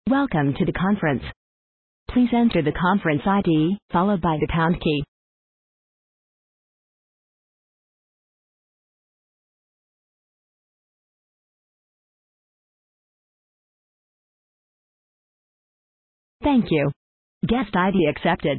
Welcome to the conference. Please enter the conference ID, followed by the pound key. Thank you. Guest ID accepted.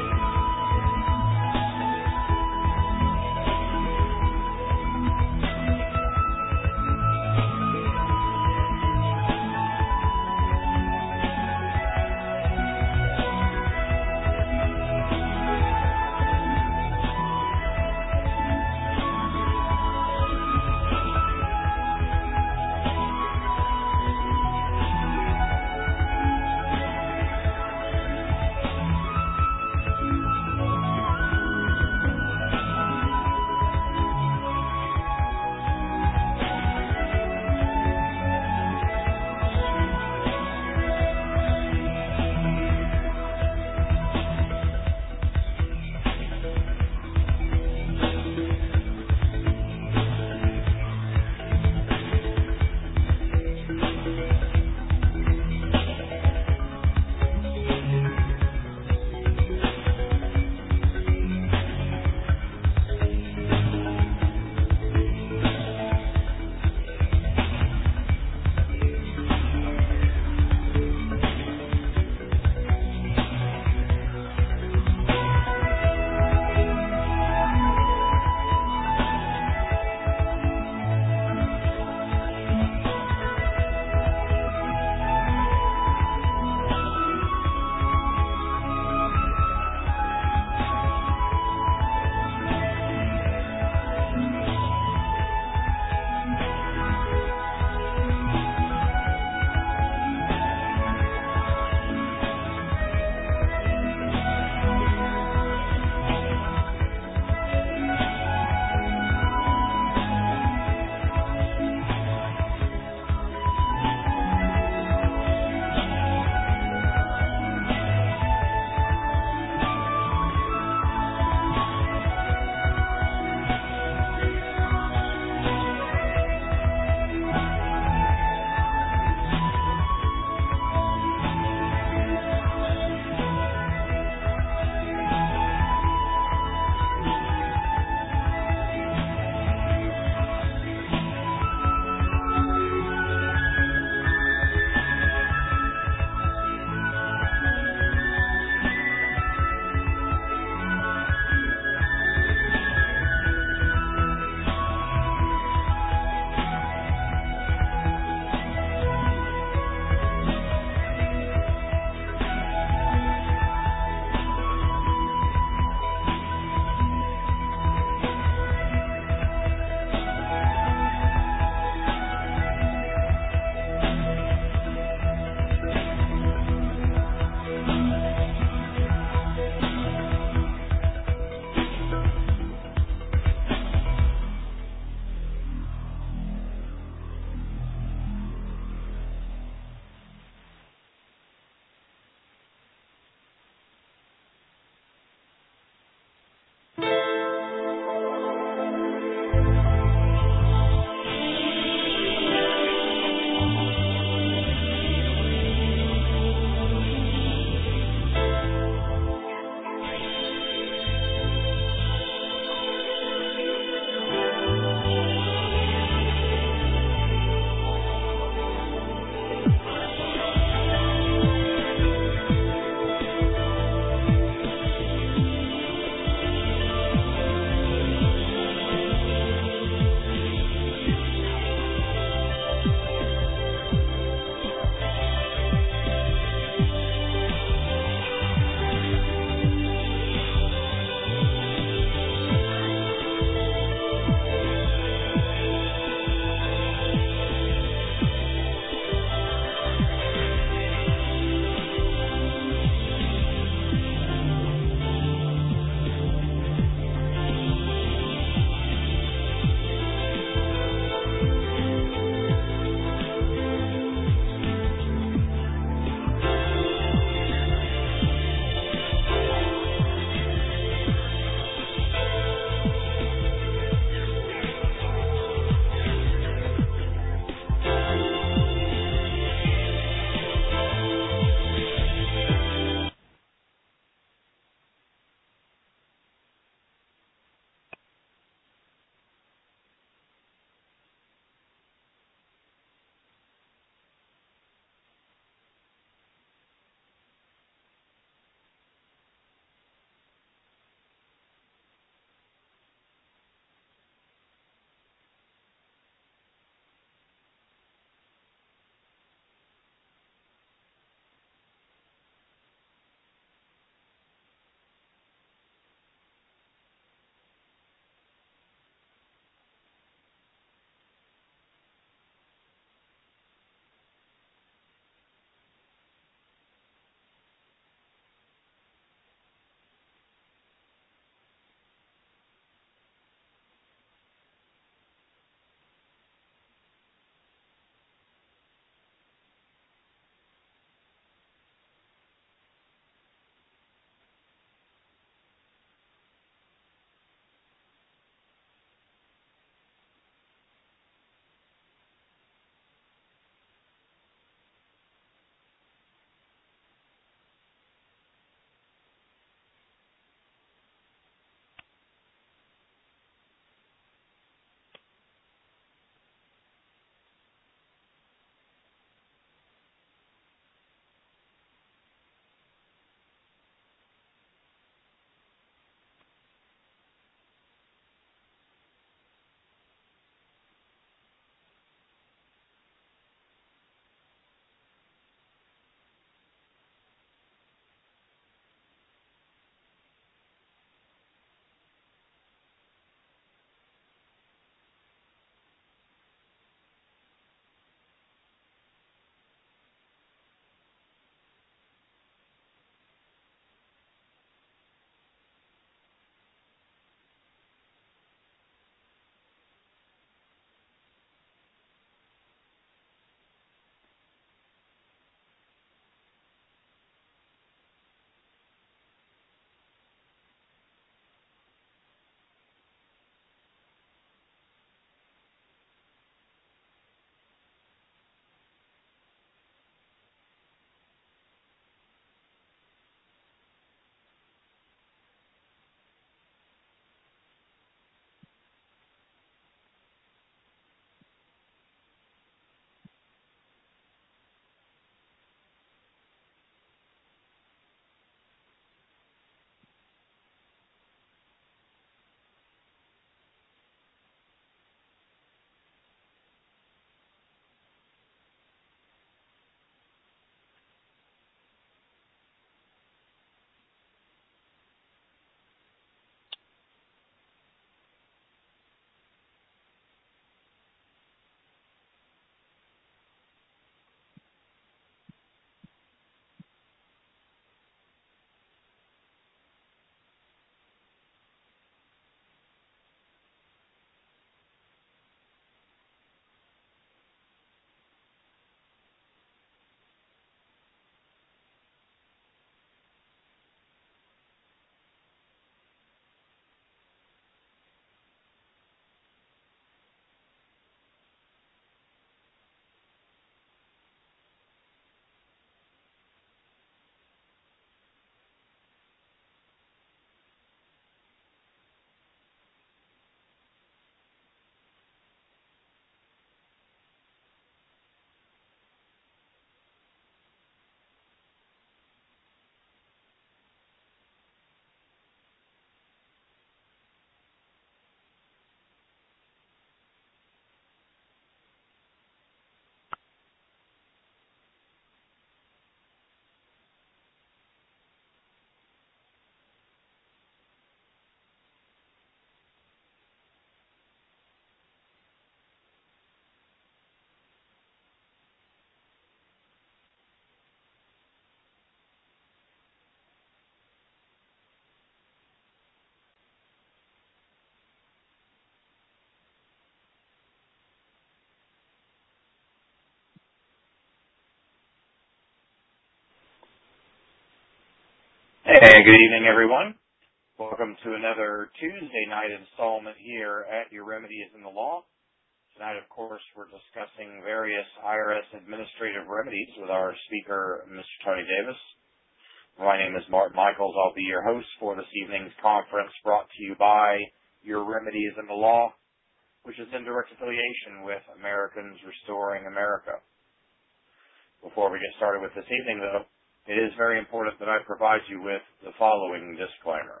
Hey, good evening, everyone. Welcome to another Tuesday night installment here at Your Remedy is in the Law. Tonight, of course, we're discussing various IRS administrative remedies with our speaker, Mr. Tony Davis. My name is Martin Michaels. I'll be your host for this evening's conference brought to you by Your Remedy is in the Law, which is in direct affiliation with Americans Restoring America. Before we get started with this evening, though, it is very important that I provide you with the following disclaimer.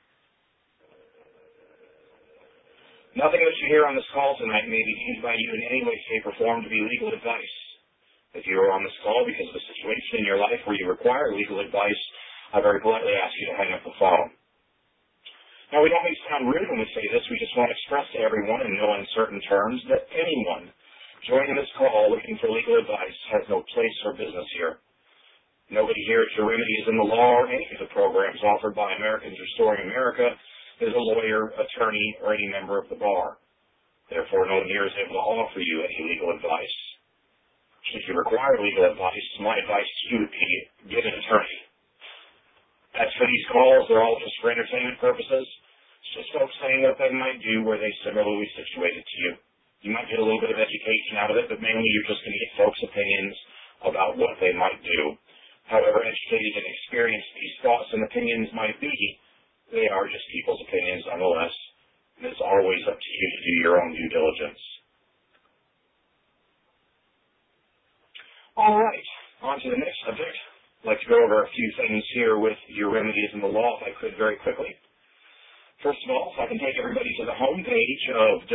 Nothing that you hear on this call tonight may be used by you in any way, shape, or form to be legal advice. If you are on this call because of a situation in your life where you require legal advice, I very politely ask you to hang up the phone. Now, we don't mean to sound rude when we say this. We just want to express to everyone in no uncertain terms that anyone joining this call looking for legal advice has no place or business here. Nobody here at Your Remedy is in the Law or any of the programs offered by Americans Restoring America is a lawyer, attorney, or any member of the bar. Therefore, no one here is able to offer you any legal advice. If you require legal advice, my advice to you would be get an attorney. As for these calls, they're all just for entertainment purposes. It's just folks saying what they might do where they similarly situated to you. You might get a little bit of education out of it, but mainly you're just going to get folks' opinions about what they might do. However educated and experienced these thoughts and opinions might be, they are just people's opinions nonetheless, and it's always up to you to do your own due diligence. All right, on to the next subject. I'd like to go over a few things here with Your Remedy is in the Law, if I could, very quickly. First of all, if I can take everybody to the home page of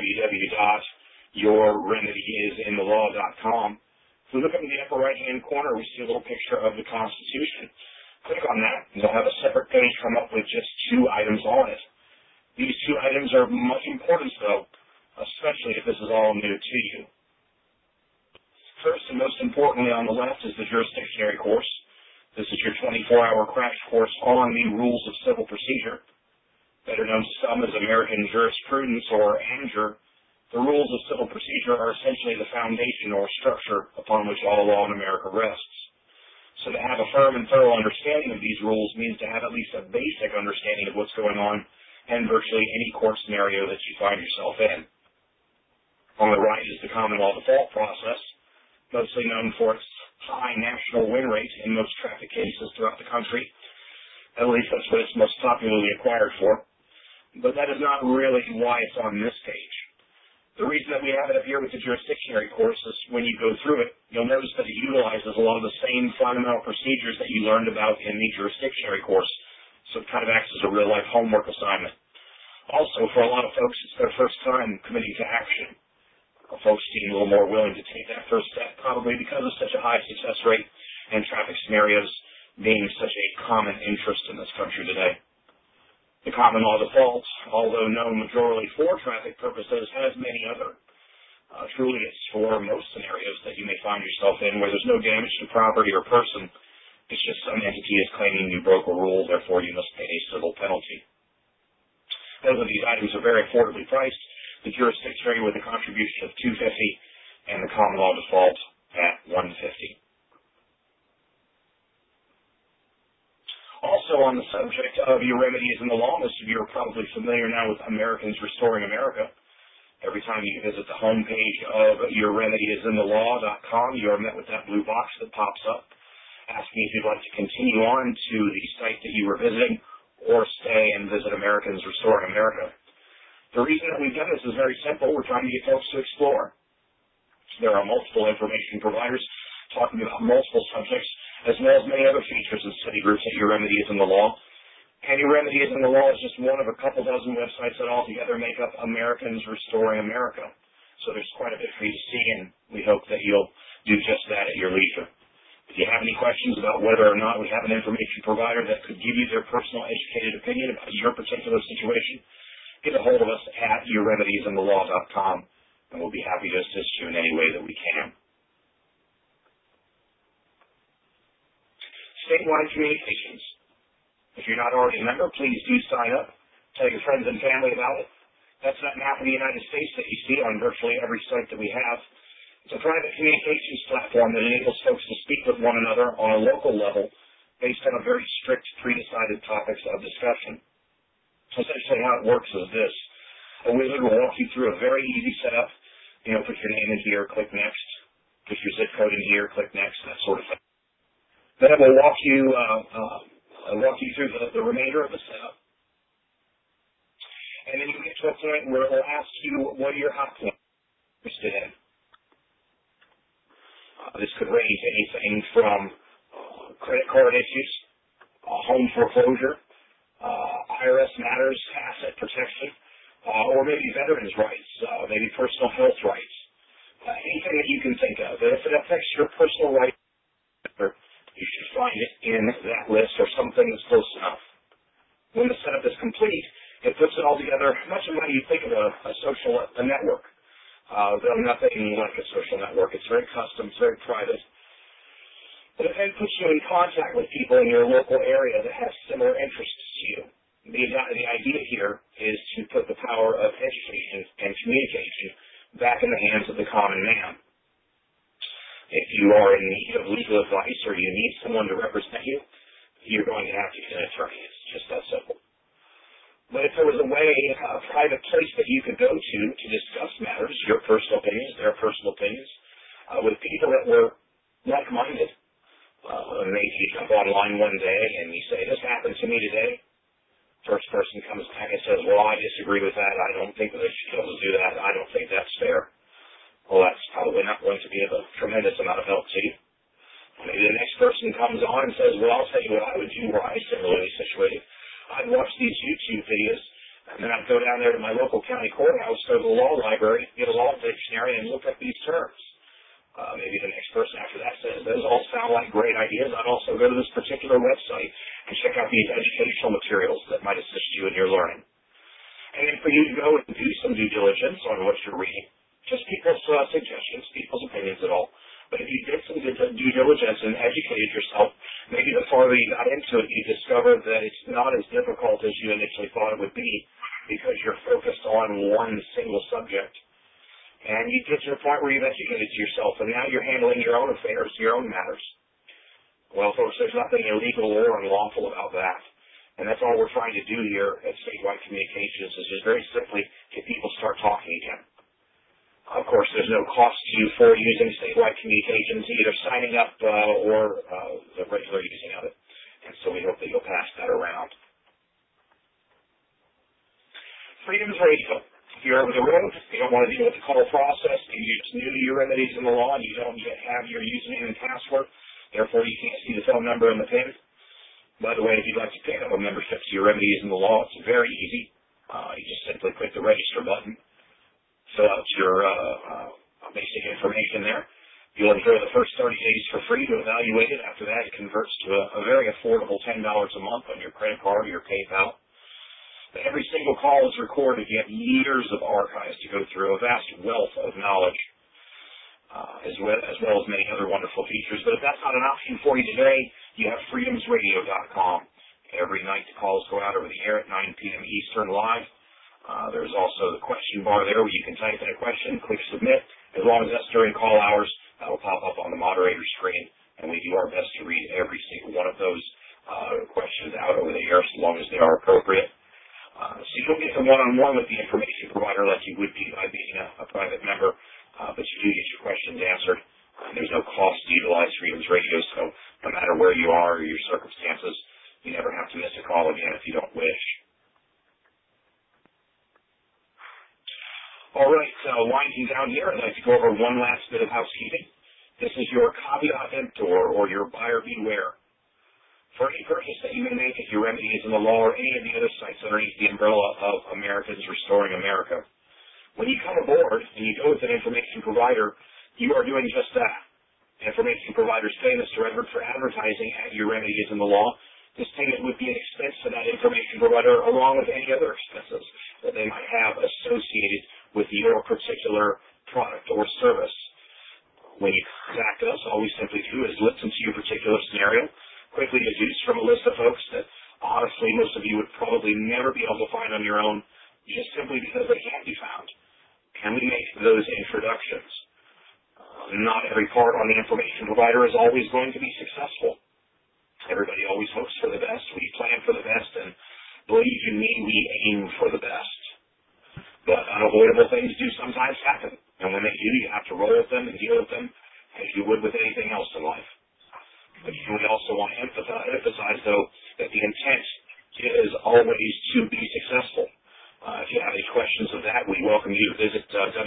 www.yourremedyisinthelaw.com. If we look up in the upper right-hand corner, we see a little picture of the Constitution. Click on that, and you'll have a separate page come up with just 2 items on it. These 2 items are much important, though, especially if this is all new to you. First, and most importantly on the left, is the jurisdictionary course. This is your 24-hour crash course on the rules of civil procedure, better known to some as American jurisprudence, or ANJUR. The rules of civil procedure are essentially the foundation or structure upon which all law in America rests. So to have a firm and thorough understanding of these rules means to have at least a basic understanding of what's going on in virtually any court scenario that you find yourself in. On the right is the common law default process, mostly known for its high national win rate in most traffic cases throughout the country. At least that's what it's most popularly acquired for. But that is not really why it's on this page. The reason that we have it up here with the jurisdictionary course is when you go through it, you'll notice that it utilizes a lot of the same fundamental procedures that you learned about in the jurisdictionary course. So it kind of acts as a real-life homework assignment. Also, for a lot of folks, it's their first time committing to action. Folks being a little more willing to take that first step, probably because of such a high success rate and traffic scenarios being such a common interest in this country today. The common law default, although known majorly for traffic purposes, has many other. Truly, it's for most scenarios that you may find yourself in where there's no damage to property or person. It's just some entity is claiming you broke a rule, therefore you must pay a civil penalty. Both of these items are very affordably priced. The jurisdictionary with a contribution of $250 and the common law default at $150. Also on the subject of Your Remedy is in the Law, most of you are probably familiar now with Americans Restoring America. Every time you visit the homepage of yourremedyisinthelaw.com, you are met with that blue box that pops up, asking if you'd like to continue on to the site that you were visiting or stay and visit Americans Restoring America. The reason that we've done this is very simple. We're trying to get folks to explore. There are multiple information providers talking about multiple subjects, as well as many other features and study groups at Your Remedy is in the Law. And Your Remedy is in the Law is just one of a couple dozen websites that altogether make up Americans Restoring America. So there's quite a bit for you to see, and we hope that you'll do just that at your leisure. If you have any questions about whether or not we have an information provider that could give you their personal educated opinion about your particular situation, get a hold of us at yourremedyisinthelaw.com, and we'll be happy to assist you in any way that we can. Statewide communications. If you're not already a member, please do sign up. Tell your friends and family about it. That's that map of the United States that you see on virtually every site that we have. It's a private communications platform that enables folks to speak with one another on a local level based on a very strict pre-decided topics of discussion. Essentially how it works is this. A wizard will walk you through a very easy setup. Put your name in here, click next. Put your zip code in here, click next, that sort of thing. Then it will walk you through the remainder of the setup. And then you get to a point where it will ask you what are your hot points interested in. This could range anything from credit card issues, home foreclosure, IRS matters, asset protection, or maybe veterans' rights, maybe personal health rights. Anything that you can think of. If it affects your personal rights, you should find it in that list or something that's close enough. When the setup is complete, it puts it all together much of how you think of a network. Though nothing like a social network. It's very custom, it's very private. But it then puts you in contact with people in your local area that have similar interests to you. The idea here is to put the power of education and communication back in the hands of the common man. If you are in need of legal advice or you need someone to represent you, you're going to have to get an attorney. It's just that simple. But if there was a way, a private place that you could go to discuss matters, your personal opinions, their personal opinions, with people that were like-minded, maybe you jump online one day and you say, this happened to me today. First person comes back and says, well, I disagree with that. I don't think that they should be able to do that. I don't think that's fair. Well, that's probably not going to be of a tremendous amount of help to you. Maybe the next person comes on and says, well, I'll tell you what I would do were I similarly situated. I'd watch these YouTube videos, and then I'd go down there to my local county courthouse, go to the law library, get a law dictionary, and look up these terms. Maybe the next person after that says, those all sound like great ideas. I'd also go to this particular website and check out these educational materials that might assist you in your learning. And then for you to go and do some due diligence on what you're reading, just people's suggestions, people's opinions at all. But if you did some due diligence and educated yourself, maybe the farther you got into it, you discovered that it's not as difficult as you initially thought it would be because you're focused on one single subject. And you get to a point where you've educated yourself, and now you're handling your own affairs, your own matters. Well, folks, there's nothing illegal or unlawful about that. And that's all we're trying to do here at Statewide Communications is just very simply get people start talking again. Of course, there's no cost to you for using Statewide Communications, either signing up or the regular using of it. And so we hope that you'll pass that around. Freedom's Radio. If you're over the road, you don't want to deal with the call process, maybe you're just new to your remedies in the law and you don't yet have your username and password, therefore you can't see the phone number and the PIN. By the way, if you'd like to pick up a membership to your remedies in the law, it's very easy. You just simply click the register button, fill out your basic information there. You'll enjoy the first 30 days for free to evaluate it. After that, it converts to a very affordable $10 a month on your credit card or your PayPal. Every single call is recorded. You have years of archives to go through, a vast wealth of knowledge, as well as many other wonderful features. But if that's not an option for you today, you have freedomsradio.com. Every night the calls go out over the air at 9 p.m. Eastern live. There's also the question bar there where you can type in a question, click submit. As long as that's during call hours, that will pop up on the moderator screen, and we do our best to read every single one of those questions out over the air so long as they are appropriate. So you don't get the one-on-one with the information provider like you would be by being a private member, but you do get your questions answered. There's no cost to utilize Freedom's Radio, so no matter where you are or your circumstances, you never have to miss a call again if you don't wish. All right, winding down here, I'd like to go over one last bit of housekeeping. This is your caveat emptor, or your buyer beware. For any purchase that you may make at your remedies in the law or any of the other sites underneath the umbrella of Americans Restoring America, when you come aboard and you go with an information provider, you are doing just that. Information providers pay Mr. Edward for advertising at your remedies in the law. This payment would be an expense to that information provider along with any other expenses that they might have associated with your particular product or service. When you contact us, all we simply do is listen to your particular scenario, quickly deduce from a list of folks that honestly most of you would probably never be able to find on your own just simply because they can't be found. Can we make those introductions? Not every part on the information provider is always going to be successful. Everybody always hopes for the best. We plan for the best, and believe you me, we aim for the best. But unavoidable things do sometimes happen, and when they do, you have to roll with them and deal with them as you would with anything else in life. But we also want to emphasize, though, that the intent is always to be successful. If you have any questions of that, we welcome you to visit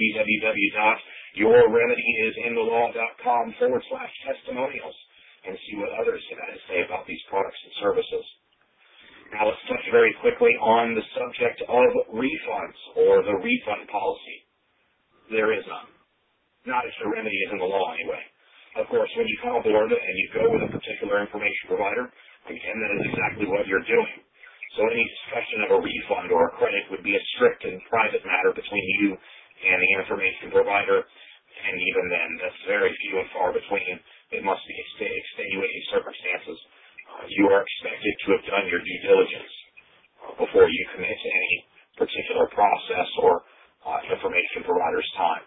www.yourremedyisinthe.com/testimonials and see what others have had to say about these products and services. Now let's touch very quickly on the subject of refunds, or the refund policy. There is none. Not if the remedy is in the law anyway. Of course, when you come aboard and you go with a particular information provider, again, that is exactly what you're doing. So any discussion of a refund or a credit would be a strict and private matter between you and the information provider, and even then, that's very few and far between. It must be extenuating circumstances. You are expected to have done your due diligence before you commit to any particular process or information provider's time.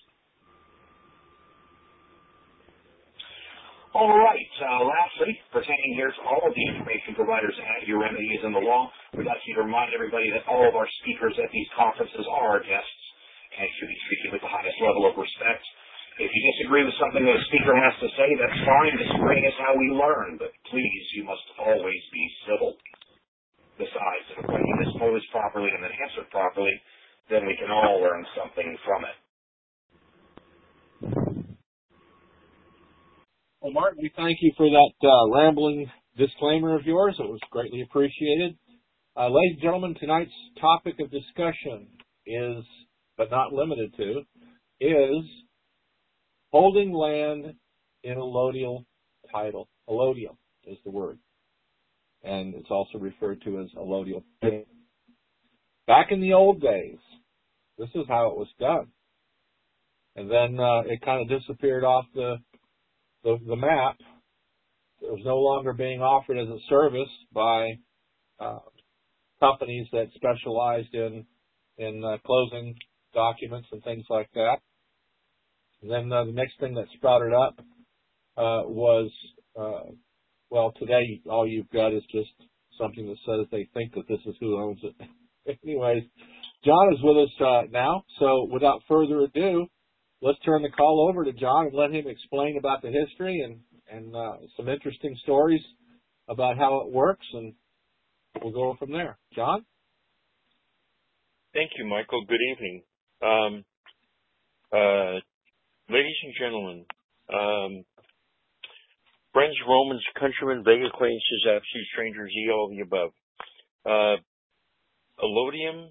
All right. Lastly, pertaining here to all of the information providers at Your Remedy is in the Law, we'd like to remind everybody that all of our speakers at these conferences are our guests and should be treated with the highest level of respect. If you disagree with something that a speaker has to say, that's fine. Disagreeing is how we learn, but please, you must always be civil. Besides, if a question is posed properly and then answered properly, then we can all learn something from it. Well, Martin, we thank you for that rambling disclaimer of yours. It was greatly appreciated. Ladies and gentlemen, tonight's topic of discussion is, but not limited to, is holding land in allodial title. Allodial is the word. And it's also referred to as allodial. Back in the old days, this is how it was done. And then it kind of disappeared off the map. It was no longer being offered as a service by companies that specialized in closing documents and things like that. And then the next thing that sprouted up was, well, today all you've got is just something that says they think that this is who owns it. Anyways, John is with us now, so without further ado, let's turn the call over to John and let him explain about the history and some interesting stories about how it works, and we'll go from there. John? Thank you, Michael. Good evening. Ladies and gentlemen, friends, Romans, countrymen, vague acquaintances, absolute strangers, ye all of the above. Allodium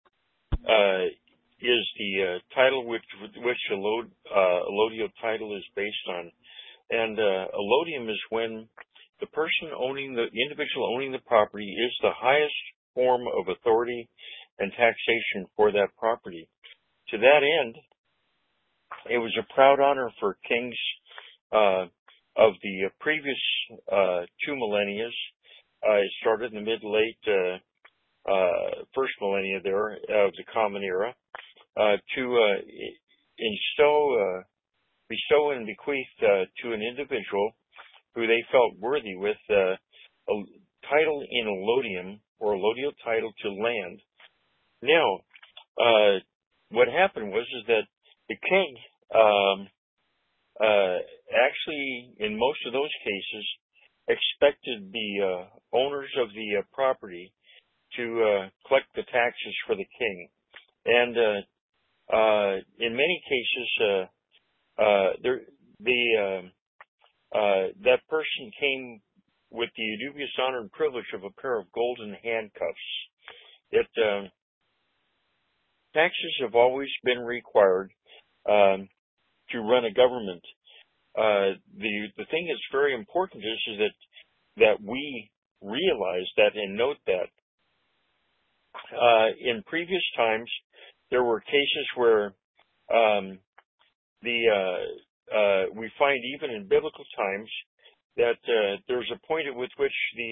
is the title which allodial title is based on. And allodium is when the individual owning the property is the highest form of authority and taxation for that property. To that end, it was a proud honor for kings of the previous 2 millennia. It started in the mid-late first millennia there of the Common Era, to bestow and bequeath to an individual who they felt worthy with a title in allodium or allodial title to land. Now, what happened was that the king actually, in most of those cases, expected the owners of the property to collect the taxes for the king. And in many cases, that person came with the dubious honor and privilege of a pair of golden handcuffs. Taxes have always been required to run a government. The thing that's very important is that we realize that and note that in previous times there were cases where we find even in biblical times that there's a point at which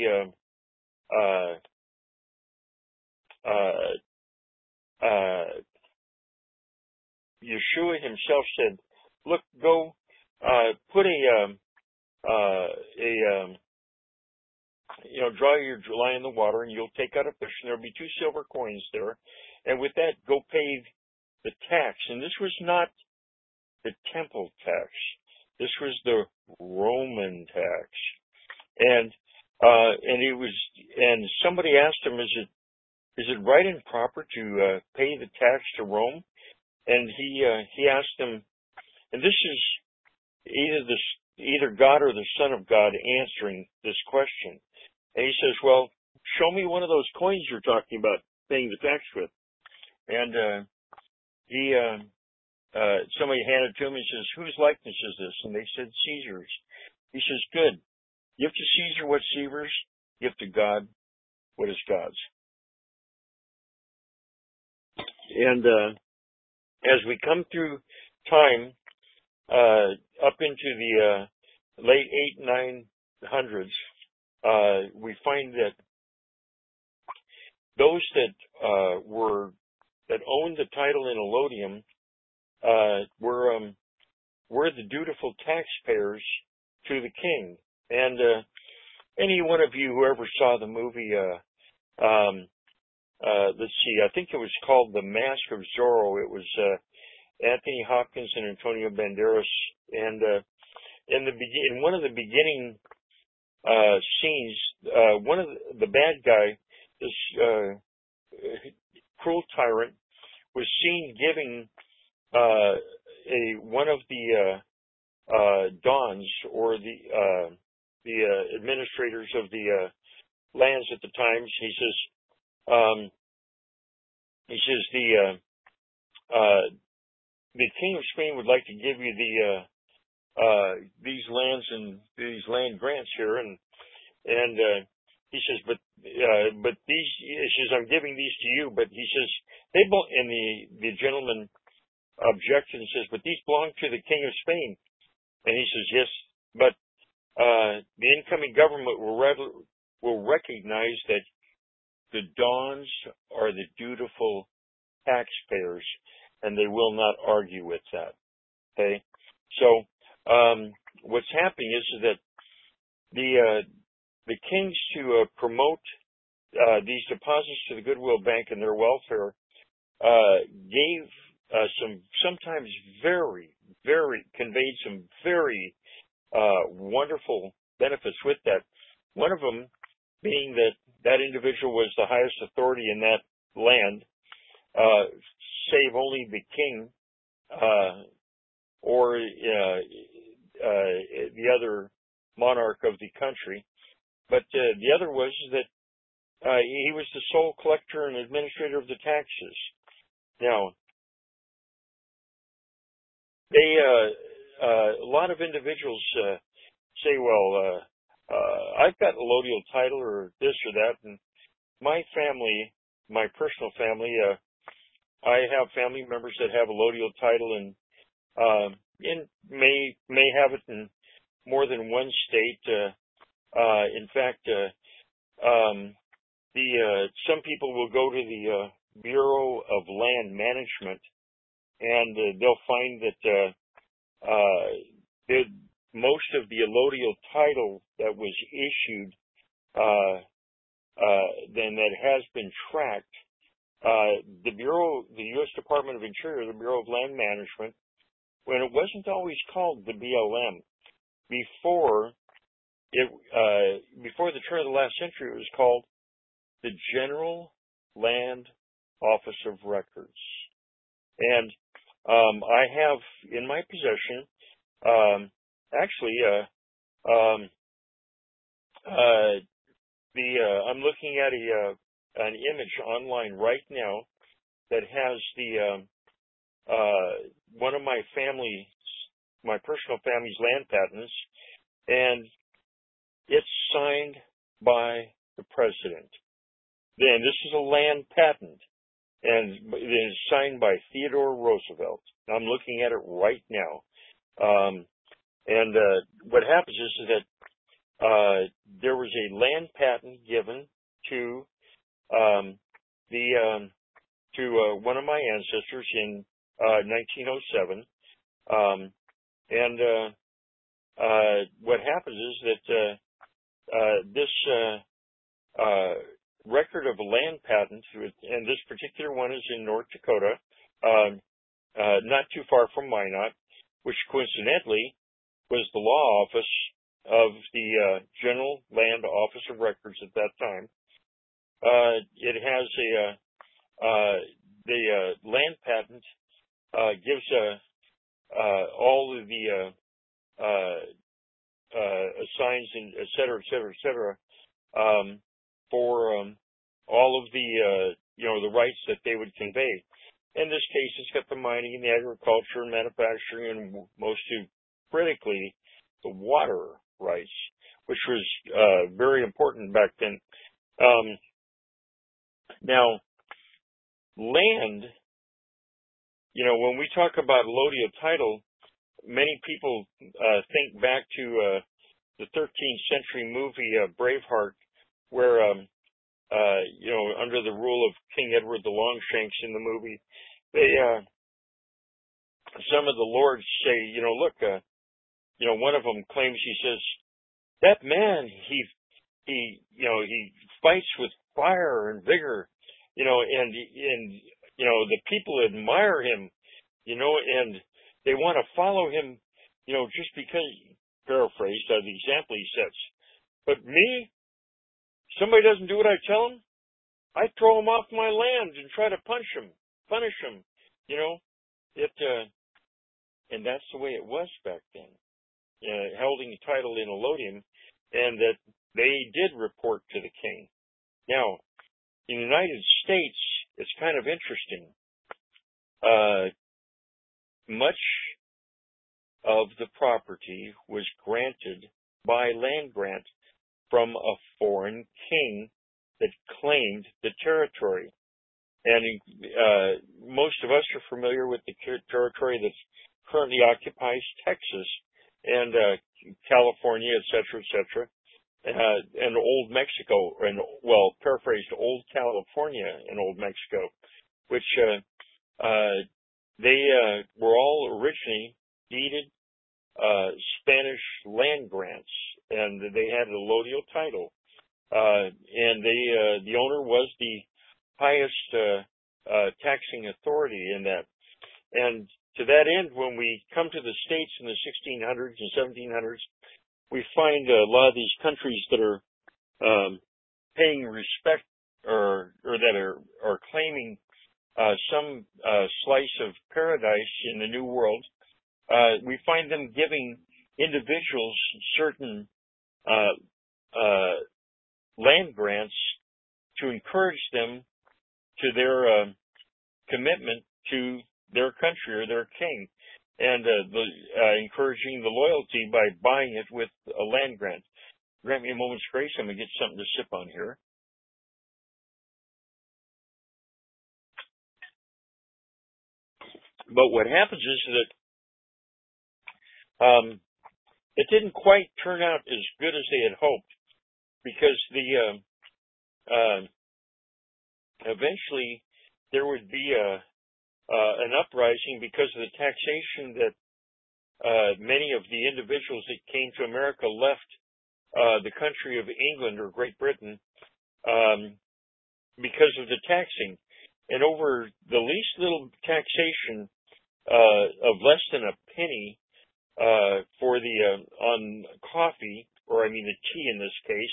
Yeshua himself said, "Look, go put draw your line in the water, and you'll take out a fish, and there'll be 2 silver coins there. And with that, go pay the tax. And this was not the temple tax. This was the Roman tax. And somebody asked him, is it right and proper to pay the tax to Rome? And he asked them, and this is either God or the Son of God answering this question. And he says, well, show me one of those coins you're talking about paying the tax with. And somebody handed it to him and says, whose likeness is this? And they said, Caesar's. He says, good. Give to Caesar what's Caesar's, give to God what is God's. And as we come through time, up into the late 900s, we find that those that owned the title in allodium were the dutiful taxpayers to the king. And any one of you who ever saw the movie, let's see, I think it was called The Mask of Zorro. It was Anthony Hopkins and Antonio Banderas. And in one of the beginning scenes, one of the bad guy, this cruel tyrant, was seen giving one of the dons, or the administrators of the lands at the time. He says the King of Spain would like to give you these lands and these land grants here, and he says, but these, he says, I'm giving these to you, but he says they belong. And the gentleman objected and says, but these belong to the King of Spain. And he says, yes, but the incoming government will recognize that the dons are the dutiful taxpayers, and they will not argue with that. Okay, so what's happening is that the kings, to promote these deposits to the Goodwill Bank and their welfare, gave sometimes conveyed some very wonderful benefits with that. One of them being that individual was the highest authority in that land, save only the king or the other monarch of the country. But the other was that he was the sole collector and administrator of the taxes. Now, a lot of individuals say, well, I've got a allodial title or this or that, and my family, my personal family, I have family members that have a allodial title and may have it in more than one state. In fact, some people will go to the Bureau of Land Management, and they'll find that most of the allodial title that was issued, then that has been tracked, the U.S. Department of Interior, the Bureau of Land Management, when it wasn't always called the BLM, before the turn of the last century, it was called the General Land Office of Records. And I have in my possession, I'm looking at an image online right now that has one of my personal family's land patents, and it's signed by the president. Then this is a land patent, and it is signed by Theodore Roosevelt. I'm looking at it right now. And what happens is that there was a land patent given to one of my ancestors in 1907. And what happens is that this record of a land patent, and this particular one is in North Dakota, not too far from Minot, which coincidentally was the law office of the General Land Office of Records at that time. It has the land patent gives all of the signs and et cetera, for all of the the rights that they would convey. In this case, it's got the mining and the agriculture and manufacturing, and most critically, the water rights, which was very important back then. Now, land, when we talk about allodial title, many people think back to the 13th century movie Braveheart, where under the rule of King Edward the Longshanks in the movie, they some of the lords say, look, one of them claims, he says, that man, he fights with fire and vigor, and the people admire him, and they want to follow him, just because, paraphrased, the example he sets. But me, somebody doesn't do what I tell him, I throw him off my land and try to punish him. And that's the way it was back then, holding a title in allodium, and that they did report to the king. Now, in the United States, it's kind of interesting. Much of the property was granted by land grant from a foreign king that claimed the territory. And most of us are familiar with the territory that's currently occupies Texas and California, et cetera, and Old Mexico, paraphrased, Old California and Old Mexico, which they were all originally deeded Spanish land grants, and they had an allodial title, and the owner was the highest taxing authority in that. And to that end, when we come to the States in the 1600s and 1700s, we find a lot of these countries that are paying respect or that are claiming some slice of paradise in the New World. We find them giving individuals certain land grants to encourage them to their commitment to their country or their king, and encouraging the loyalty by buying it with a land grant. Grant me a moment's grace. I'm going to get something to sip on here. But what happens is that it didn't quite turn out as good as they had hoped, because eventually there would be an uprising because of the taxation that many of the individuals that came to America left the country of England or Great Britain because of the taxing. And over the least little taxation of less than a penny for on coffee, or I mean the tea in this case,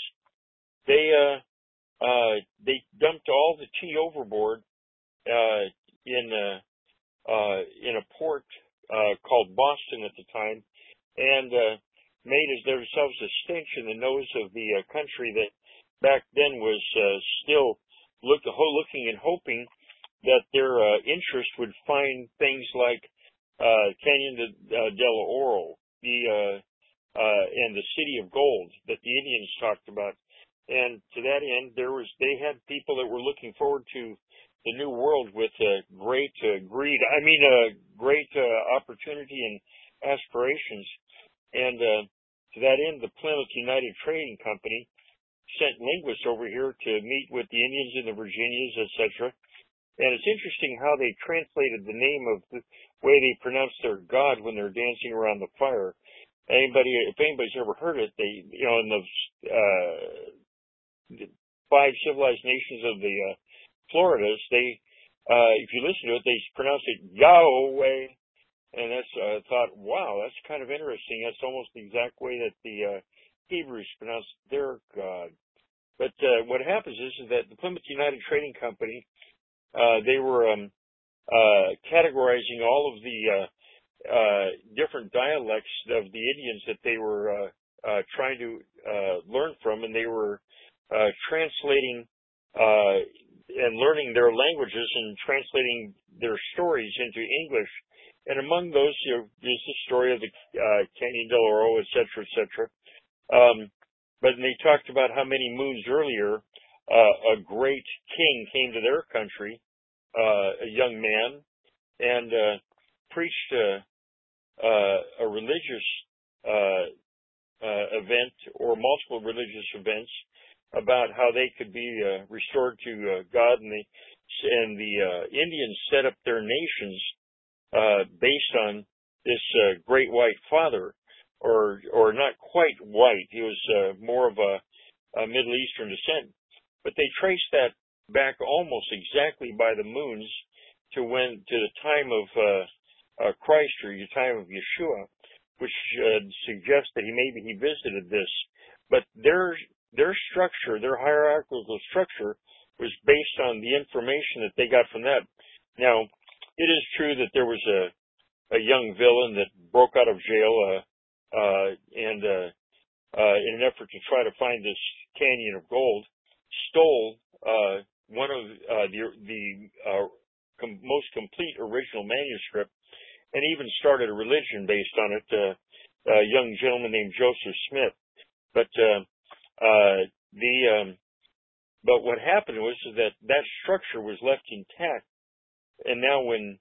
they dumped all the tea overboard in a port called Boston at the time, and made themselves a stench in the nose of the country that back then was still looking and hoping that their interest would find things like Canyon del Oro, and the City of Gold that the Indians talked about. And to that end, they had people that were looking forward to the New World with great greed. I mean, great opportunity and aspirations. And to that end, the Plymouth United Trading Company sent linguists over here to meet with the Indians and the Virginias, etc. And it's interesting how they translated the name of the way they pronounced their god when they're dancing around the fire. If anybody's ever heard it, they, in five civilized nations of the Floridas, they, if you listen to it, they pronounce it Yahweh. And that's, I thought, wow, that's kind of interesting. That's almost the exact way that the Hebrews pronounce their God. But what happens is that the Plymouth United Trading Company, they were categorizing all of the different dialects of the Indians that they were trying to learn from, and they were translating and learning their languages and translating their stories into English. And among those, is the story of the Canyon del Oro, et cetera, et cetera. But they talked about how many moons earlier a great king came to their country, a young man, and preached a religious event or multiple religious events about how they could be restored to God, and the Indians set up their nations based on this great white father, or not quite white. He was more of a Middle Eastern descent, but they traced that back almost exactly by the moons to the time of Christ, or the time of Yeshua, which suggests that maybe he visited this. But their structure, their hierarchical structure, was based on the information that they got from that. Now, it is true that there was a young villain that broke out of jail and in an effort to try to find this canyon of gold, stole one of the most complete original manuscript, and even started a religion based on it. A young gentleman named Joseph Smith. But what happened was that structure was left intact. And now when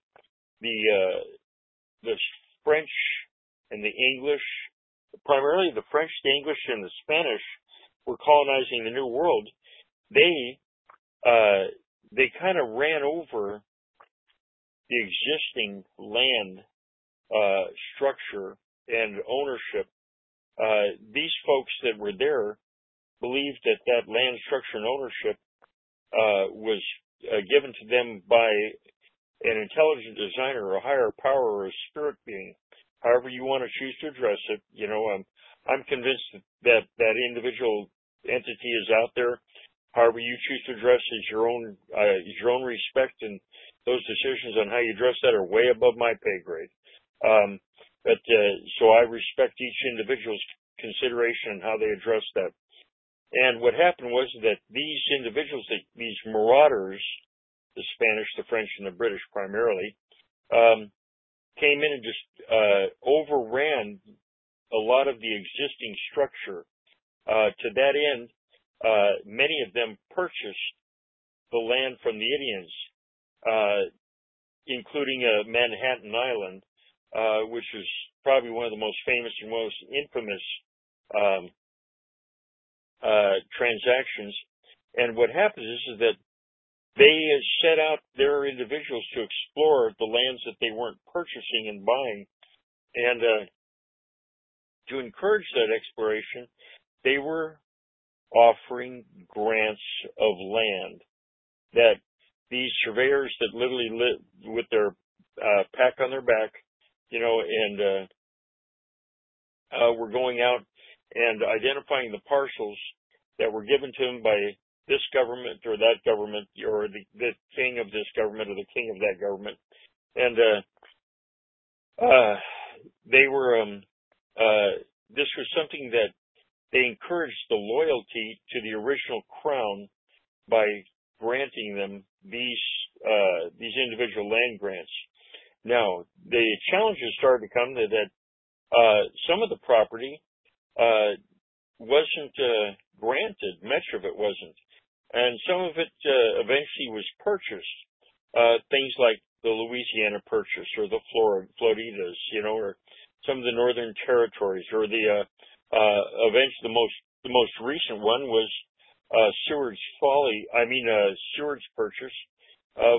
the French and the English, primarily the French, the English, and the Spanish, were colonizing the New World, they kind of ran over the existing land structure and ownership. These folks that were there believed that land structure and ownership was given to them by an intelligent designer, or a higher power, or a spirit being, however you want to choose to address it. I'm convinced that individual entity is out there. However you choose to address is your own respect, and those decisions on how you address that are way above my pay grade. So I respect each individual's consideration and how they address that. And what happened was that these individuals, these marauders, the Spanish, the French, and the British primarily, came in and just overran a lot of the existing structure. To that end, many of them purchased the land from the Indians, including Manhattan Island, which is probably one of the most famous and most infamous transactions. And what happens is that they set out their individuals to explore the lands that they weren't purchasing and buying. And to encourage that exploration, they were offering grants of land that these surveyors that literally live with their pack on their back, and were going out and identifying the parcels that were given to them by this government or that government, or the king of this government or the king of that government. And they were, this was something that they encouraged the loyalty to the original crown by granting them these individual land grants. Now, the challenges started to come that some of the property wasn't granted. Much of it wasn't. And some of it eventually was purchased. Things like the Louisiana Purchase, or the Floridas, or some of the Northern Territories, or the eventually the most recent one was Seward's Purchase of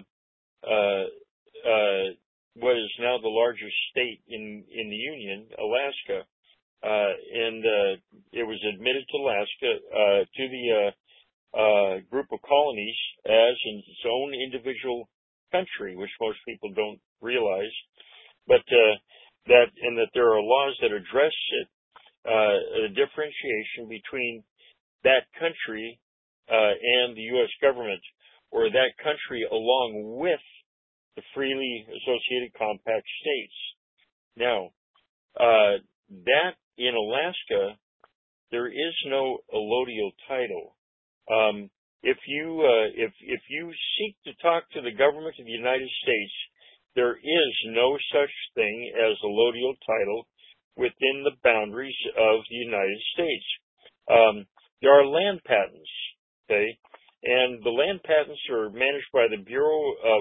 what is now the largest state in the Union, Alaska, and it was admitted to Alaska to the group of colonies as its own individual country, which most people don't realize, but that there are laws that address it, a differentiation between that country and the U.S. government, or that country along with the freely associated compact states. Now, that in Alaska, there is no allodial title. If you seek to talk to the government of the United States, there is no such thing as allodial title within the boundaries of the United States. There are land patents, okay, and the land patents are managed by the Bureau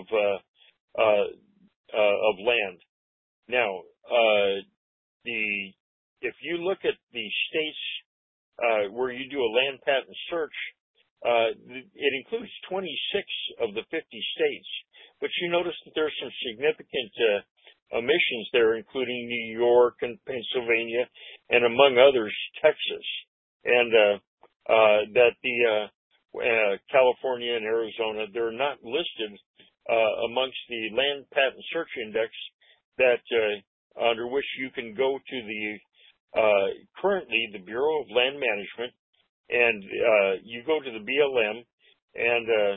of Land. Now, if you look at the states where you do a land patent search, it includes 26 of the 50 states, but you notice that there are some significant omissions there, including New York and Pennsylvania, and among others, Texas, and that the California and Arizona, they're not listed amongst the land patent search index that under which you can go to the currently the Bureau of Land Management, and you go to the BLM and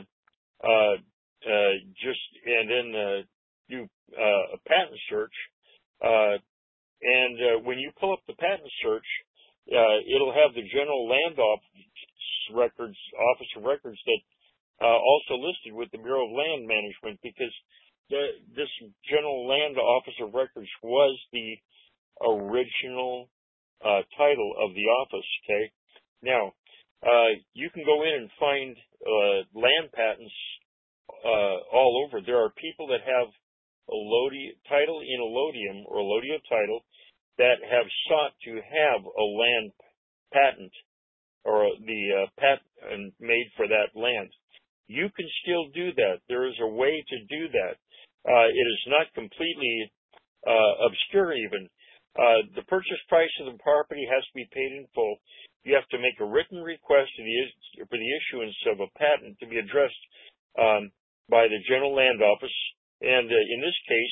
then do a patent search, and when you pull up the patent search, it'll have the General Land Office of Records that also listed with the Bureau of Land Management, because this General Land Office of Records was the original title of the office. Okay, now you can go in and find land patents all over. There are people that have title in allodium or allodial title that have sought to have a land patent or the patent made for that land. You can still do that. There is a way to do that. It is not completely obscure even. The purchase price of the property has to be paid in full. You have to make a written request for the issuance of a patent to be addressed by the General Land Office. And in this case,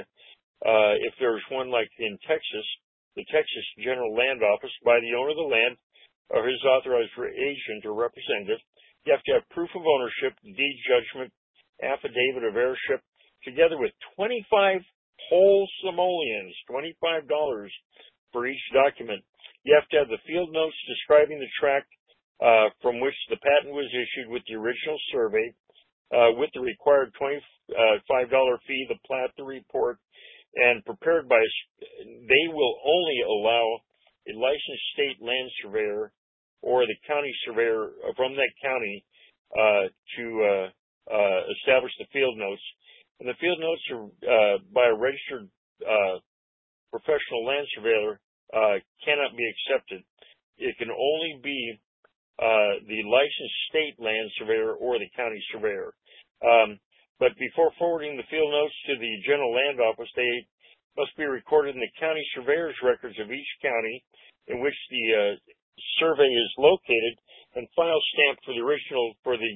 if there's one like in Texas, the Texas General Land Office, by the owner of the land or his authorized agent or representative, you have to have proof of ownership, deed judgment, affidavit of heirship, together with 25 whole simoleons, $25 for each document. You have to have the field notes describing the tract from which the patent was issued with the original survey, with the required $25 fee, the plat, the report, and prepared by, they will only allow a licensed state land surveyor or the county surveyor from that county to establish the field notes. And the field notes are by a registered professional land surveyor cannot be accepted. It can only be the licensed state land surveyor or the county surveyor. But before forwarding the field notes to the General Land Office, they must be recorded in the county surveyor's records of each county in which the survey is located, and file stamped for the original for the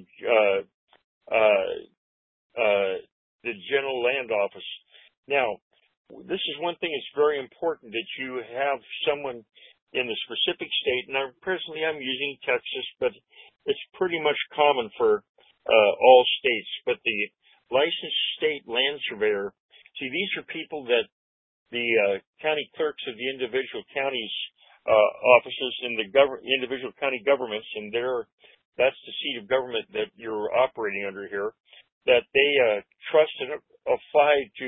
General Land Office. Now, this is one thing that's very important, that you have someone in the specific state. Now, presently I'm using Texas, but it's pretty much common for all states. But the licensed state land surveyor, see, these are people that the county clerks of the individual counties offices in the individual county governments, and that's the seat of government that you're operating under here, that they trust and apply to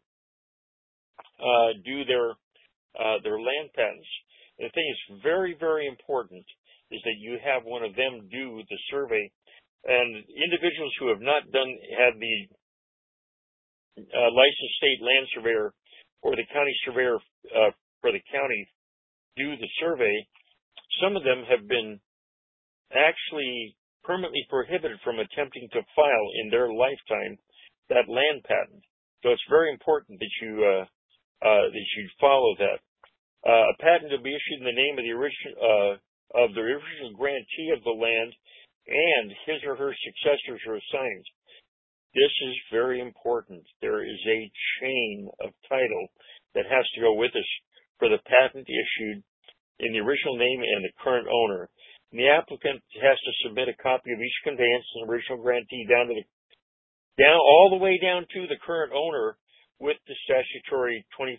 do their land patents. And the thing is very, very important is that you have one of them do the survey. And individuals who have not had the licensed state land surveyor or the county surveyor for the county do the survey, some of them have been actually permanently prohibited from attempting to file in their lifetime that land patent. So it's very important that you follow that. A patent will be issued in the name of the original grantee of the land and his or her successors are assigned. This is very important. There is a chain of title that has to go with us for the patent issued in the original name and the current owner. And the applicant has to submit a copy of each conveyance and original grantee all the way down to the current owner with the statutory $25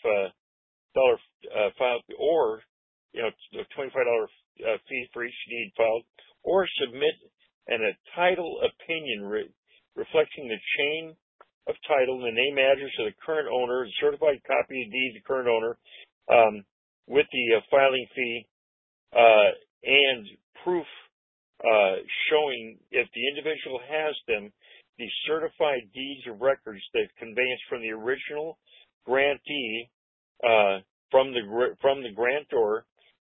file, or the $25 fee for each deed filed, or submit a title opinion reflecting the chain of title, the name, address of the current owner, a certified copy of deed to the current owner, with the filing fee, and proof showing, if the individual has them, the certified deeds of records that conveyance from the original grantee, from the grantor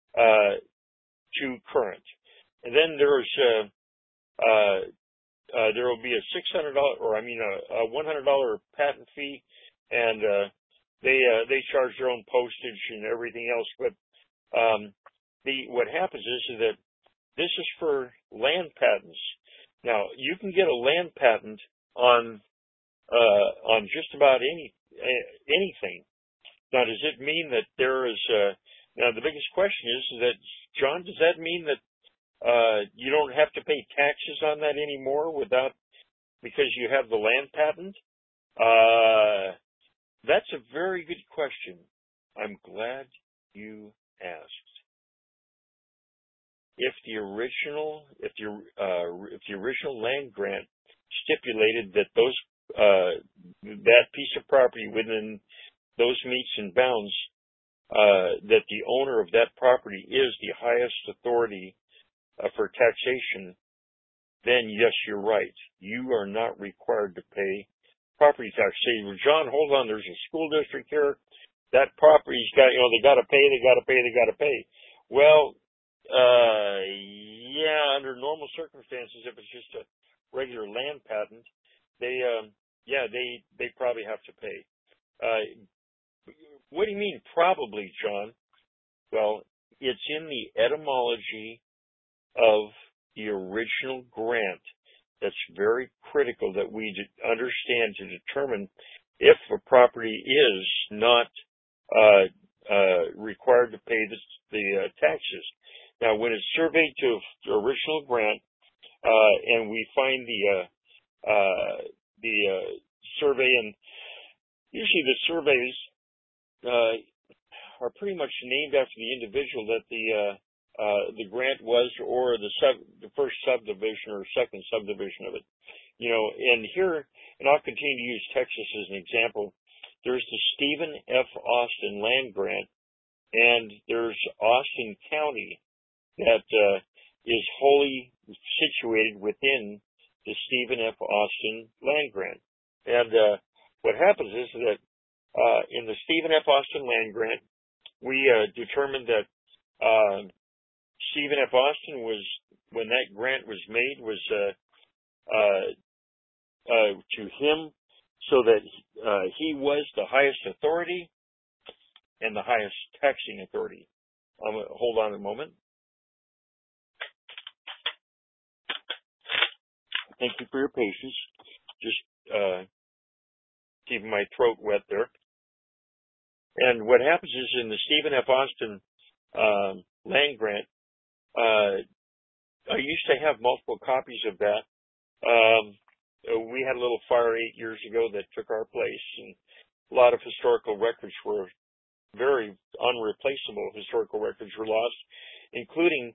to current. And then there will be a $100 patent fee, and they charge their own postage and everything else. But what happens is that this is for land patents. Now, you can get a land patent on just about anything. Now, does it mean that there is now the biggest question is that, John, does that mean that you don't have to pay taxes on that anymore because you have the land patent? That's a very good question. I'm glad you asked. If the original land grant stipulated that that piece of property within those metes and bounds, that the owner of that property is the highest authority for taxation, then yes, you're right. You are not required to pay property tax. Say, well, John, hold on, there's a school district here. That property's got, they got to pay. Well, yeah, under normal circumstances, if it's just a regular land patent, they probably have to pay. What do you mean probably, John? Well, it's in the etymology of the original grant. That's very critical that we understand to determine if a property is not required to pay the taxes. Now, when it's surveyed to the original grant, and we find the survey, and usually the surveys are pretty much named after the individual that the grant was, or the first subdivision or second subdivision of it. And here, and I'll continue to use Texas as an example. There's the Stephen F. Austin land grant, and there's Austin County that is wholly situated within the Stephen F. Austin land grant. And what happens is that in the Stephen F. Austin land grant, we determined that Stephen F. Austin was, when that grant was made, was to him, so that he was the highest authority and the highest taxing authority. Hold on a moment. Thank you for your patience. Just keeping my throat wet there. And what happens is, in the Stephen F. Austin land grant, I used to have multiple copies of that. We had a little fire 8 years ago that took our place, and a lot of historical records were very unreplaceable. Historical records were lost, including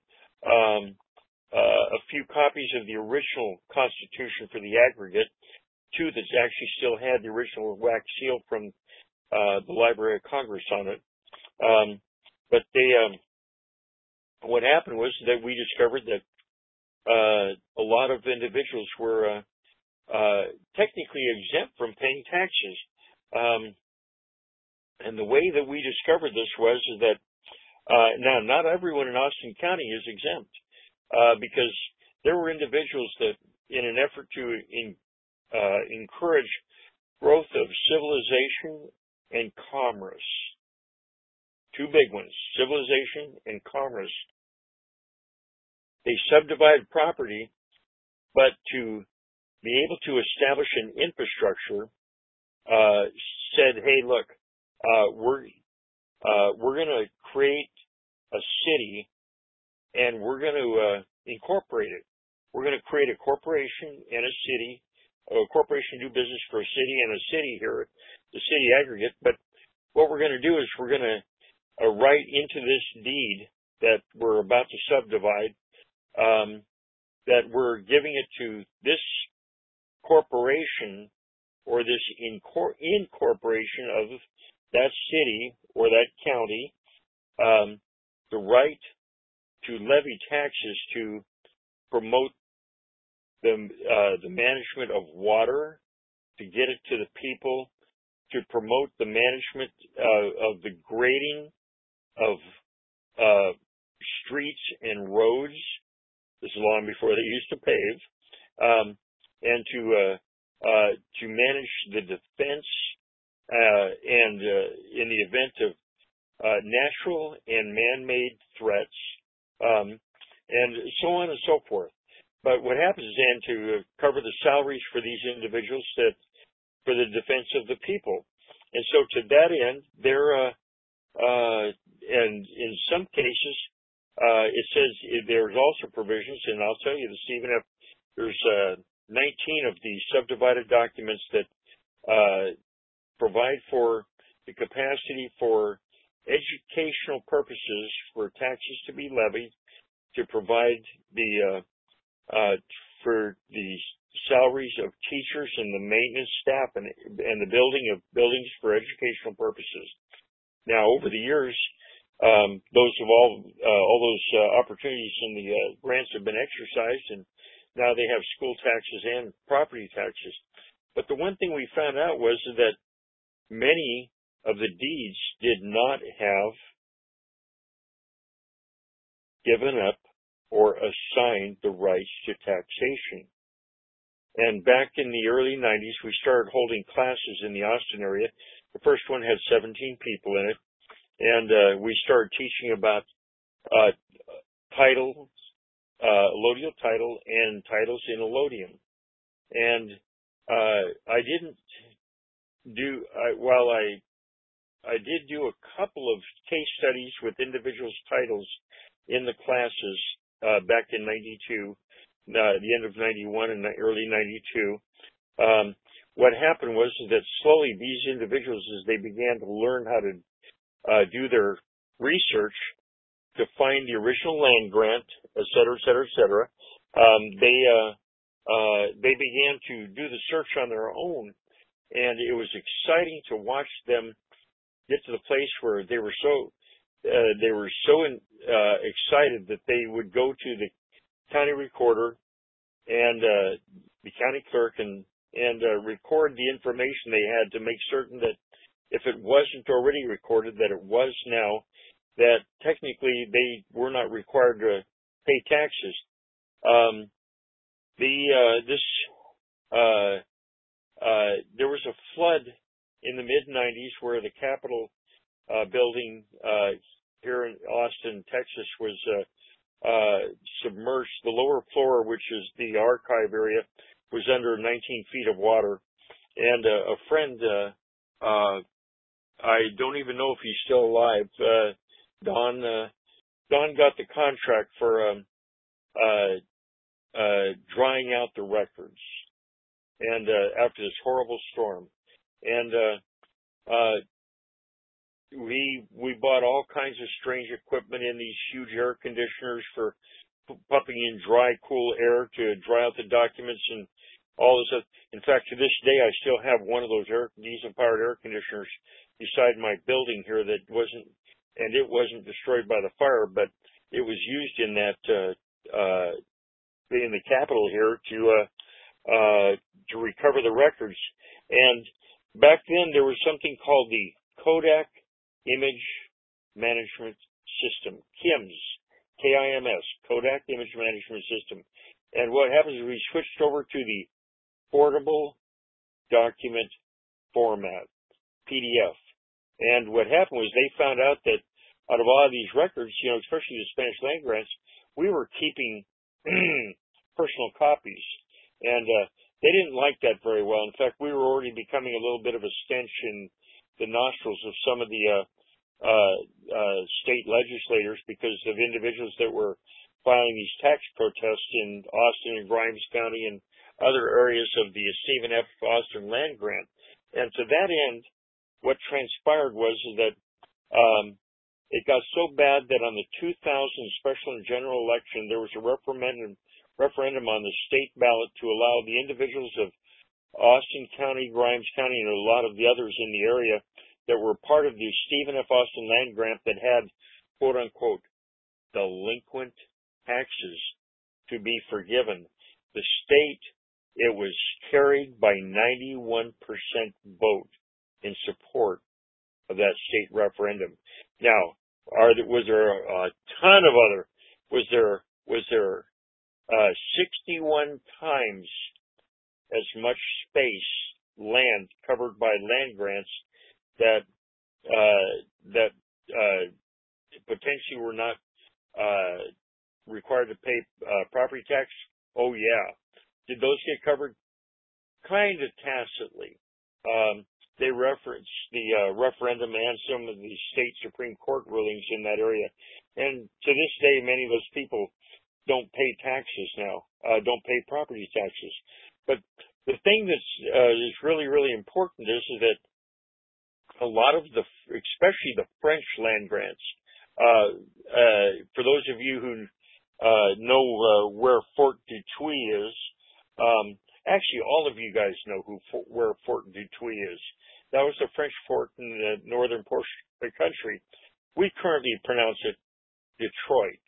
a few copies of the original Constitution for the aggregate, two that actually still had the original wax seal from the Library of Congress on it. But what happened was that we discovered that a lot of individuals were technically exempt from paying taxes. And the way that we discovered this was that now, not everyone in Austin County is exempt, because there were individuals that, in an effort to encourage growth of civilization and commerce, two big ones, civilization and commerce, they subdivided property but to be able to establish an infrastructure, said, hey, look, we're going to create a city and we're going to incorporate it. We're going to create a corporation and a city, a corporation do business for a city and a city here, the city aggregate. But what we're going to do is we're going to write into this deed that we're about to subdivide, that we're giving it to this corporation or this incorporation of that city or that county, the right to levy taxes to promote the management of water, to get it to the people, to promote the management of the grading of streets and roads. This is long before they used to pave, and to manage the defense and in the event of natural and man-made threats, and so on and so forth. But what happens then to cover the salaries for these individuals for the defense of the people. And so to that end, and in some cases, it says there's also provisions, and I'll tell you this, even if there's 19 of the subdivided documents that provide for the capacity for educational purposes for taxes to be levied, to provide for the salaries of teachers and the maintenance staff and the building of buildings for educational purposes. Now, over the years, all those opportunities in the grants have been exercised, and now they have school taxes and property taxes. But the one thing we found out was that many of the deeds did not have given up or assigned the rights to taxation. And back in the early 90s, we started holding classes in the Austin area. The first one had 17 people in it. And we started teaching about titles, allodial title, and titles in allodium. And I did do a couple of case studies with individuals' titles in the classes back in 92, the end of 91 and early 92. What happened was that slowly these individuals, as they began to learn how to do their research to find the original land grant, et cetera, et cetera, et cetera, they began to do the search on their own, and it was exciting to watch them get to the place where they were so excited that they would go to the county recorder and the county clerk and record the information they had to make certain that if it wasn't already recorded, that it was now, that technically they were not required to pay taxes. There was a flood in the mid-90s where the Capitol building here in Austin, Texas, was submerged. The lower floor, which is the archive area, was under 19 feet of water. And a friend, I don't even know if he's still alive, Don got the contract for drying out the records, and after this horrible storm. And we bought all kinds of strange equipment in these huge air conditioners for pumping in dry, cool air to dry out the documents and all this. In fact, to this day, I still have one of those diesel-powered air conditioners beside my building here it wasn't destroyed by the fire, but it was used in that in the Capitol here to recover the records. And back then, there was something called the Kodak Image Management System, KIMS, K-I-M-S, Kodak Image Management System. And what happens is we switched over to the Portable Document Format, PDF. And what happened was they found out that out of a lot of these records, especially the Spanish land grants, we were keeping personal copies. And they didn't like that very well. In fact, we were already becoming a little bit of a stench in the nostrils of some of the state legislators because of individuals that were filing these tax protests in Austin and Grimes County and other areas of the Stephen F. Austin land grant. And to that end, what transpired was that it got so bad that on the 2000 special and general election, there was a referendum on the state ballot to allow the individuals of Austin County, Grimes County, and a lot of the others in the area that were part of the Stephen F. Austin land grant that had, quote unquote, delinquent taxes to be forgiven. The state, it was carried by 91% vote in support of that state referendum. Now, was there a ton of other? Was there 61 times as much space, land covered by land grants that potentially were not required to pay property tax? Oh yeah. Did those get covered? Kind of tacitly. They referenced the referendum and some of the state Supreme Court rulings in that area. And to this day, many of those people don't pay taxes now, don't pay property taxes. But the thing that's is really, really important is that a lot of especially the French land grants, for those of you who know where Fort Detroit is, actually all of you guys know where Fort Detroit is. That was the French fort in the northern portion of the country. We currently pronounce it Detroit.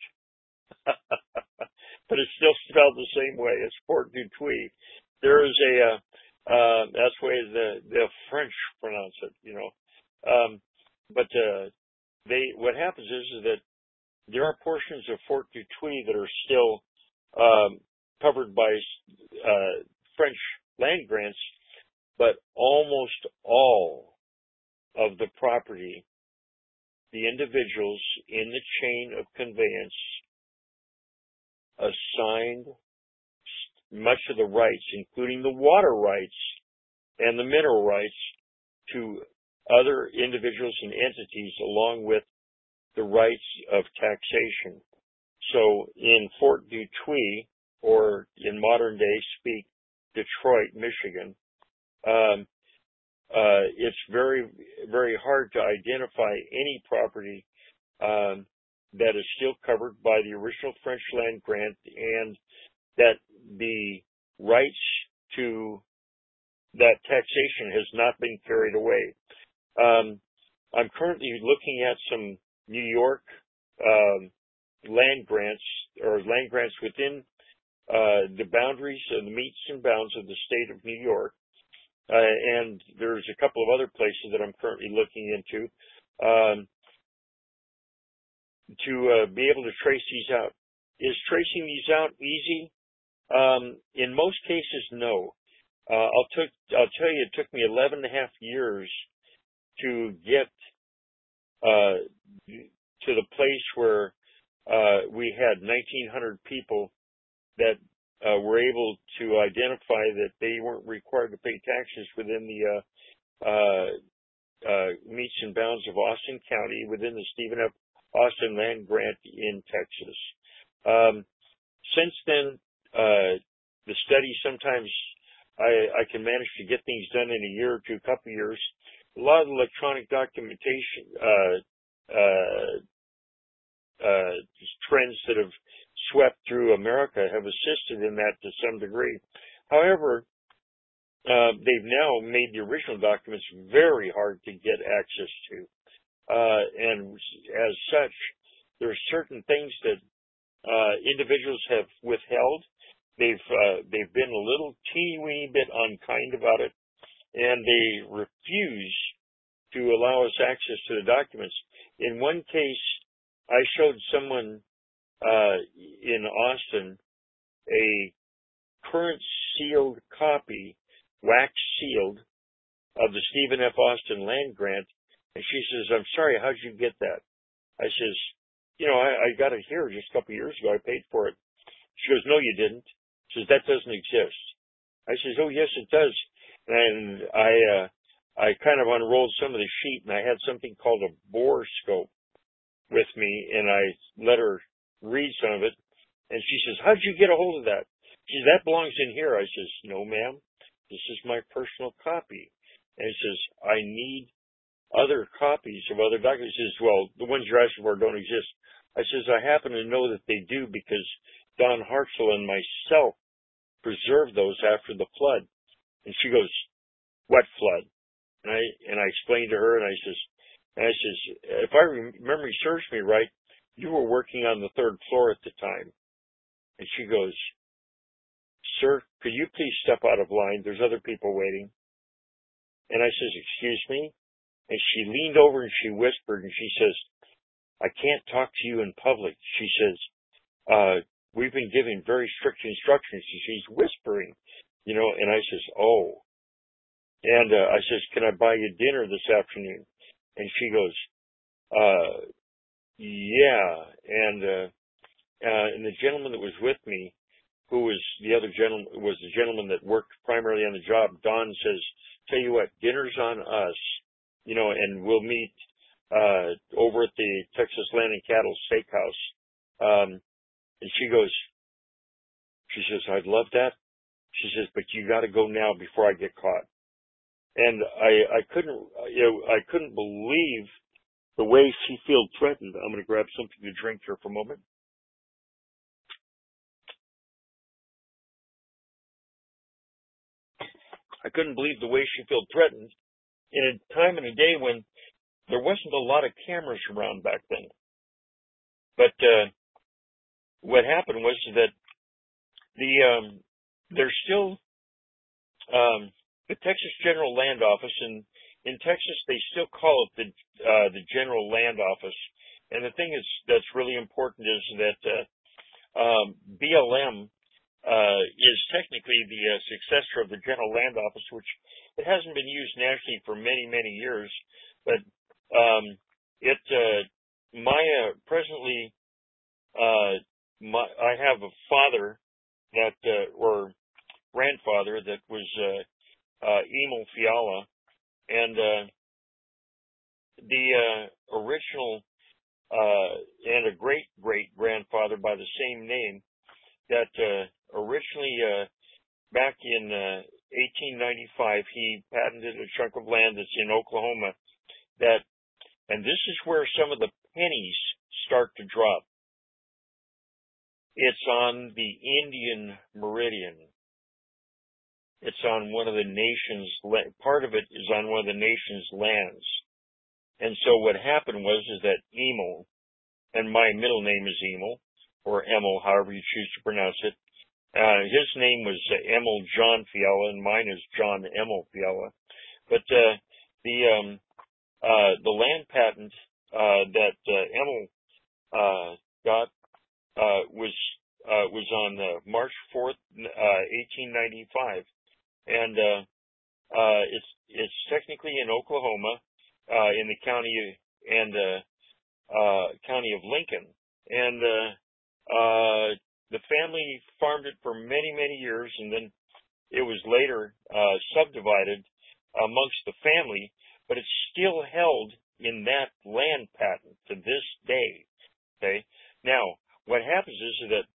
But it's still spelled the same way. It's Fort Detroit. There is that's the way the French pronounce it, you know. But what happens is that there are portions of Fort Detroit that are still covered by French land grants, but almost all of the property, the individuals in the chain of conveyance assigned much of the rights, including the water rights and the mineral rights, to other individuals and entities along with the rights of taxation. So in Fort Detroit, or in modern day speak, Detroit, Michigan, it's very, very hard to identify any property that is still covered by the original French land grant, and that the rights to that taxation has not been carried away. I'm currently looking at some New York land grants, or land grants within the boundaries and the metes and bounds of the state of New York. And there's a couple of other places that I'm currently looking into to be able to trace these out. Is tracing these out easy? In most cases, no. I'll tell you, it took me 11 and a half years to get to the place where we had 1,900 people that were able to identify that they weren't required to pay taxes within the metes and bounds of Austin County within the Stephen F. Austin land grant in Texas. Since then, the study, sometimes I can manage to get things done in a year or two, a couple of years. A lot of the electronic documentation trends that have swept through America have assisted in that to some degree. However, they've now made the original documents very hard to get access to. And as such, there are certain things that individuals have withheld. They've been a little teeny-weeny bit unkind about it, and they refuse to allow us access to the documents. In one case, I showed someone in Austin a current sealed copy, wax sealed, of the Stephen F. Austin land grant, and she says, "I'm sorry, how'd you get that?" I says, I got it here just a couple of years ago. I paid for it. She goes, "No, you didn't." She says, "That doesn't exist." I says, oh, yes, it does. And I kind of unrolled some of the sheet, and I had something called a bore scope with me, and I let her read some of it. And she says, how did you get a hold of that? She says, that belongs in here. I says, no, ma'am. This is my personal copy. And he says, I need other copies of other documents. He says, well, the ones you're asking for don't exist. I says, I happen to know that they do because Don Hartzell and myself preserved those after the flood. And she goes, what flood? And I explained to her, and I says, if memory serves me right, you were working on the 3rd floor at the time. And she goes, sir, could you please step out of line? There's other people waiting. And I says, excuse me? And she leaned over and she whispered, and she says, I can't talk to you in public. She says, we've been giving very strict instructions. She's whispering, and I says, oh. And I says, can I buy you dinner this afternoon? And she goes, yeah. And the gentleman that was with me, who was the other gentleman, was the gentleman that worked primarily on the job, Don says, tell you what, dinner's on us, and we'll meet over at the Texas Land and Cattle Steakhouse. And she says, I'd love that. She says, but you got to go now before I get caught. And I couldn't believe the way she felt threatened. I'm going to grab something to drink here for a moment. I couldn't believe the way she felt threatened in a time and a day when there wasn't a lot of cameras around back then. But what happened was that there's still the Texas General Land Office, and in Texas they still call it the General Land Office. And the thing that's really important is that BLM is technically the successor of the General Land Office, which it hasn't been used nationally for many, many years. But I have a father or grandfather that was Emil Fiala, and the original and a great-great-grandfather by the same name that originally back in 1895 he patented a chunk of land that's in Oklahoma and this is where some of the pennies start to drop. It's on the Indian Meridian. It's on one of the nation's, part of it is on one of the nation's lands. And so what happened was that Emil, and my middle name is Emil, or Emil, however you choose to pronounce it. His name was Emil John Fiala, and mine is John Emil Fiala. But the land patent that Emil got was on March 4th, 1895, and it's technically in Oklahoma, in the county county of Lincoln, and the family farmed it for many, many years, and then it was later subdivided amongst the family, but it's still held in that land patent to this day. Okay. Now, what happens is that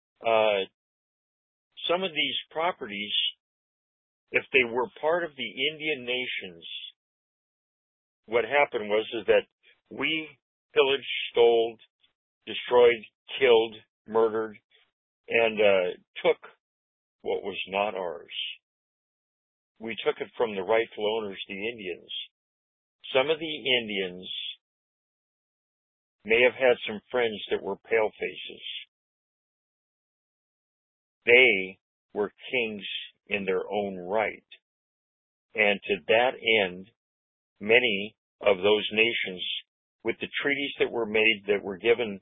some of these properties, if they were part of the Indian nations, what happened was that we pillaged, stole, destroyed, killed, murdered, and took what was not ours. We took it from the rightful owners, the Indians. Some of the Indians may have had some friends that were palefaces. They were kings in their own right. And to that end, many of those nations, with the treaties that were made, that were given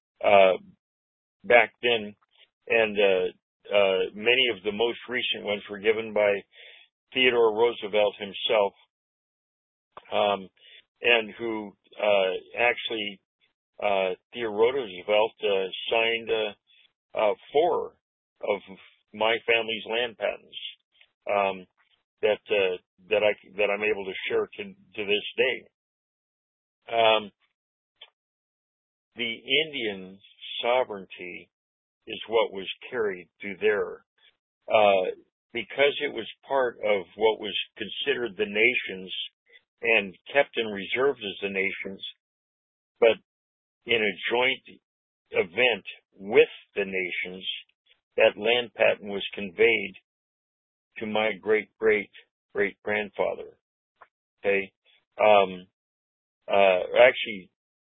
back then, and many of the most recent ones were given by Theodore Roosevelt himself, and who actually Theodore Roosevelt signed 4 of my family's land patents. that I'm able to share to this day. The Indian sovereignty is what was carried through there, because it was part of what was considered the nations and kept and reserved as the nations, but in a joint event with the nations, that land patent was conveyed to my great-great-great-grandfather. Okay. Actually,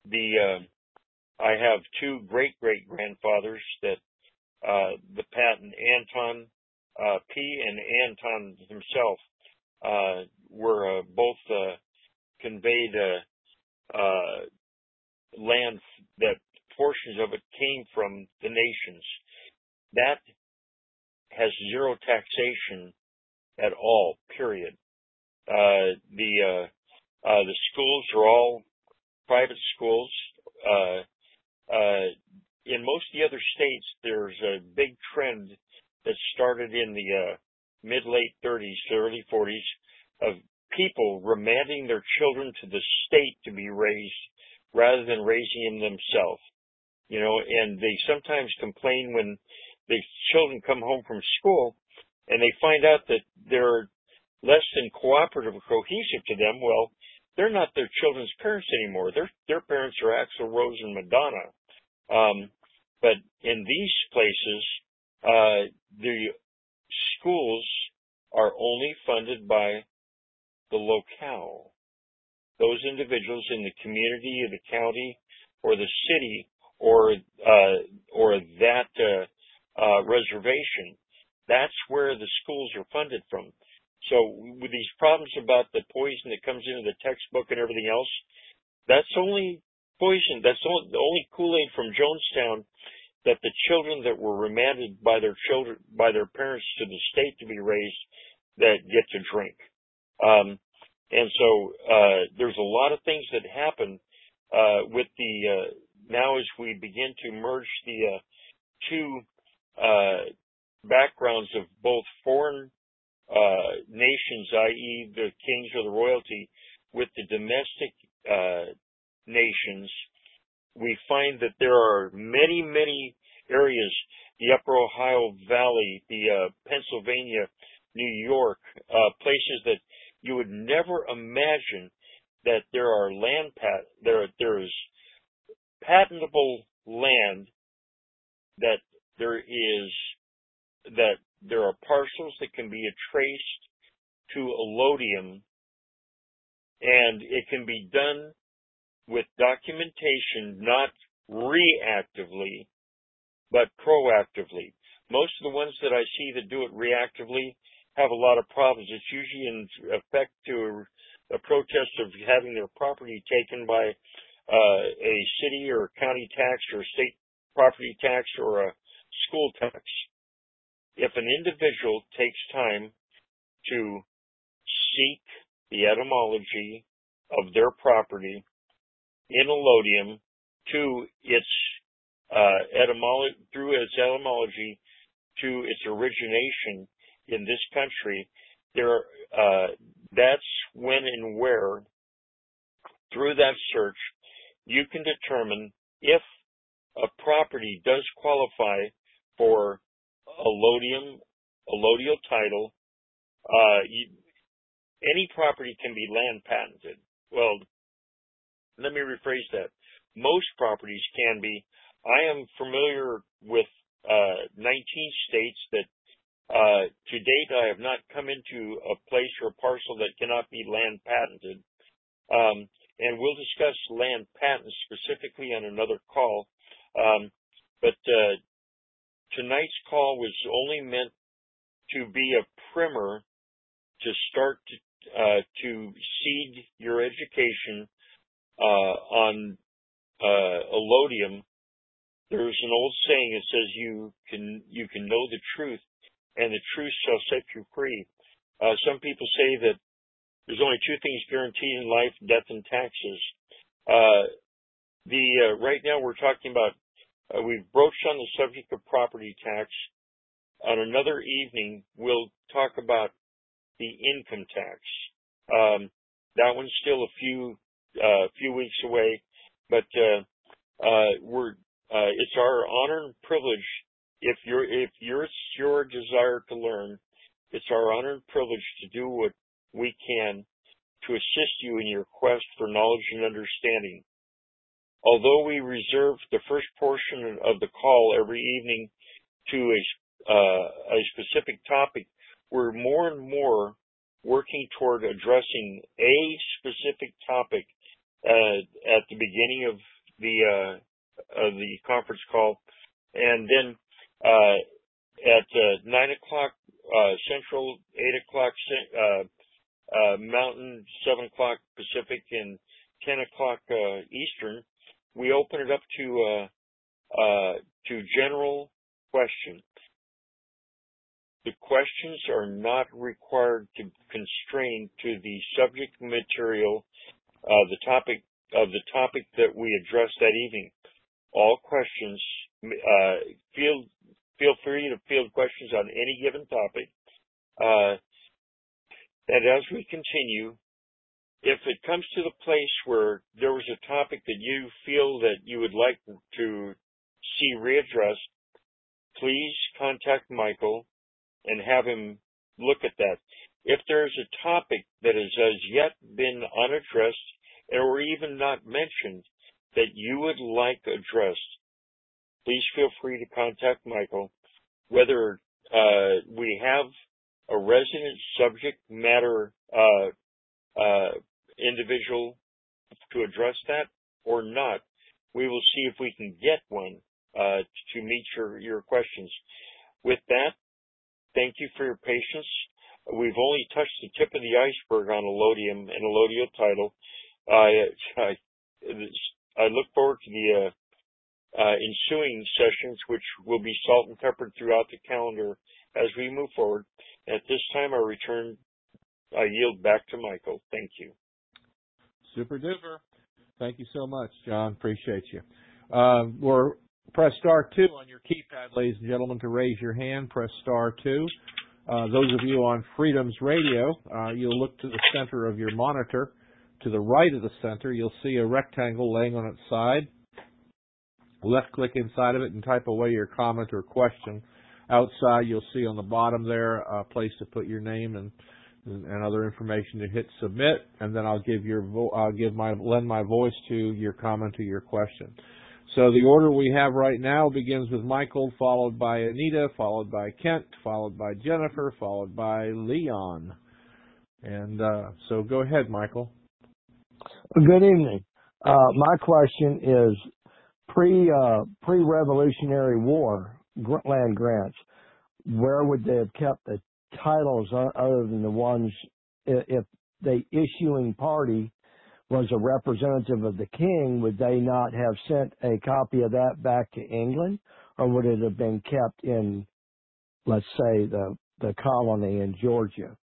I have two great-great-grandfathers that, the patent, Anton P. and Anton himself, were both conveyed land that portions of it came from the nations. That has zero taxation at all, period. The schools are all private schools. In most of the other states, there's a big trend that started in the mid-late 30s to early 40s of people remanding their children to the state to be raised rather than raising them themselves. You know, and they sometimes complain when the children come home from school and they find out that they're less than cooperative or cohesive to them. Well, they're not their children's parents anymore. Their parents are Axl Rose and Madonna. But in these places, the schools are only funded by the locale. Those individuals in the community or the county or the city or that reservation. That's where the schools are funded from. So with these problems about the poison that comes into the textbook and everything else, that's only poison. That's the only Kool-Aid from Jonestown that the children that were remanded by their parents to the state to be raised that get to drink. And so there's a lot of things that happen with the now as we begin to merge the two backgrounds of both foreign nations, i.e. the kings or the royalty, with the domestic nations, we find that there are many, many areas, the Upper Ohio Valley, the Pennsylvania, New York, places that you would never imagine that there are there is patentable land, that there are parcels that can be traced to allodium, and it can be done with documentation, not reactively, but proactively. Most of the ones that I see that do it reactively have a lot of problems. It's usually in effect to a protest of having their property taken by a city or county tax or state property tax or a school tax. If an individual takes time to seek the etymology of their property in allodium to its etymology to its origination in this country, that's when and where, through that search, you can determine if a property does qualify for allodial title. Any property can be land patented. Well, let me rephrase that. Most properties can be. I am familiar with 19 states that to date I have not come into a place or a parcel that cannot be land patented. And we'll discuss land patents specifically on another call. But tonight's call was only meant to be a primer to start to seed your education on allodium. There's an old saying that says you can know the truth, and the truth shall set you free. Some people say that there's only two things guaranteed in life: death and taxes. Right now we're talking about, we've broached on the subject of property tax. On another evening, we'll talk about the income tax. That one's still a few weeks away, but it's our honor and privilege. If it's your desire to learn, it's our honor and privilege to do what we can to assist you in your quest for knowledge and understanding. Although we reserve the first portion of the call every evening to a specific topic, we're more and more working toward addressing a specific topic at the beginning of the conference call, and then at 9 o'clock Central, 8 o'clock Mountain, 7 o'clock Pacific, and 10 o'clock Eastern, we open it up to general questions. The questions are not required to constrain to the subject material, the topic that we address that evening. All questions, feel free to field questions on any given topic. And as we continue, if it comes to the place where there was a topic that you feel that you would like to see readdressed, please contact Michael and have him look at that. If there's a topic that has as yet been unaddressed or even not mentioned that you would like addressed, please feel free to contact Michael. Whether we have a resident subject matter individual to address that or not, we will see if we can get one to meet your questions. With that, thank you for your patience. We've only touched the tip of the iceberg on allodium and allodial title. I look forward to the ensuing sessions, which will be salt and peppered throughout the calendar as we move forward. At this time, I yield back to Michael. Thank you. Super duper. Thank you so much, John. Appreciate you. Press star 2 on your keypad, ladies and gentlemen, to raise your hand. Press star 2. Those of you on Freedoms Radio, you'll look to the center of your monitor. To the right of the center, you'll see a rectangle laying on its side. Left-click inside of it and type away your comment or question. Outside, you'll see on the bottom there a place to put your name and other information to hit submit, and then I'll lend my voice to your comment or your question. So the order we have right now begins with Michael, followed by Anita, followed by Kent, followed by Jennifer, followed by Leon. And so go ahead, Michael. Good evening. My question is pre-Revolutionary War land grants. Where would they have kept the titles other than the ones if the issuing party was a representative of the king? Would they not have sent a copy of that back to England, or would it have been kept in, let's say, the colony in Georgia?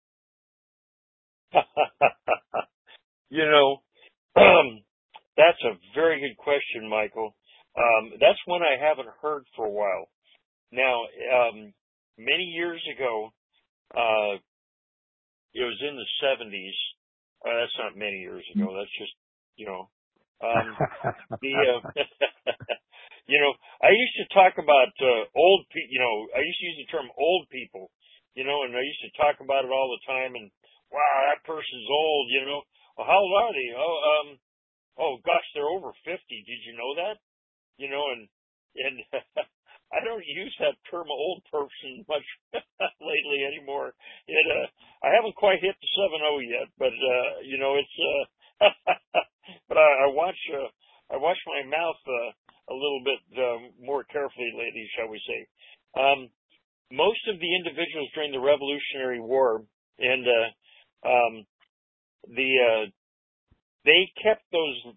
That's a very good question, Michael. That's one I haven't heard for a while. Now, many years ago, it was in the 70s. That's not many years ago. That's just, I used to talk about old people, I used to use the term old people, and I used to talk about it all the time, and wow, that person's old, Well, how old are they? Oh gosh, they're over 50. Did you know that? And I don't use that term old person much lately anymore. I haven't quite hit the 7-0 yet, but it's but I watch my mouth a little bit more carefully lately, shall we say. Most of the individuals during the Revolutionary War and they kept those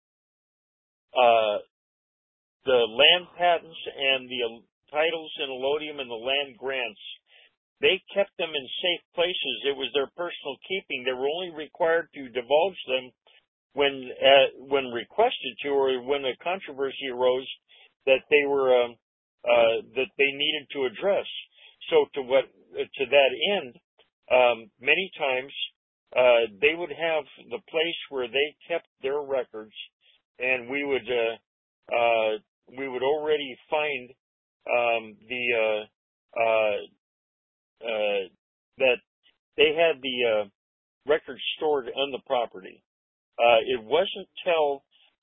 the land patents and the titles in allodium and the land grants. They kept them in safe places. It was their personal keeping. They were only required to divulge them when requested to, or when a controversy arose that they were that they needed to address. So to that end, many times they would have the place where they kept their records, and we would already find that they had the records stored on the property. It wasn't till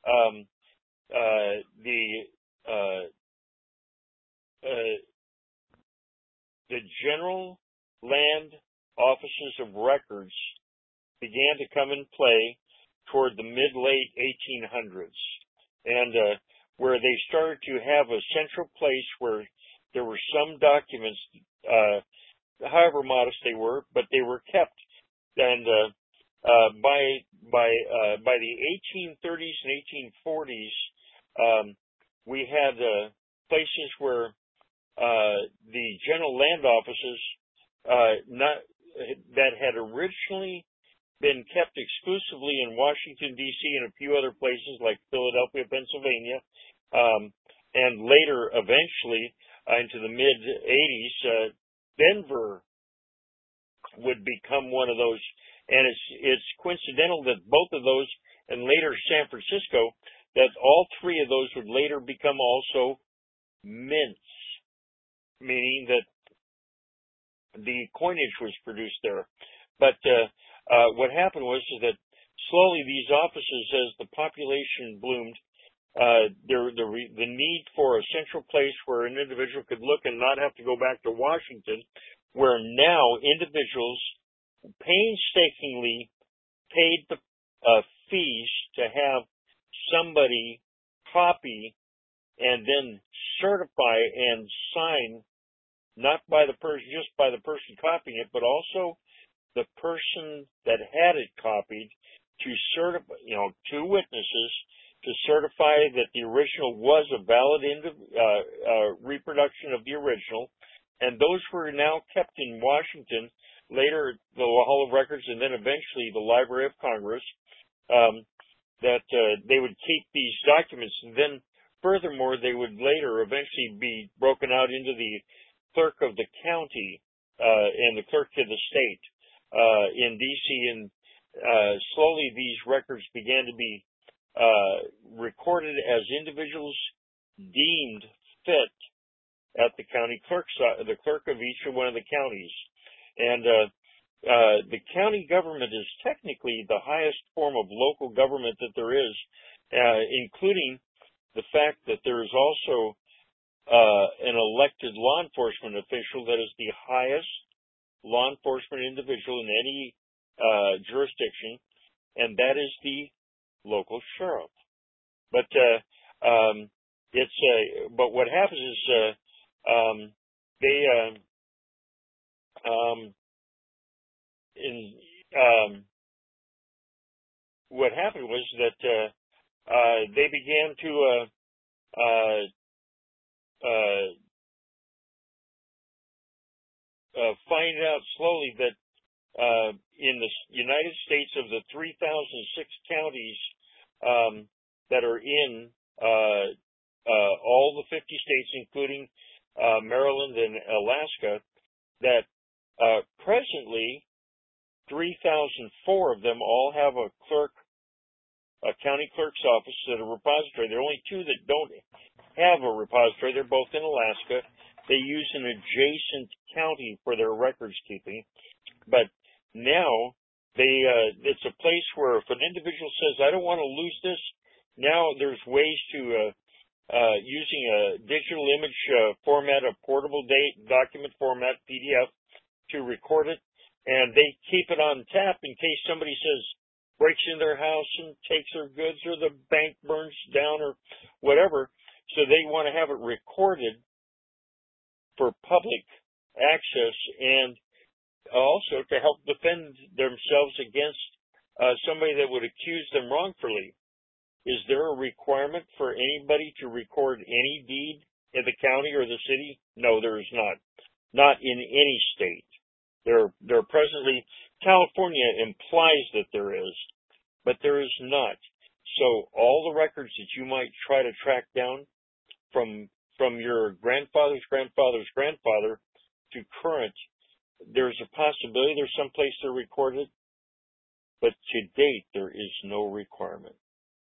the general land offices of records began to come in play toward the mid-late 1800s, and where they started to have a central place where there were some documents, however modest they were, but they were kept. And by the 1830s and 1840s, we had places where the general land offices that had originally been kept exclusively in Washington, D.C. and a few other places like Philadelphia, Pennsylvania, and later, eventually, into the mid-80s, Denver would become one of those. And it's coincidental that both of those, and later San Francisco, that all three of those would later become also mints, meaning that the coinage was produced there. But what happened was that slowly these offices, as the population bloomed, the need for a central place where an individual could look and not have to go back to Washington, where now individuals painstakingly paid the fees to have somebody copy and then certify and sign, not by the person, just by the person copying it, but also the person that had it copied to certify, two witnesses to certify that the original was a valid reproduction of the original, and those were now kept in Washington, later the Hall of Records, and then eventually the Library of Congress, that they would keep these documents, and then furthermore, they would later eventually be broken out into the clerk of the county and the clerk of the state in D.C., and slowly these records began to be recorded as individuals deemed fit at the county clerk's, the clerk of each one of the counties. And the county government is technically the highest form of local government that there is, including the fact that there is also an elected law enforcement official that is the highest law enforcement individual in any jurisdiction, and that is the local sheriff. But but what happens is what happened was that they began to find out slowly that in the United States, of the 3,006 counties that are in all the 50 states, including Maryland and Alaska, that presently 3,004 of them all have a county clerk's office at a repository. There are only two that don't have a repository. They're both in Alaska. They use an adjacent county for their records keeping. But now it's a place where if an individual says, I don't want to lose this, now there's ways to, using a digital image format, a portable document format, PDF, to record it, and they keep it on tap in case somebody breaks in their house and takes their goods, or the bank burns down, or whatever. So they want to have it recorded for public access, and also to help defend themselves against somebody that would accuse them wrongfully. Is there a requirement for anybody to record any deed in the county or the city? No, there is not. Not in any state. There presently, California implies that there is, but there is not. So all the records that you might try to track down from your grandfather's grandfather's grandfather to current, there's a possibility there's some place they're recorded, but to date there is no requirement.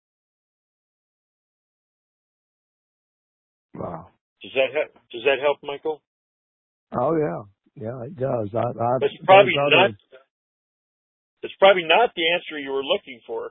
Wow. Does that help, Michael? Oh yeah, it does. It's probably not. It's probably not the answer you were looking for.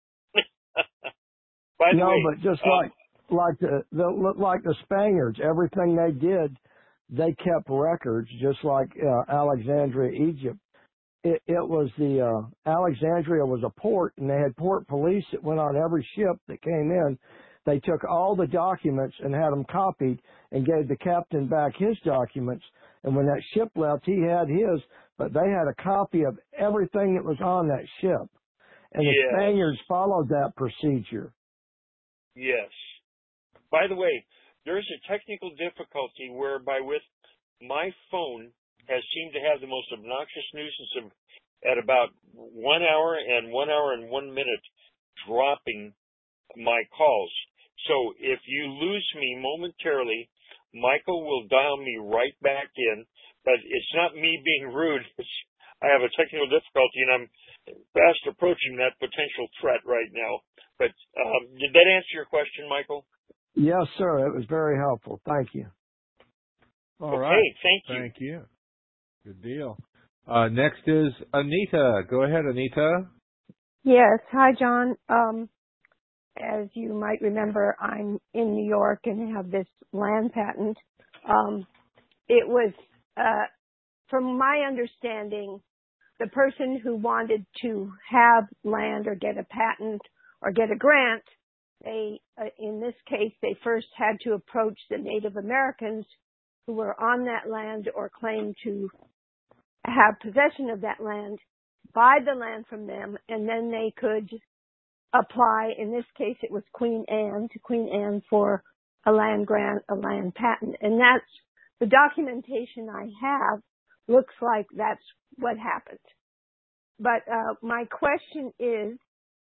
By the way, but just like the Spaniards, everything they did, they kept records. Just like Alexandria, Egypt. It was Alexandria was a port, and they had port police that went on every ship that came in. They took all the documents and had them copied and gave the captain back his documents. And when that ship left, he had his, but they had a copy of everything that was on that ship. And the Spaniards followed that procedure. Yes. By the way, there's a technical difficulty whereby with my phone has seemed to have the most obnoxious nuisance of at about 1 hour and 1 hour and 1 minute dropping my calls. So if you lose me momentarily, Michael will dial me right back in, but it's not me being rude. I have a technical difficulty, and I'm fast approaching that potential threat right now. But did that answer your question, Michael? Yes, sir. It was very helpful. Thank you. All right. Thank you. Thank you. Good deal. Next is Anita. Go ahead, Anita. Yes. Hi, John. As you might remember, I'm in New York and have this land patent. It was, from my understanding, the person who wanted to have land or get a patent or get a grant, they, in this case, they first had to approach the Native Americans who were on that land or claimed to have possession of that land, buy the land from them, and then they could apply. In this case, it was Queen Anne for a land grant, a land patent. And that's the documentation I have looks like that's what happened. But my question is,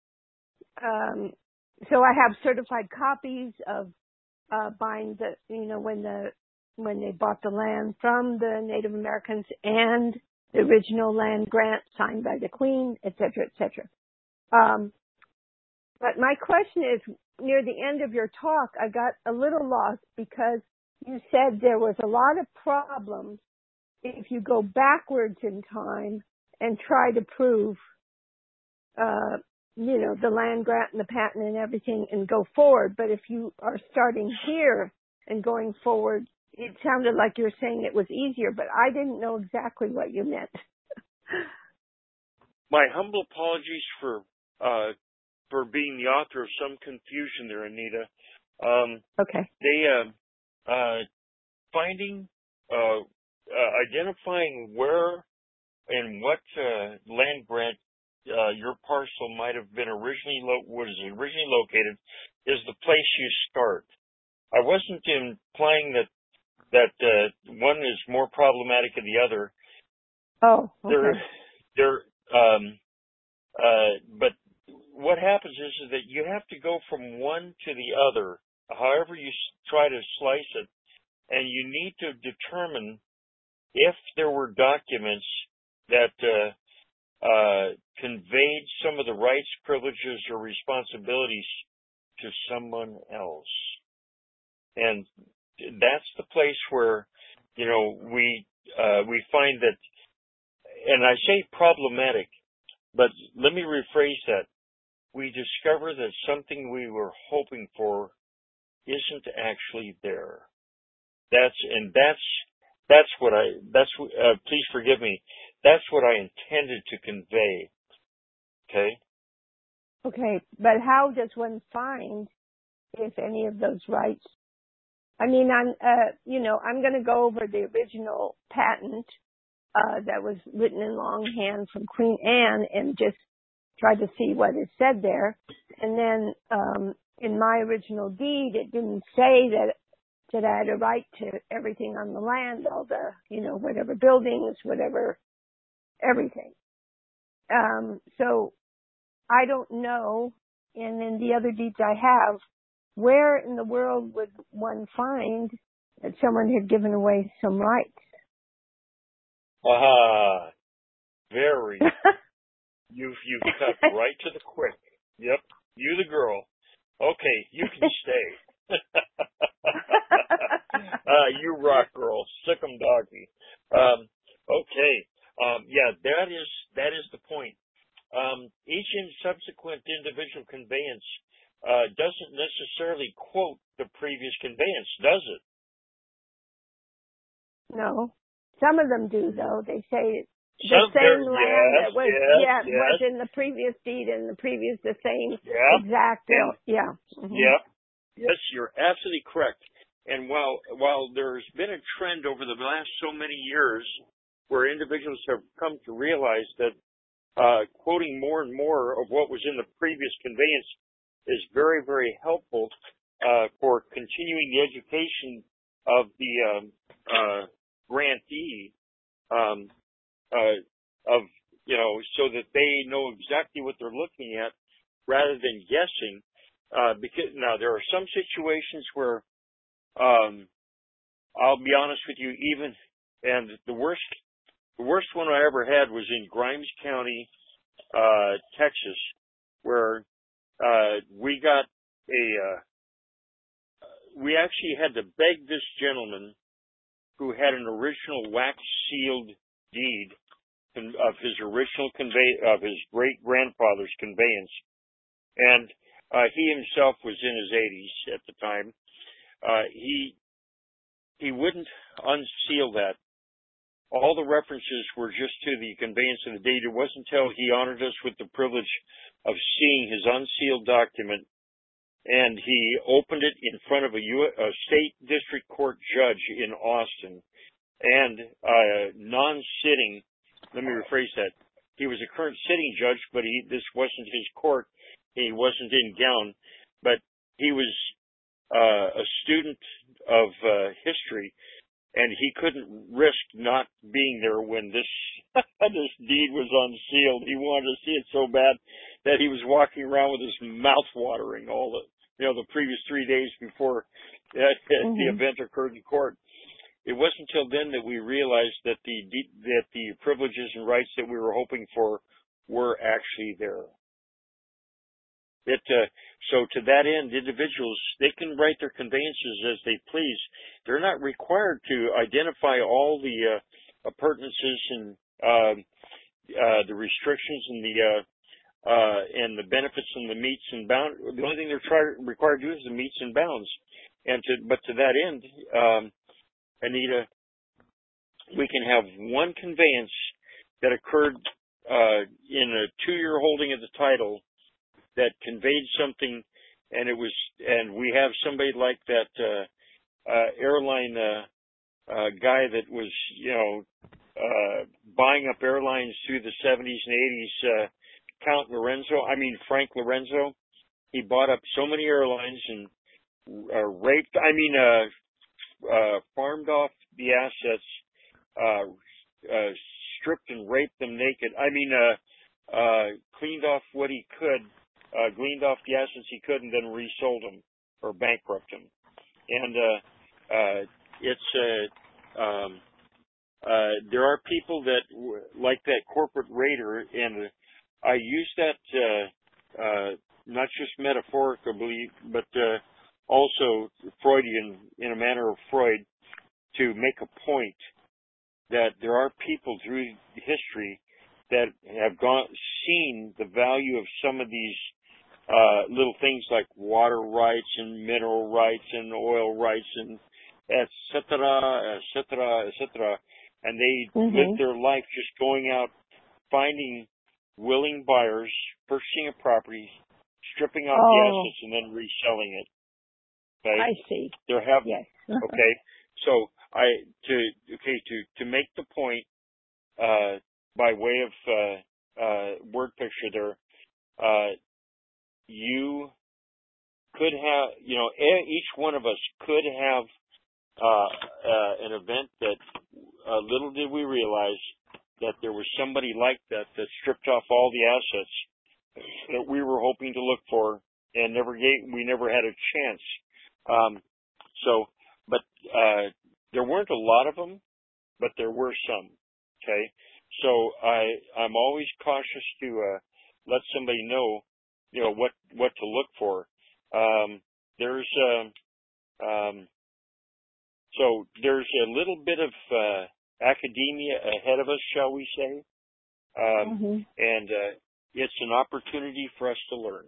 so I have certified copies of buying the, when they bought the land from the Native Americans and the original land grant signed by the Queen, et cetera, et cetera. But my question is, near the end of your talk, I got a little lost because you said there was a lot of problems if you go backwards in time and try to prove, the land grant and the patent and everything and go forward. But if you are starting here and going forward, it sounded like you were saying it was easier, but I didn't know exactly what you meant. My humble apologies for being the author of some confusion there, Anita. Okay. They identifying where and what land grant your parcel might have been originally located is the place you start. I wasn't implying that one is more problematic than the other. Oh, okay. But what happens is that you have to go from one to the other, however you try to slice it, and you need to determine if there were documents that conveyed some of the rights, privileges, or responsibilities to someone else. And that's the place where, we find that, and I say problematic, but let me rephrase that. We discover that something we were hoping for isn't actually there. Please forgive me. That's what I intended to convey. Okay? Okay, but how does one find if any of those rights? I mean, I'm going to go over the original patent that was written in longhand from Queen Anne and just try to see what is said there. And then in my original deed, it didn't say that I had a right to everything on the land, all the, whatever buildings, whatever, everything. So I don't know. And in the other deeds I have, where in the world would one find that someone had given away some rights? Ah, very. You've cut right to the quick. Yep, you the girl. Okay, you can stay. You rock, girl. Sick 'em doggy. Okay. Yeah, that is the point. Each subsequent individual conveyance doesn't necessarily quote the previous conveyance, does it? No. Some of them do, though. They say the same land that was was in the previous deed and the same exact. Yeah. Mm-hmm. Yep. Yes, you're absolutely correct. And while there's been a trend over the last so many years where individuals have come to realize that quoting more and more of what was in the previous conveyance is very, very helpful for continuing the education of the grantee, so that they know exactly what they're looking at rather than guessing. Because now there are some situations where I'll be honest with you, and the worst one I ever had was in Grimes County, Texas, where we got we actually had to beg this gentleman who had an original wax sealed deed of his original of his great grandfather's conveyance, and he himself was in his 80s at the time. He wouldn't unseal that. All the references were just to the conveyance of the deed. It wasn't until he honored us with the privilege of seeing his unsealed document, and he opened it in front of a state district court judge in Austin, and non-sitting. Let me rephrase that. He was a current sitting judge, but this wasn't his court. He wasn't in gown, but he was a student of history, and he couldn't risk not being there when this this deed was unsealed. He wanted to see it so bad that he was walking around with his mouth watering all the previous 3 days before the event occurred in court. It wasn't until then that we realized that the privileges and rights that we were hoping for were actually there. So to that end, individuals, they can write their conveyances as they please. They're not required to identify all the appurtenances and the restrictions and the benefits and the metes and bounds. The only thing they're required to do is the metes and bounds. But to that end, Anita, we can have one conveyance that occurred in a 2-year holding of the title that conveyed something, and we have somebody like that airline guy that was buying up airlines through the 70s and 80s. Frank Lorenzo. He bought up so many airlines and farmed off the assets, stripped and raped them naked. Cleaned off what he could, gleaned off the assets he could, and then resold them or bankrupt them. And there are people that like that corporate raider, and I use that not just metaphorically, but also Freudian, in a manner of Freud, to make a point that there are people through history that have seen the value of some of these little things like water rights and mineral rights and oil rights and et cetera, and they live their life just going out, finding willing buyers, purchasing a property, stripping off the assets, and then reselling it. Okay? I see. Yes. Okay. So to make the point, by way of word picture there, you could have, each one of us could have an event that little did we realize that there was somebody like that stripped off all the assets that we were hoping to look for and we never had a chance. But there weren't a lot of them, but there were some. Okay, so I'm always cautious to let somebody know, what to look for. There's so there's a little bit of academia ahead of us, shall we say, and it's an opportunity for us to learn.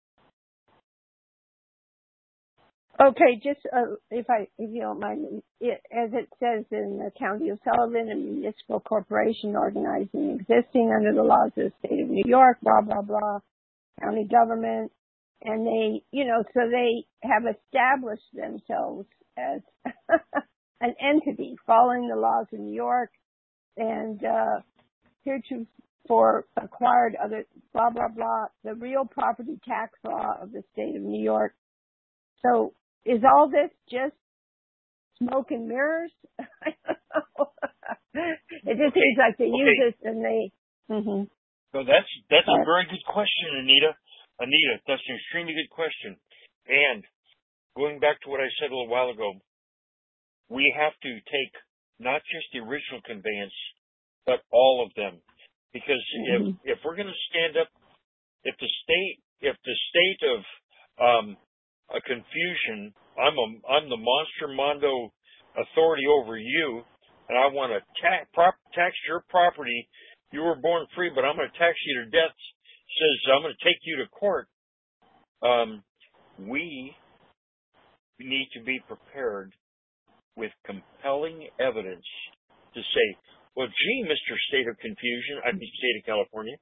Okay, just if you don't mind, as it says in the County of Sullivan, a municipal corporation organizing existing under the laws of the state of New York, blah, blah, blah, county government, and they, so they have established themselves as an entity following the laws of New York and heretofore acquired other, blah, blah, blah, the real property tax law of the state of New York. So, is all this just smoke and mirrors? I don't know. It just seems like they use this and they. So that's a very good question, Anita. That's an extremely good question. And going back to what I said a little while ago, we have to take not just the original conveyance, but all of them, because if we're going to stand up, if the state of a confusion, I'm the monster mondo authority over you, and I want to tax your property. You were born free, but I'm going to tax you to death. Says I'm going to take you to court. We need to be prepared with compelling evidence to say, well, gee, Mr. State of Confusion, I mean State of California,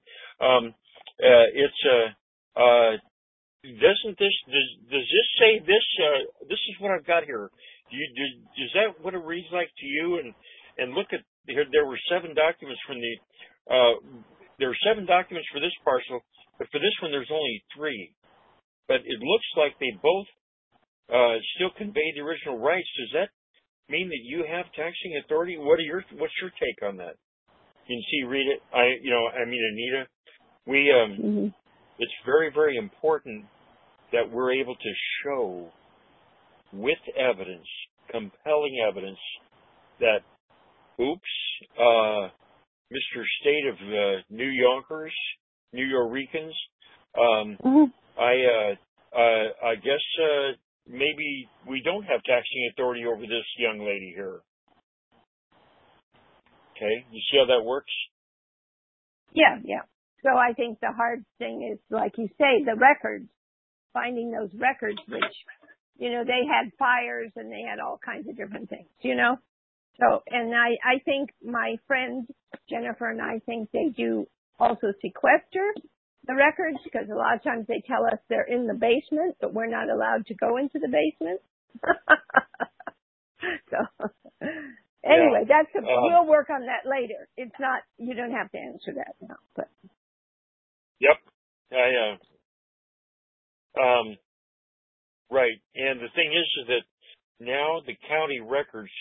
does this say this? This is what I've got here. Is that what it reads like to you? And look at here. There were 7 documents from the. There are 7 documents for this parcel, but for this one there's only 3. But it looks like they both still convey the original rights. Does that mean that you have taxing authority? What's your take on that? Can you read it? Anita, we it's very, very important that we're able to show with evidence, compelling evidence, that, Mr. State of New Yorkers, New Yorkers, I guess maybe we don't have taxing authority over this young lady here. Okay, you see how that works? Yeah. So I think the hard thing is, like you say, the records, finding those records, which, they had fires and they had all kinds of different things, So, and I think my friend Jennifer and I think they do also sequester the records, because a lot of times they tell us they're in the basement, but we're not allowed to go into the basement. So, anyway, we'll work on that later. It's not, you don't have to answer that now, but. Yep. Right. And the thing is that now the county records,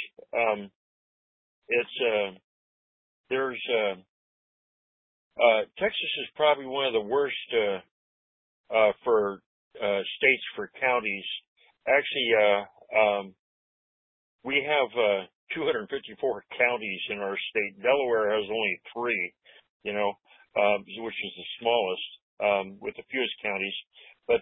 Texas is probably one of the worst, for, states for counties. Actually, we have, 254 counties in our state. Delaware has only 3, which is the smallest, with the fewest counties. But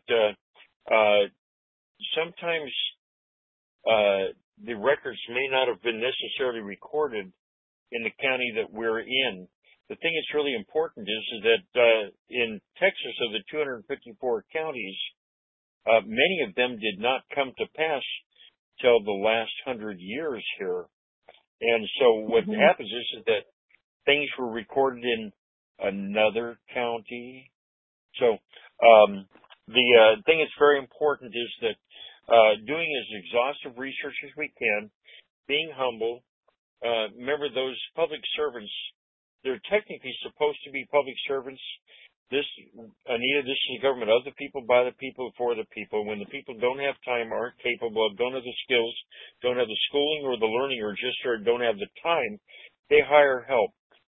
sometimes the records may not have been necessarily recorded in the county that we're in. The thing that's really important is that in Texas, of the 254 counties, many of them did not come to pass till the last 100 years here. And so what happens is that things were recorded in another county. So the thing that's very important is that doing as exhaustive research as we can, being humble. Remember, those public servants, they're technically supposed to be public servants. Anita, this is a government of the people, by the people, for the people. When the people don't have time, aren't capable of, don't have the skills, don't have the schooling or the learning, or just don't have the time, they hire help.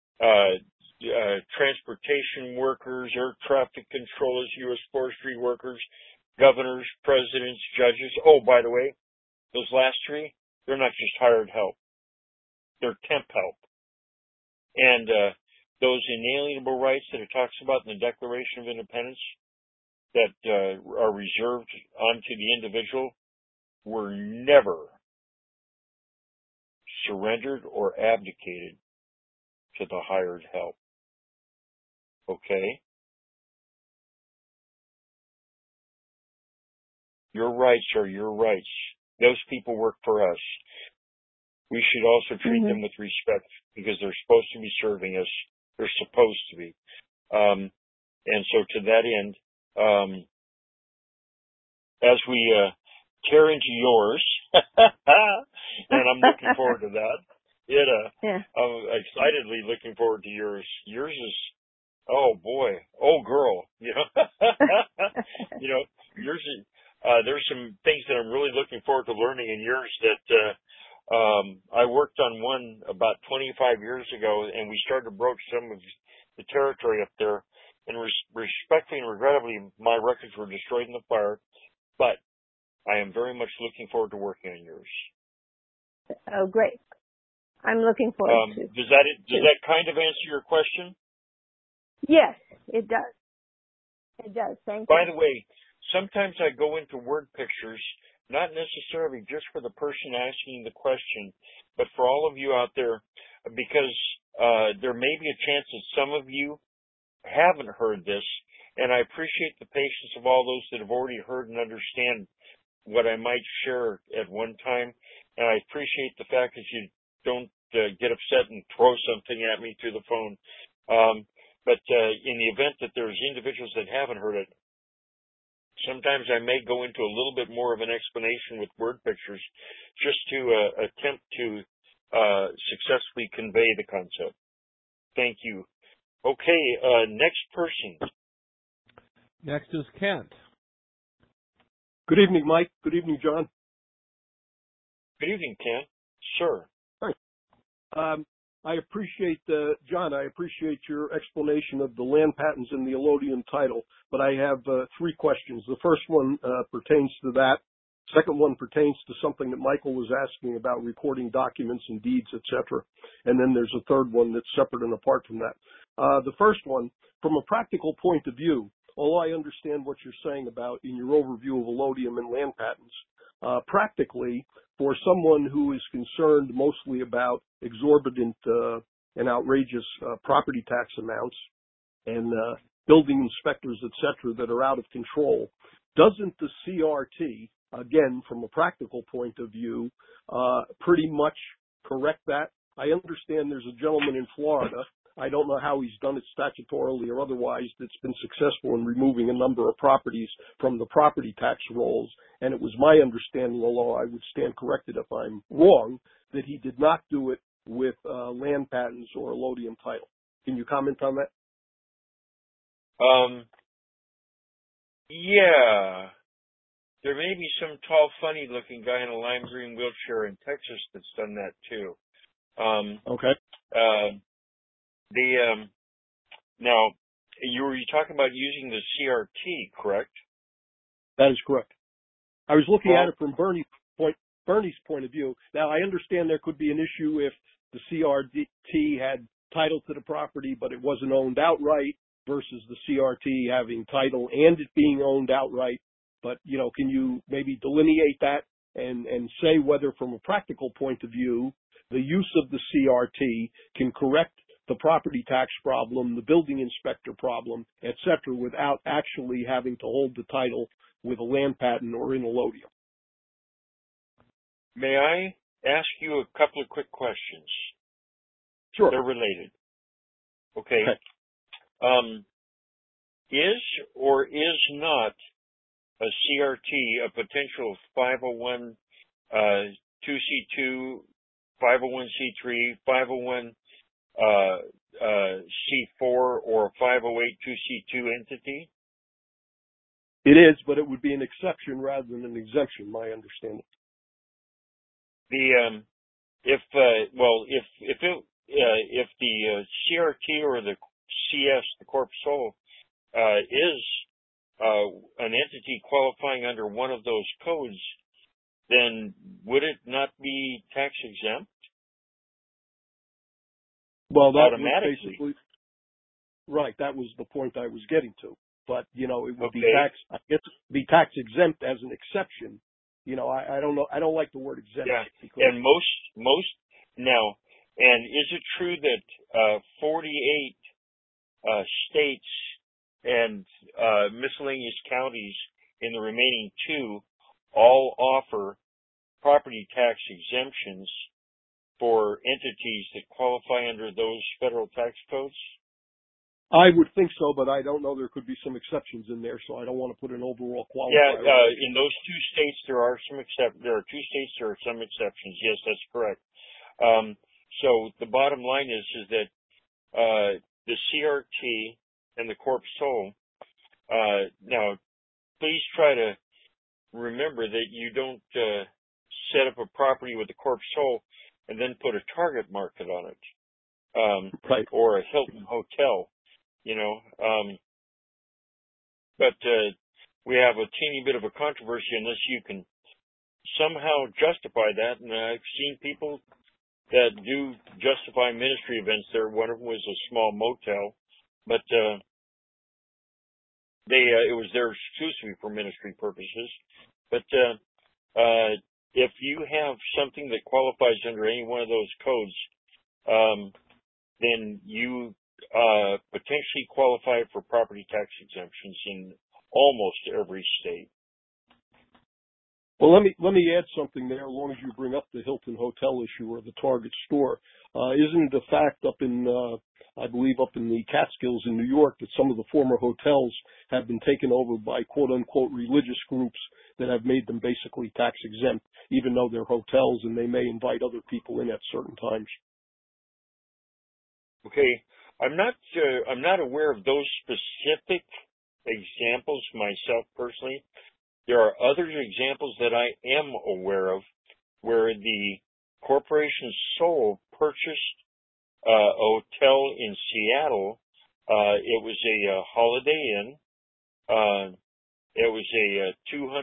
Transportation workers, air traffic controllers, U.S. forestry workers, governors, presidents, judges. Oh, by the way, those last 3, they're not just hired help. They're temp help. And those inalienable rights that it talks about in the Declaration of Independence that are reserved onto the individual were never surrendered or abdicated to the hired help. Okay? Your rights are your rights. Those people work for us. We should also treat them with respect because they're supposed to be serving us. They're supposed to be. And so to that end, as we tear into yours, and I'm looking forward to that. I'm excitedly looking forward to yours. Yours is, oh boy, oh girl, you know, yours is. There's some things that I'm really looking forward to learning in yours that I worked on one about 25 years ago, and we started to broach some of the territory up there. And respectfully and regrettably, my records were destroyed in the fire. But I am very much looking forward to working on yours. Oh, great. I'm looking forward to it. Does that kind of answer your question? Yes, it does. It does. Thank you. By the way, sometimes I go into word pictures, not necessarily just for the person asking the question, but for all of you out there, because there may be a chance that some of you haven't heard this, and I appreciate the patience of all those that have already heard and understand what I might share at one time, and I appreciate the fact that you don't get upset and throw something at me through the phone. But in the event that there's individuals that haven't heard it, sometimes I may go into a little bit more of an explanation with word pictures just to attempt to successfully convey the concept. Thank you. Okay, next person. Next is Kent. Good evening, Mike. Good evening, John. Good evening, Kent. Sir. Hi. I appreciate, John, I appreciate your explanation of the land patents and the allodium title, but I have 3 questions. The first one pertains to that. Second one pertains to something that Michael was asking about recording documents and deeds, etc. And then there's a third one that's separate and apart from that. The first one, from a practical point of view, although I understand what you're saying about in your overview of allodium and land patents, practically, for someone who is concerned mostly about exorbitant and outrageous property tax amounts and building inspectors, et cetera, that are out of control, doesn't the CRT, again, from a practical point of view, pretty much correct that? I understand there's a gentleman in Florida, I don't know how he's done it statutorily or otherwise, that's been successful in removing a number of properties from the property tax rolls. And it was my understanding, although I would stand corrected if I'm wrong, that he did not do it with land patents or allodium title. Can you comment on that? Yeah. There may be some tall, funny-looking guy in a lime green wheelchair in Texas that's done that too. Okay. Now, you were talking about using the CRT, correct? That is correct. I was looking at it from Bernie's point of view. Now, I understand there could be an issue if the CRT had title to the property, but it wasn't owned outright versus the CRT having title and it being owned outright. But, you know, can you maybe delineate that and say whether from a practical point of view, the use of the CRT can correct the property tax problem, the building inspector problem, et cetera, without actually having to hold the title with a land patent or in allodium? May I ask you a couple of quick questions? Sure. They're related. Okay. Is or is not a CRT a potential 501 2C2, 501c3, 501 C4, or a 508 2C2 entity? It is, but it would be an exception rather than an exemption, my understanding. If the CRT or the CS, the corp sole, is an entity qualifying under one of those codes, then would it not be tax exempt? Well, that automatically. was basically right. That was the point I was getting to. But it would be tax exempt as an exception. I don't know. I don't like the word exempt. Yeah, and most now. And is it true that 48 states and miscellaneous counties in the remaining 2 all offer property tax exemptions for entities that qualify under those federal tax codes? I would think so, but I don't know. There could be some exceptions in there, so I don't want to put an overall qualifier. Yeah, in those 2 states there are some There are 2 states there are some exceptions. Yes, that's correct. So the bottom line is that the CRT and the Corp Sole. Now, please try to remember that you don't set up a property with the Corp Sole and then put a target market on it, right? Or a Hilton hotel. But we have a teeny bit of a controversy unless you can somehow justify that. And I've seen people that do justify ministry events there. One of them was a small motel, but it was there exclusively for ministry purposes. But if you have something that qualifies under any one of those codes, then you potentially qualify for property tax exemptions in almost every state. Well, let me add something there. As long as you bring up the Hilton hotel issue or the Target store, isn't it a fact up in I believe up in the Catskills in New York that some of the former hotels have been taken over by quote unquote religious groups that have made them basically tax exempt, even though they're hotels and they may invite other people in at certain times. Okay, I'm not aware of those specific examples myself personally. There are other examples that I am aware of where the Corporation Sole purchased a hotel in Seattle. It was a Holiday Inn. It was a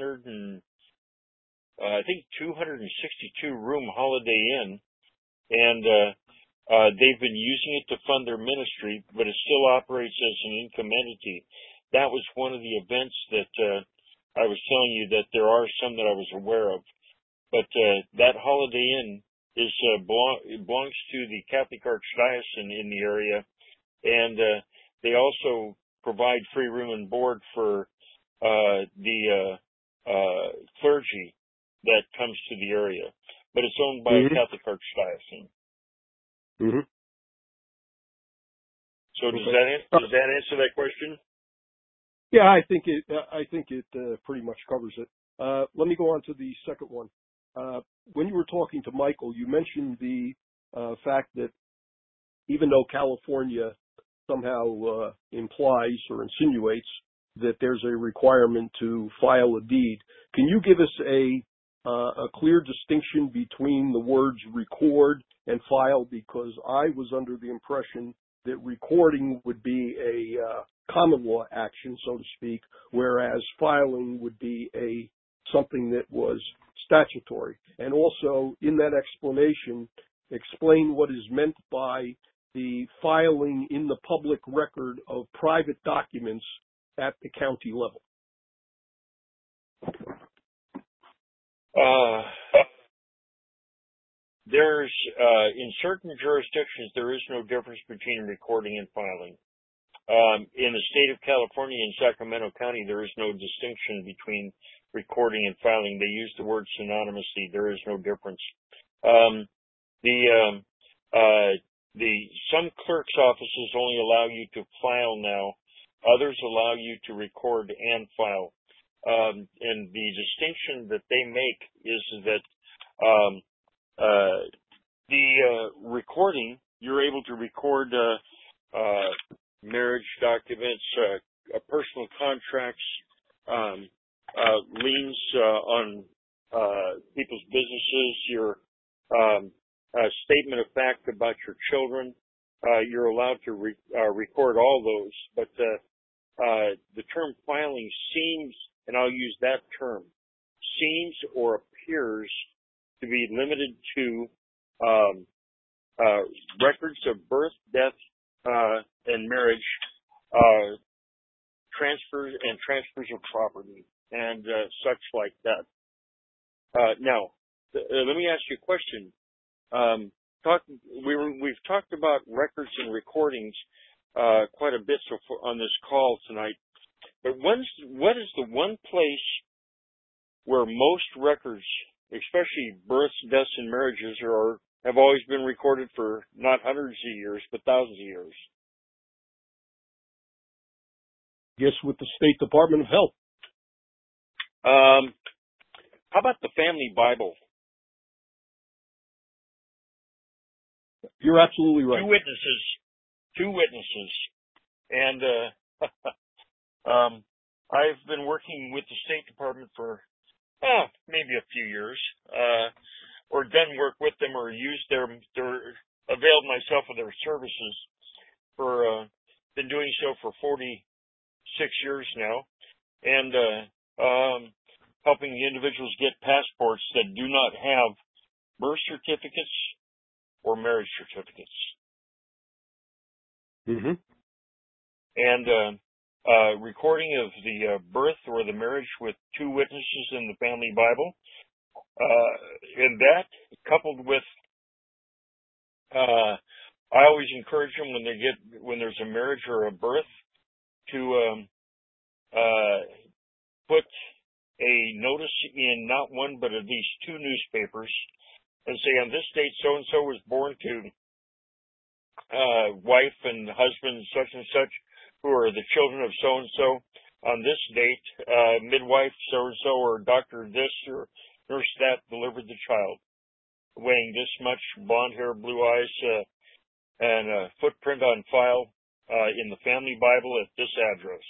262 room Holiday Inn, and they've been using it to fund their ministry, but it still operates as an income entity. That was one of the events that I was telling you that there are some that I was aware of, but that Holiday Inn belongs to the Catholic Archdiocese in the area, and they also provide free room and board for the clergy that comes to the area, but it's owned by a Catholic Archdiocese. Mm-hmm. So does that answer that question? Yeah, I think it pretty much covers it. Let me go on to the second one. When you were talking to Michael, you mentioned the fact that even though California somehow implies or insinuates that there's a requirement to file a deed, can you give us a clear distinction between the words record and file? Because I was under the impression that recording would be a common law action, so to speak, whereas filing would be something that was statutory. And also, in that explanation, explain what is meant by the filing in the public record of private documents at the county level. There's in certain jurisdictions there is no difference between recording and filing. In the state of California, in Sacramento County, there is no distinction between recording and filing. They use the word synonymously. There is no difference. Some clerk's offices only allow you to file now. Others allow you to record and file. And the distinction that they make is that the recording, you're able to record marriage documents, personal contracts, liens on people's businesses, your statement of fact about your children. You're allowed to record all those, but the term filing seems, and I'll use that term, seems or appears to be limited to records of birth, death, and marriage, transfers of property, and such like that. Now, let me ask you a question. We've talked about records and recordings quite a bit so far on this call tonight. But what is the one place where most records, especially births, deaths, and marriages, have always been recorded for not hundreds of years, but thousands of years? Yes, with the State Department of Health. How about the family Bible? You're absolutely right. Two witnesses. And I've been working with the State Department for maybe a few years, or done work with them or used availed myself of their services for, been doing so for 46 years now, and helping the individuals get passports that do not have birth certificates or marriage certificates. Mm-hmm. And recording of the birth or the marriage with two witnesses in the family Bible. And that, coupled with, I always encourage them when there's a marriage or a birth to put a notice in not one but at least two newspapers and say, on this date so-and-so was born to wife and husband such and such, who are the children of so-and-so. On this date, midwife so-and-so or doctor this or nurse that delivered the child, weighing this much, blonde hair, blue eyes, and a footprint on file in the family Bible at this address.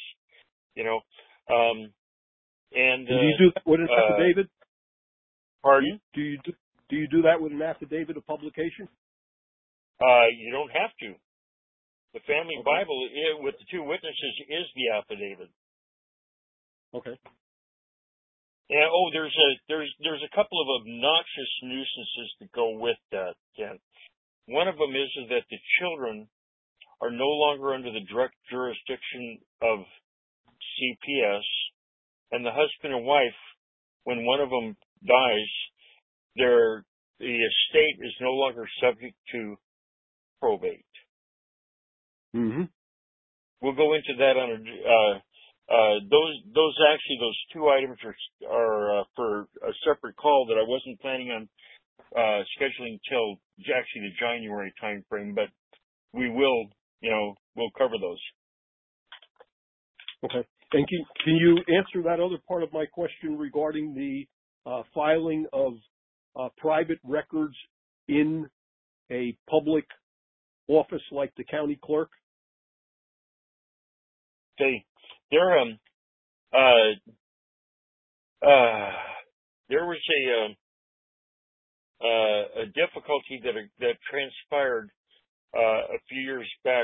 And do you do that with an affidavit? Pardon? Do you do that with an affidavit of publication? You don't have to. The family Bible with the two witnesses is the affidavit. Okay. And there's a couple of obnoxious nuisances that go with that, Ken. One of them is that the children are no longer under the direct jurisdiction of CPS, and the husband and wife, when one of them dies, the estate is no longer subject to probate. Mm-hmm. We'll go into that on those two items are for a separate call that I wasn't planning on scheduling till actually the January time frame, but we will, we'll cover those. Okay. And can you answer that other part of my question regarding the filing of private records in a public office like the county clerk? Okay. There was a difficulty that transpired a few years back.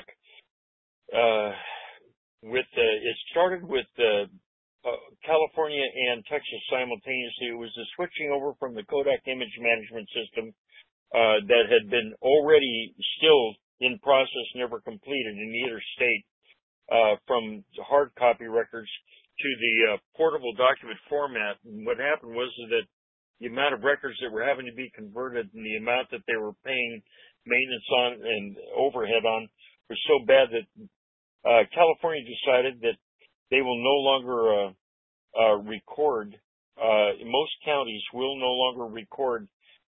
It started with California and Texas simultaneously. It was the switching over from the Kodak image management system that had been already still in process, never completed in either state, from hard copy records to the portable document format. And what happened was that the amount of records that were having to be converted and the amount that they were paying maintenance on and overhead on was so bad that California decided that they will no longer record. Most counties will no longer record.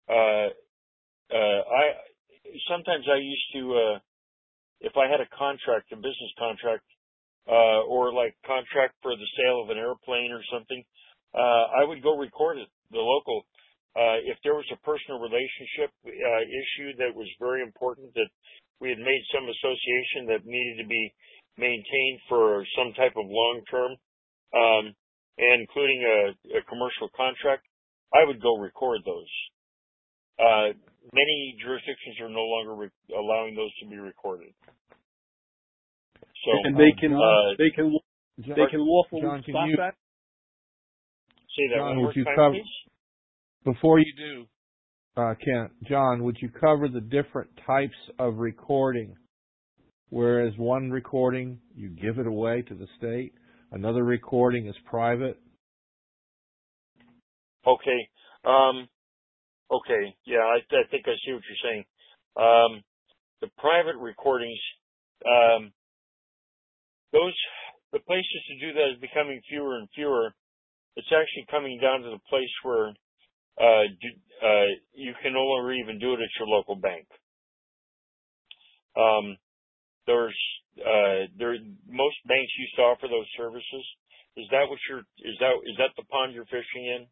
Sometimes I used to, if I had a contract, a business contract, or like contract for the sale of an airplane or something, I would go record it, the local. If there was a personal relationship issue that was very important, that we had made some association that needed to be maintained for some type of long-term, and including a commercial contract, I would go record those. Many jurisdictions are no longer allowing those to be recorded. So, and they can lawfully John, stop that. Say that John, one more would you time, cover, please. before you do, Kent, John, would you cover the different types of recording? Whereas one recording, you give it away to the state. Another recording is private. Okay. Okay. Yeah, I think I see what you're saying. The private recordings, the places to do that is becoming fewer and fewer. It's actually coming down to the place where you can no longer even do it at your local bank. Most banks used to offer those services. Is that the pond you're fishing in?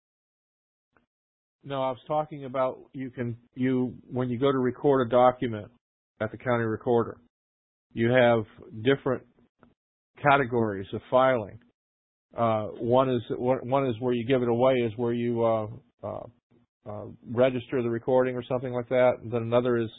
No, I was talking about when you go to record a document at the county recorder, you have different categories of filing. One is where you give it away, is where you register the recording or something like that. And then another is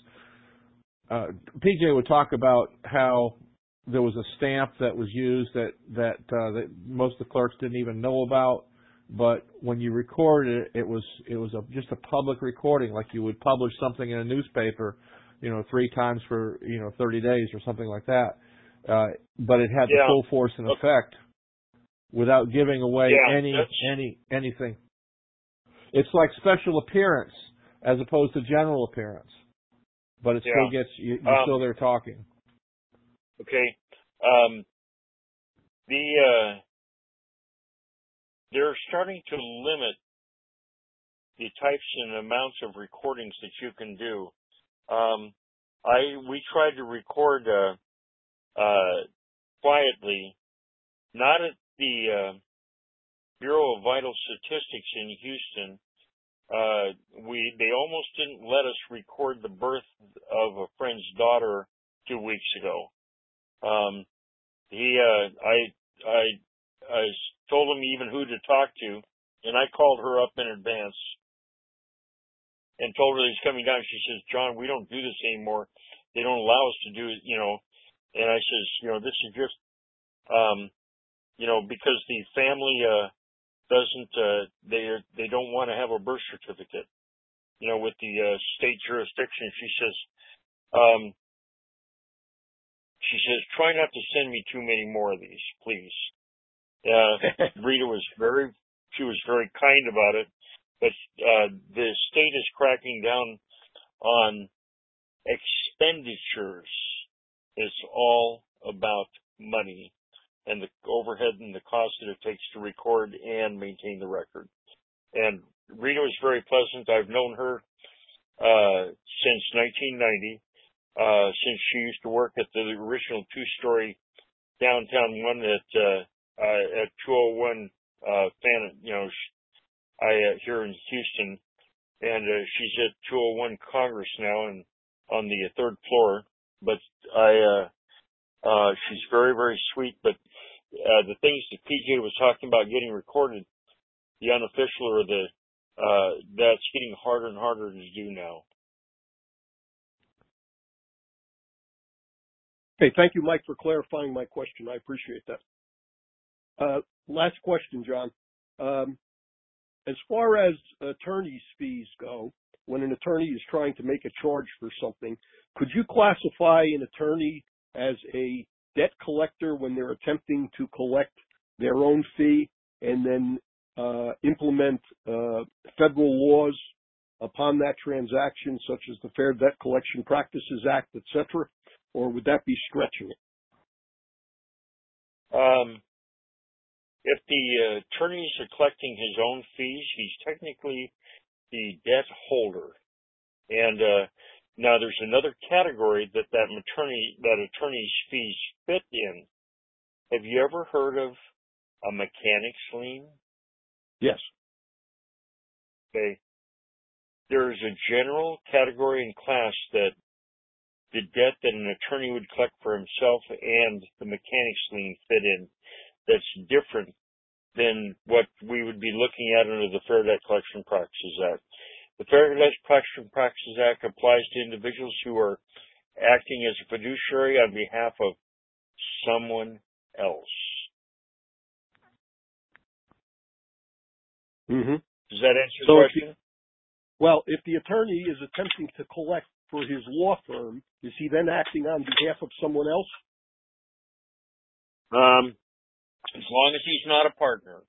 PJ would talk about how there was a stamp that was used that most of the clerks didn't even know about. But when you recorded it, it was just a public recording, like you would publish something in a newspaper, 3 times for 30 days or something like that. But it had the full force and effect without giving away anything. It's like special appearance as opposed to general appearance, but it still gets you're still there talking. Okay. They're starting to limit the types and amounts of recordings that you can do. We tried to record quietly, not at the Bureau of Vital Statistics in Houston. They almost didn't let us record the birth of a friend's daughter 2 weeks ago. I told him even who to talk to, and I called her up in advance and told her he's coming down. She says, "John, we don't do this anymore. They don't allow us to do it, And I says, this is just, because the family doesn't, they don't want to have a birth certificate, with the state jurisdiction. She says, try not to send me too many more of these, please. Rita was very kind about it, but the state is cracking down on expenditures. It's all about money and the overhead and the cost that it takes to record and maintain the record. And Rita was very pleasant. I've known her since 1990, since she used to work at the original 2-story downtown one at 201 here in Houston, and she's at 201 Congress now and on the 3rd floor. But she's very, very sweet. But the things that PJ was talking about getting recorded, the unofficial or that's getting harder and harder to do now. Okay, thank you, Mike, for clarifying my question. I appreciate that. Last question, John. As far as attorney's fees go, when an attorney is trying to make a charge for something, could you classify an attorney as a debt collector when they're attempting to collect their own fee and then implement federal laws upon that transaction, such as the Fair Debt Collection Practices Act, etc., or would that be stretching it? If the attorney is collecting his own fees, he's technically the debt holder. And now there's another category that attorney's fees fit in. Have you ever heard of a mechanic's lien? Yes. Okay. There's a general category and class that the debt that an attorney would collect for himself and the mechanic's lien fit in. That's different than what we would be looking at under the Fair Debt Collection Practices Act. The Fair Debt Collection Practices Act applies to individuals who are acting as a fiduciary on behalf of someone else. Mm-hmm. Does that answer the question? Well, if the attorney is attempting to collect for his law firm, is he then acting on behalf of someone else? As long as he's not a partner.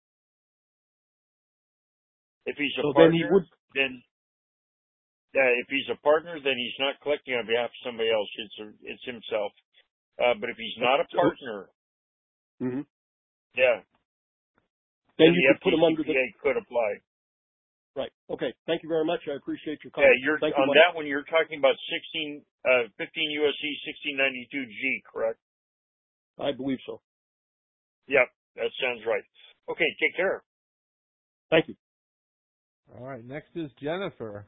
If he's a So partner, then he would. then if he's a partner, then he's not collecting on behalf of somebody else. It's himself. But if he's not a partner, Mm-hmm. yeah, Then the you could put him under the. FDCPA could apply. Right. Okay. Thank you very much. I appreciate your Yeah, comment. Thank you, on Mike. that one. You're talking about 15 USC 1692G, correct? I believe so. Yep, that sounds right. Okay, take care. Thank you. All right. Next is Jennifer.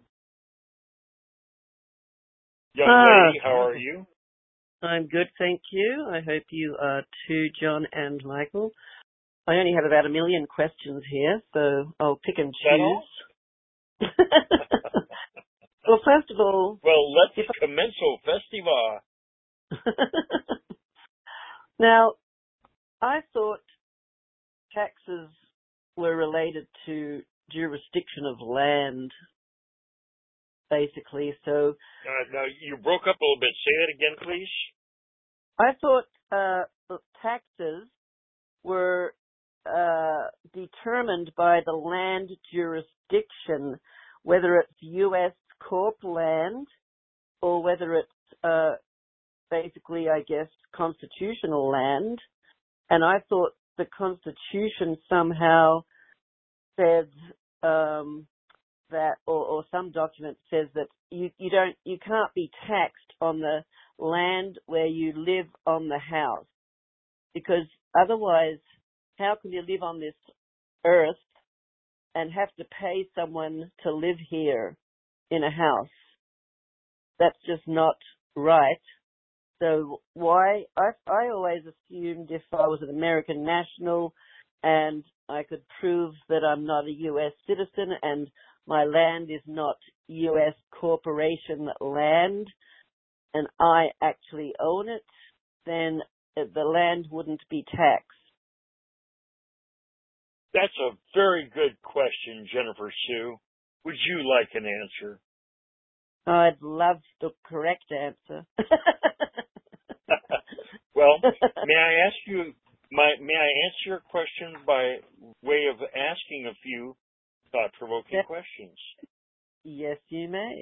Young lady, how are you? I'm good, thank you. I hope you are too, John and Michael. I only have about 1 million questions here, so I'll pick and choose. Well, first of all... Well, let's commenso festival. Now, I thought taxes were related to jurisdiction of land, basically, so... Now, you broke up a little bit. Say that again, please. I thought the taxes were determined by the land jurisdiction, whether it's U.S. Corp land or whether it's basically, I guess, constitutional land. And I thought the Constitution somehow says that, or some document says that you can't be taxed on the land where you live on the house, because otherwise, how can you live on this earth and have to pay someone to live here in a house? That's just not right. So why, I always assumed if I was an American national and I could prove that I'm not a U.S. citizen and my land is not U.S. corporation land and I actually own it, then the land wouldn't be taxed. That's a very good question, Jennifer Sue. Would you like an answer? I'd love the correct answer. Well, may I answer your question by way of asking a few thought-provoking questions? Yes, you may.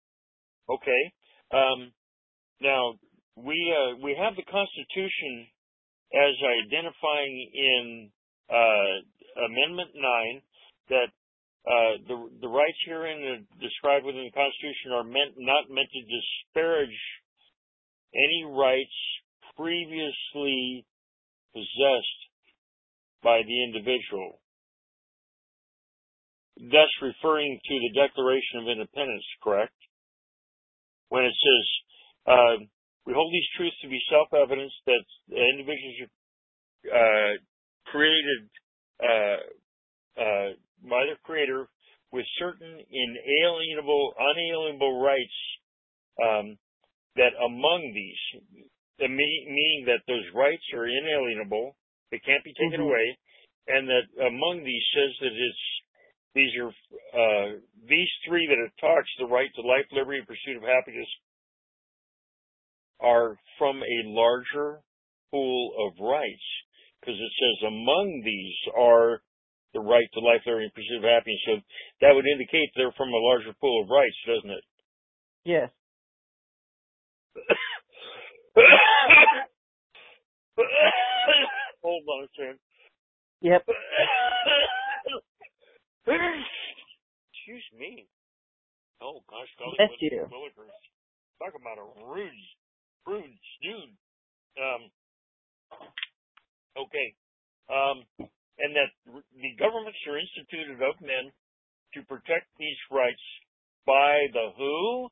Okay. Now, we have the Constitution as identifying in Amendment 9 that the rights herein described within the Constitution are not meant to disparage any rights previously possessed by the individual. Thus referring to the Declaration of Independence, correct? When it says, we hold these truths to be self-evident that individuals are created by their Creator with certain unalienable rights, that among these, meaning that those rights are inalienable, they can't be taken away, and that among these says that these three that it talks, the right to life, liberty, and pursuit of happiness, are from a larger pool of rights, because it says among these are the right to life, liberty, and pursuit of happiness. So that would indicate they're from a larger pool of rights, doesn't it? Yes. Hold on a second. Yep. Excuse me. Oh gosh, Bless you. Talk about a rude snoon. Okay. And that the governments are instituted of men to protect these rights by the who?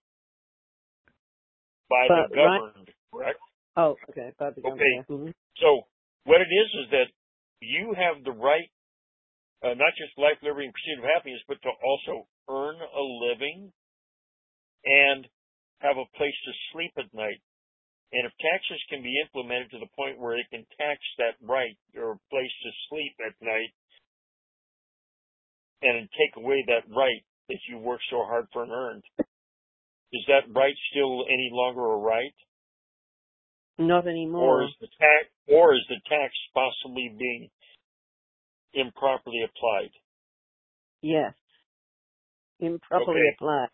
By the governed, correct? Oh, okay. By the governed. Okay. Yeah. So what it is that you have the right, not just life, liberty, and pursuit of happiness, but to also earn a living and have a place to sleep at night. And if taxes can be implemented to the point where it can tax that right or place to sleep at night and take away that right that you worked so hard for and earned. Is that right still any longer a right? Not anymore. Or is the tax possibly being improperly applied? Yes. Improperly applied.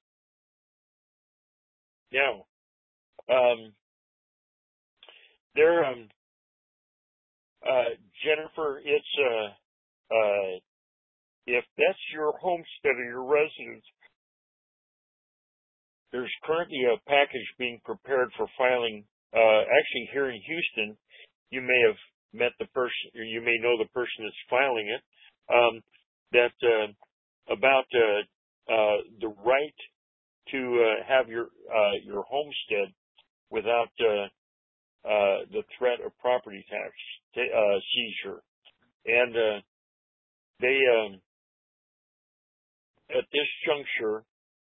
Now, there, Jennifer, it's if that's your homestead or your residence, there's currently a package being prepared for filing. Actually, here in Houston, you may have met the person, or you may know the person that's filing it. About the right to have your homestead without the threat of property tax seizure, and they at this juncture.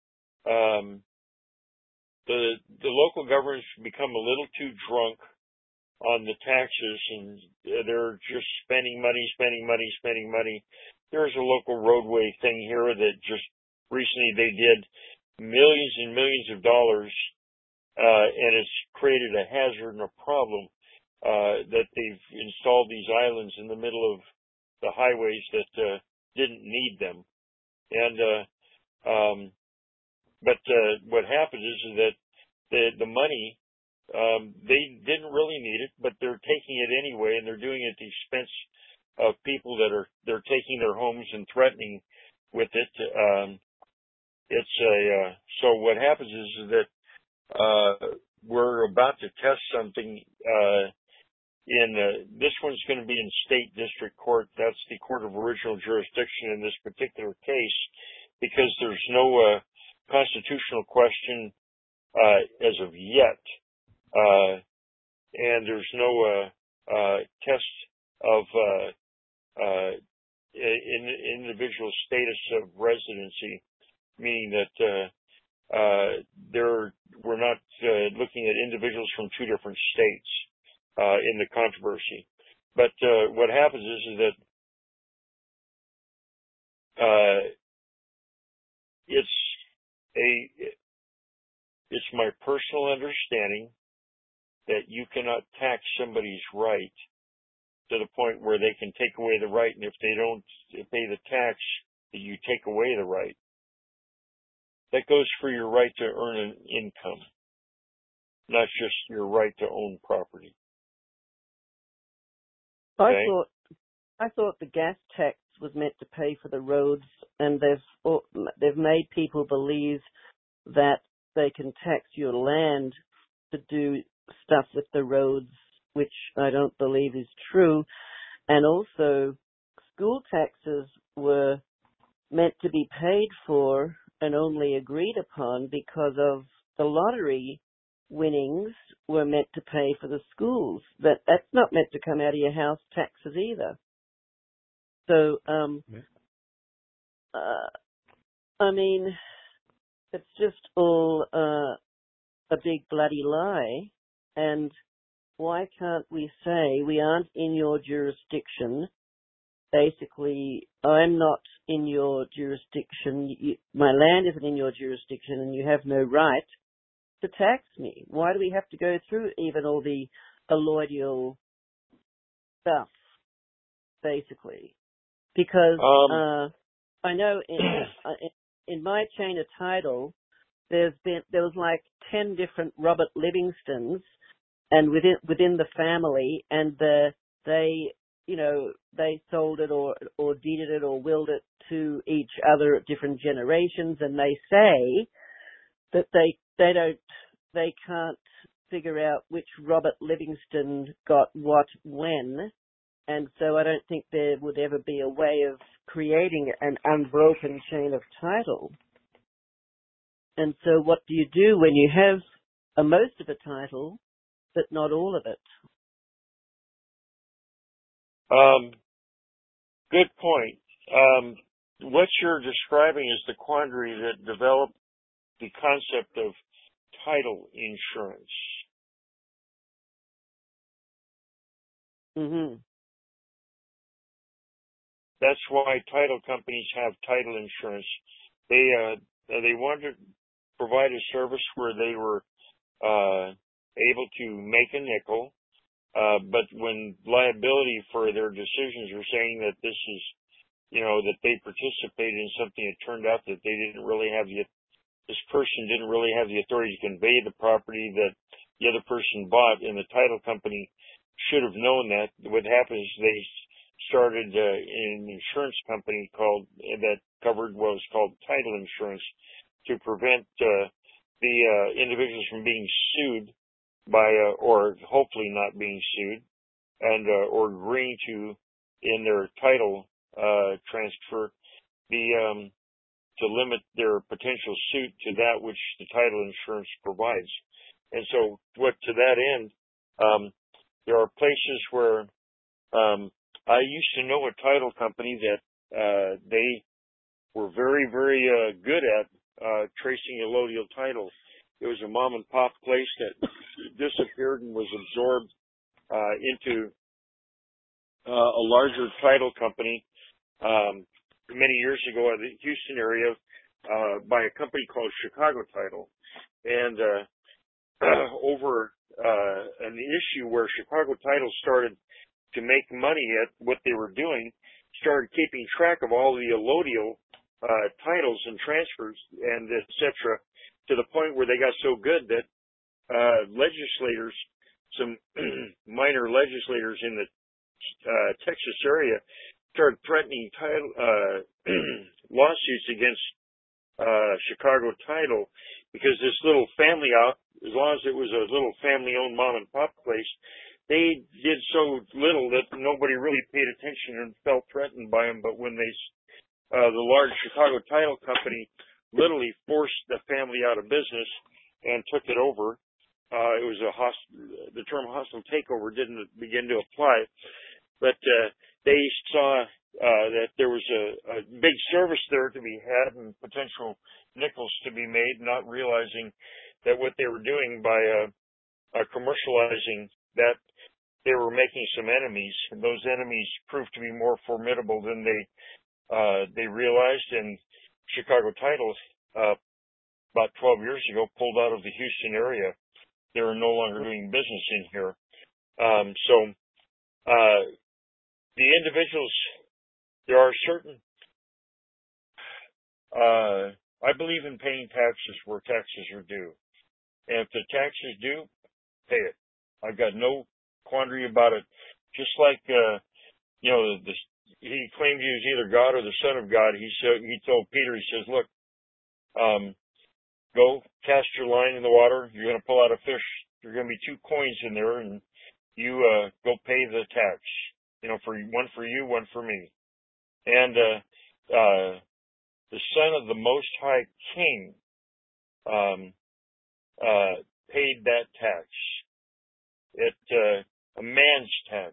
The local governments become a little too drunk on the taxes, and they're just spending money. There's a local roadway thing here that just recently they did millions and millions of dollars, and it's created a hazard and a problem that they've installed these islands in the middle of the highways that didn't need them. And but what happens is that the money, they didn't really need it, but they're taking it anyway, and they're doing it at the expense of people they're taking their homes and threatening with it. So what happens is that we're about to test something this one's going to be in state district court. That's the court of original jurisdiction in this particular case, because there's no constitutional question as of yet, and there's no test of individual status of residency, meaning that we're not looking at individuals from two different states in the controversy. But what happens is that it's my personal understanding that you cannot tax somebody's right to the point where they can take away the right, and if they don't pay the tax, you take away the right. That goes for your right to earn an income, not just your right to own property. Okay? I thought the gas tax was meant to pay for the roads, and they've made people believe that they can tax your land to do stuff with the roads, which I don't believe is true. And also, school taxes were meant to be paid for and only agreed upon because of the lottery winnings were meant to pay for the schools. That's not meant to come out of your house taxes either. So, I mean, it's just all a big bloody lie. And why can't we say we aren't in your jurisdiction? Basically, I'm not in your jurisdiction. My land isn't in your jurisdiction, and you have no right to tax me. Why do we have to go through even all the alloidial stuff, basically? Because I know in my chain of title, there was like 10 different Robert Livingstons, and within the family, and they sold it or deeded it or willed it to each other at different generations, and they say that they can't figure out which Robert Livingston got what when, and so I don't think there would ever be a way of creating an unbroken chain of title. And so what do you do when you have most of a title, but not all of it? Good point. What you're describing is the quandary that developed the concept of title insurance. Mm-hmm. That's why title companies have title insurance, they wanted to provide a service where they were able to make a nickel, but when liability for their decisions are saying that this is, that they participated in something, it turned out that they didn't really have this person didn't really have the authority to convey the property that the other person bought, and the title company should have known that. What happened is they started an insurance company that covered what was called title insurance to prevent the individuals from being sued by, or hopefully not being sued, and or agreeing to in their title transfer to limit their potential suit to that which the title insurance provides. And so, to that end, there are places where I used to know a title company that they were very, very good at tracing allodial title. It was a mom and pop place that disappeared and was absorbed into a larger title company many years ago in the Houston area by a company called Chicago Title. And over an issue where Chicago Title started to make money at what they were doing, started keeping track of all the allodial titles and transfers and et cetera, to the point where they got so good that legislators, some minor legislators in the Texas area, started threatening lawsuits against Chicago Title because this little family as long as it was a little family-owned mom and pop place, they did so little that nobody really paid attention and felt threatened by them. But when the large Chicago Title Company literally forced the family out of business and took it over, it was the term hostile takeover didn't begin to apply, but they saw that there was a big service there to be had and potential nickels to be made, not realizing that what they were doing by commercializing that, they were making some enemies, and those enemies proved to be more formidable than they realized. And Chicago Title, about 12 years ago, pulled out of the Houston area. They were no longer doing business in here. The individuals, there are certain, I believe in paying taxes where taxes are due. And if the tax is due, pay it. I've got no quandary about it. Just like, he claimed he was either God or the Son of God. He told Peter, he says, look, go cast your line in the water. You're going to pull out a fish. There are going to be 2 coins in there, and you go pay the tax. One for you, one for me. And the Son of the Most High King paid that tax. A man's tax.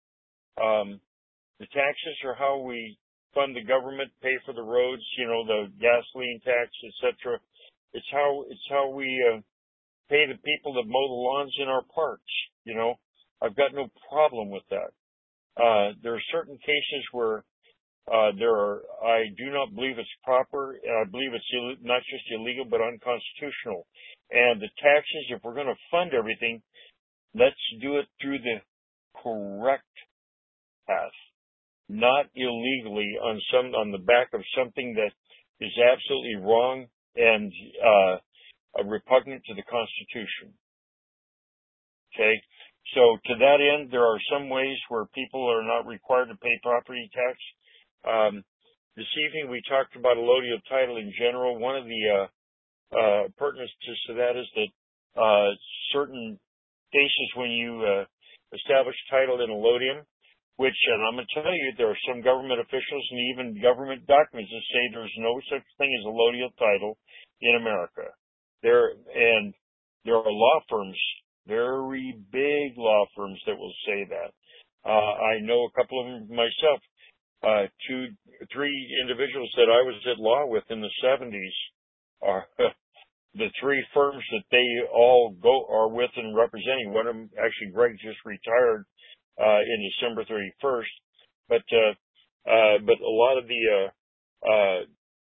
The taxes are how we fund the government, pay for the roads, the gasoline tax, etc. It's how we pay the people that mow the lawns in our parks. I've got no problem with that. There are certain cases where I do not believe it's proper, and I believe it's not just illegal but unconstitutional. And the taxes, if we're going to fund everything, let's do it through the correct path, not illegally on the back of something that is absolutely wrong and repugnant to the Constitution. Okay? So to that end, there are some ways where people are not required to pay property tax. This evening we talked about allodial title in general. One of the pertinences to that is that certain cases when you establish title in allodium, which, and I'm going to tell you, there are some government officials and even government documents that say there's no such thing as allodial title in America. There are law firms, very big law firms, that will say that. I know a couple of them myself. 2, 3 individuals that I was at law with in the 70s are the 3 firms that they all are with and representing. One of them, actually, Greg just retired in December 31st. But a lot of the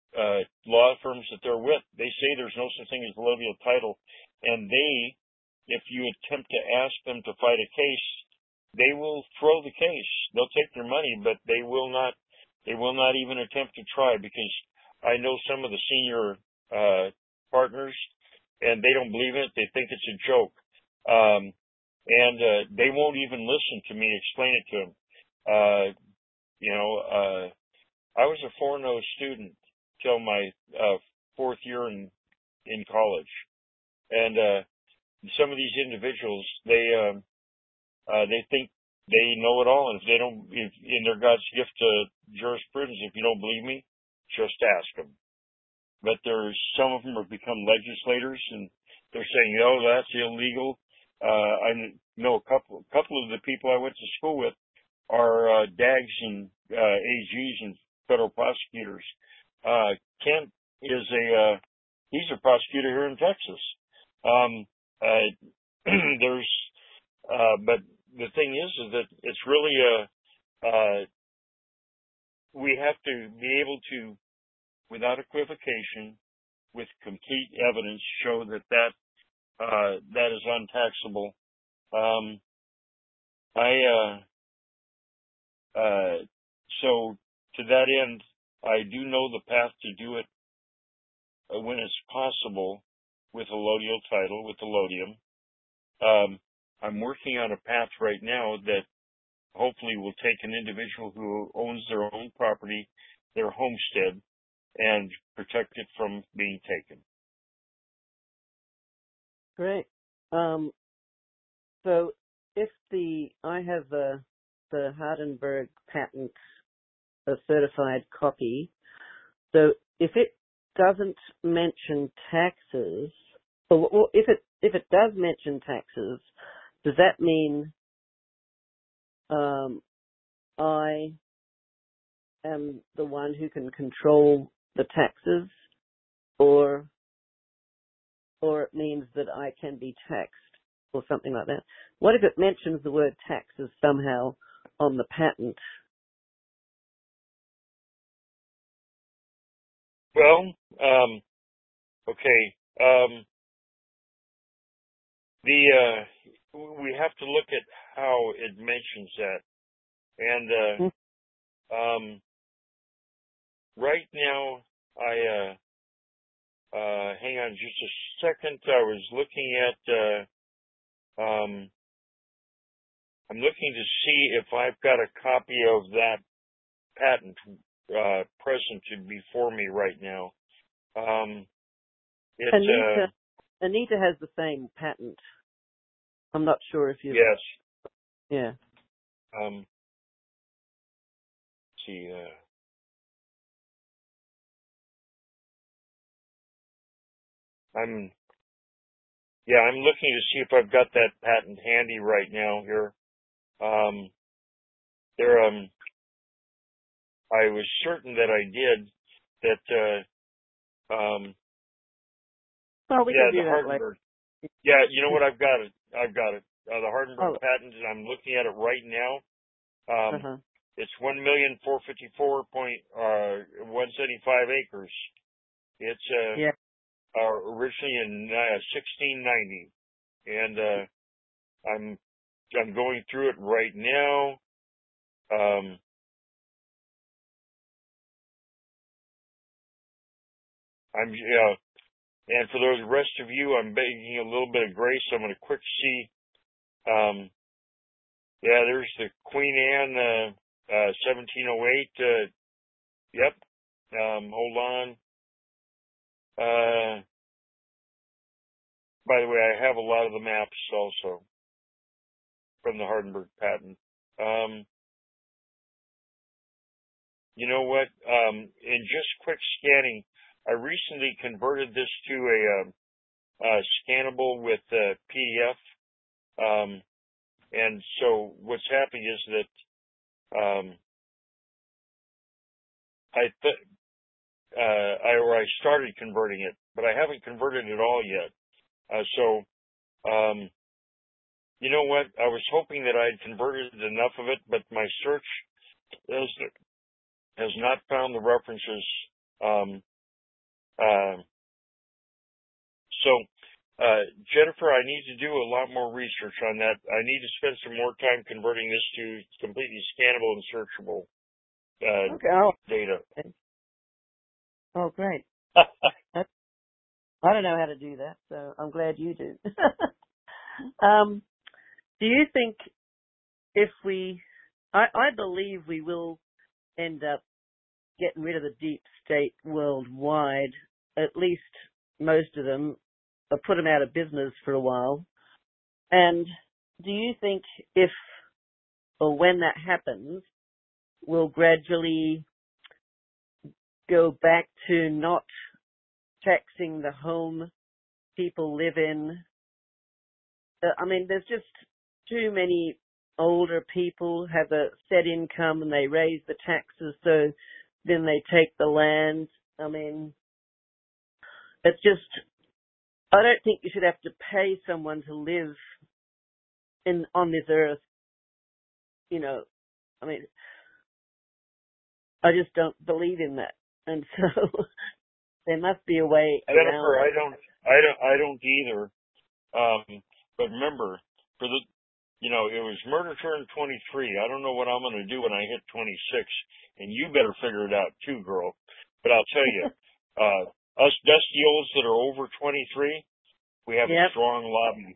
law firms that they're with. They say there's no such thing as allodial title, and if you attempt to ask them to fight a case, they will throw the case. They'll take their money, but they will not even attempt to try, because I know some of the senior partners, and they don't believe it. They think it's a joke. And they won't even listen to me explain it to them. I was a 4.0 student till my fourth year in college. And some of these individuals, they think they know it all, and if in their God's gift to jurisprudence, if you don't believe me, just ask them. But some of them have become legislators, and they're saying, "Oh, that's illegal." I know a couple of the people I went to school with are DAGs and AGs and federal prosecutors. Kent he's a prosecutor here in Texas. But the thing is that it's really we have to be able to, without equivocation, with complete evidence, show that is untaxable. So to that end, I do know the path to do it when it's possible with allodial title, with allodium. I'm working on a path right now that hopefully will take an individual who owns their own property, their homestead, and protect it from being taken. Great. So if I have the Hardenberg patent, a certified copy, so if it doesn't mention taxes, or if it does mention taxes, does that mean I am the one who can control the taxes, or it means that I can be taxed, or something like that? What if it mentions the word taxes somehow on the patent? Well, okay. We have to look at how it mentions that, and right now, hang on just a second. I was looking at. I'm looking to see if I've got a copy of that patent present before me right now. Anita has the same patent. I'm not sure if you. Yes. Yeah. Let's see. I'm looking to see if I've got that patent handy right now here. I was certain that I did. Well, we can do the that Hardenberg. later. Yeah, you know what? I've got it. The Hardenberg patent, and I'm looking at it right now. It's 1,454,175 acres. It's originally in 1690, and I'm going through it right now. And for those rest of you, I'm begging a little bit of grace. I'm going to quick see. There's the Queen Anne, 1708. Yep. Hold on. By the way, I have a lot of the maps also from the Hardenberg patent. You know what? In just quick scanning, I recently converted this to a scannable with PDF. And so what's happening is that I started converting it, but I haven't converted it all yet. You know what? I was hoping that I'd converted enough of it, but my search has not found the references Um, so, Jennifer, I need to do a lot more research on that. I need to spend some more time converting this to completely scannable and searchable data. Okay. Oh, great. I don't know how to do that, so I'm glad you do. Do you think if I believe we will end up getting rid of the deep state worldwide, at least most of them, or put them out of business for a while. And do you think if or when that happens, we'll gradually go back to not taxing the home people live in? I mean, there's just too many older people have a set income and they raise the taxes, so then they take the land. I mean, it's just, I don't think you should have to pay someone to live on this earth. You know, I mean, I just don't believe in that. And so there must be a way around Jennifer, it. I don't either. But remember, it was murder turn 23. I don't know what I'm going to do when I hit 26, and you better figure it out too, girl. But I'll tell you, us dusty olds that are over 23, we have a strong lobby.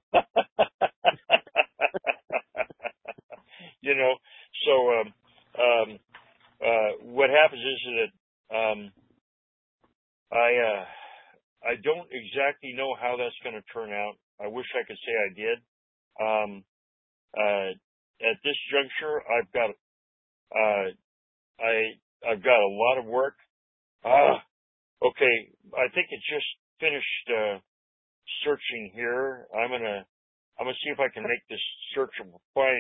So what happens is that I don't exactly know how that's going to turn out. I wish I could say I did. At this juncture, I've got a lot of work. Okay, I think it just finished searching here. I'm gonna see if I can make this searchable.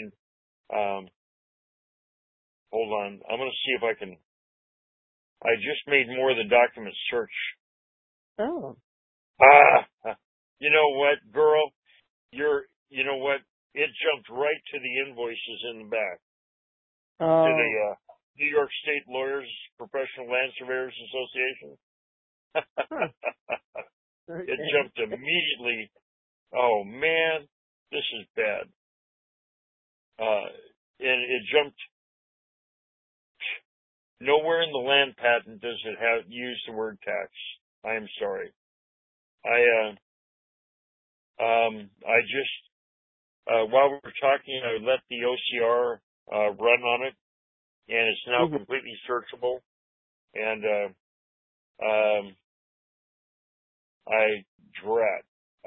Hold on. I'm gonna see if I can. I just made more of the document search. Oh. You know what, girl? You know what? It jumped right to the invoices in the back. Oh. To the New York State Lawyers Professional Land Surveyors Association. Okay. It jumped immediately. Oh man, this is bad. And it jumped. Nowhere in the land patent does it use the word tax. I am sorry. I just while we were talking, I let the OCR run on it, and it's now completely searchable. And I dread.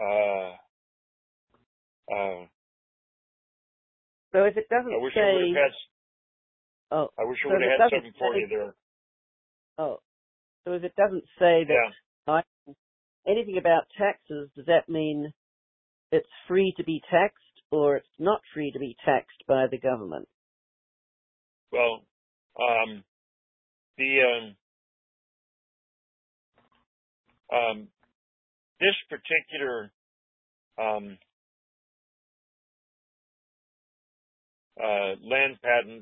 So if it doesn't I wish say, I would have had. oh, I wish I so would if have it had doesn't something for say, you there. oh, so if it doesn't say that anything about taxes, does that mean it's free to be taxed or it's not free to be taxed by the government? Well, this particular land patent,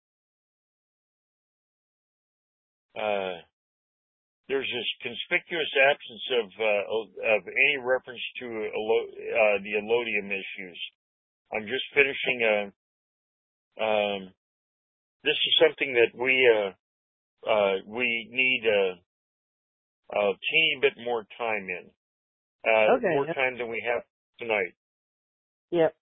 there's this conspicuous absence of any reference to the allodium issues. I'm just finishing this is something that we need a teeny bit more time in. More time than we have tonight. Yep.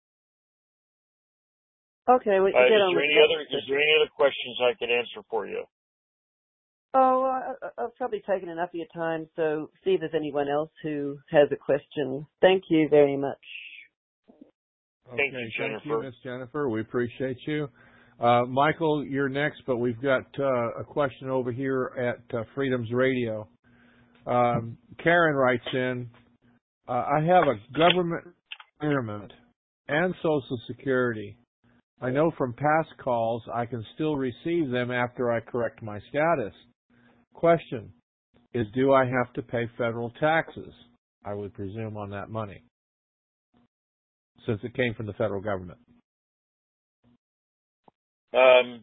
Okay, we can get on with is there any other questions I can answer for you? Oh, I've probably taken enough of your time, so see if there's anyone else who has a question. Thank you very much. Thank you, Jennifer. Thank you, Miss Jennifer. We appreciate you. Michael, you're next, but we've got a question over here at Freedoms Radio. Karen writes in, I have a government retirement and Social Security. I know from past calls I can still receive them after I correct my status. Question is, do I have to pay federal taxes? I would presume on that money, since it came from the federal government.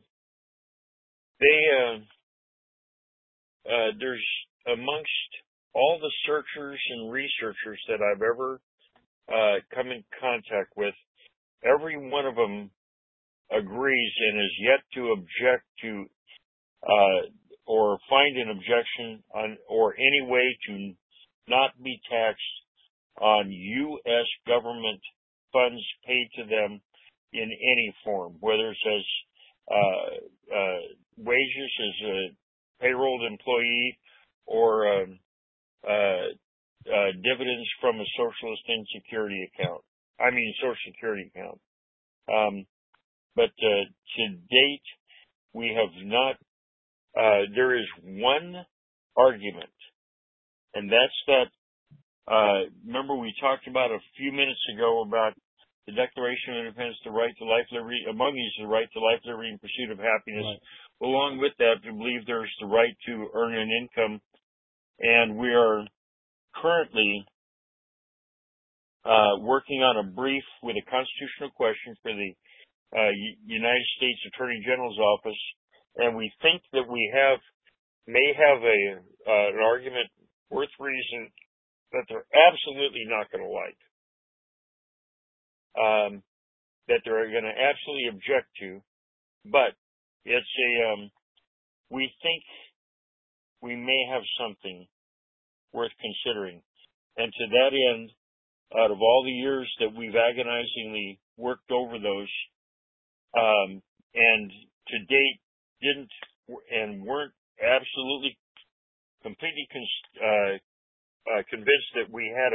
There's amongst all the searchers and researchers that I've ever come in contact with, every one of them agrees and is yet to object to or find an objection on or any way to not be taxed on U.S. government funds paid to them in any form, whether it's as wages as a payrolled employee or dividends from a Social Security account. But to date, we have not. There is one argument, and that's that. Remember, we talked about a few minutes ago about the Declaration of Independence, the right to life, liberty. Among these, the right to life, liberty, and pursuit of happiness. Right. Along with that, we believe there's the right to earn an income, and we are currently working on a brief with a constitutional question for the United States Attorney General's office, and we think that we may have an argument worth reason that they're absolutely not going to like, that they're going to absolutely object to, but it's we think we may have something worth considering. And to that end, out of all the years that we've agonizingly worked over those, and to date didn't and weren't absolutely completely convinced that we had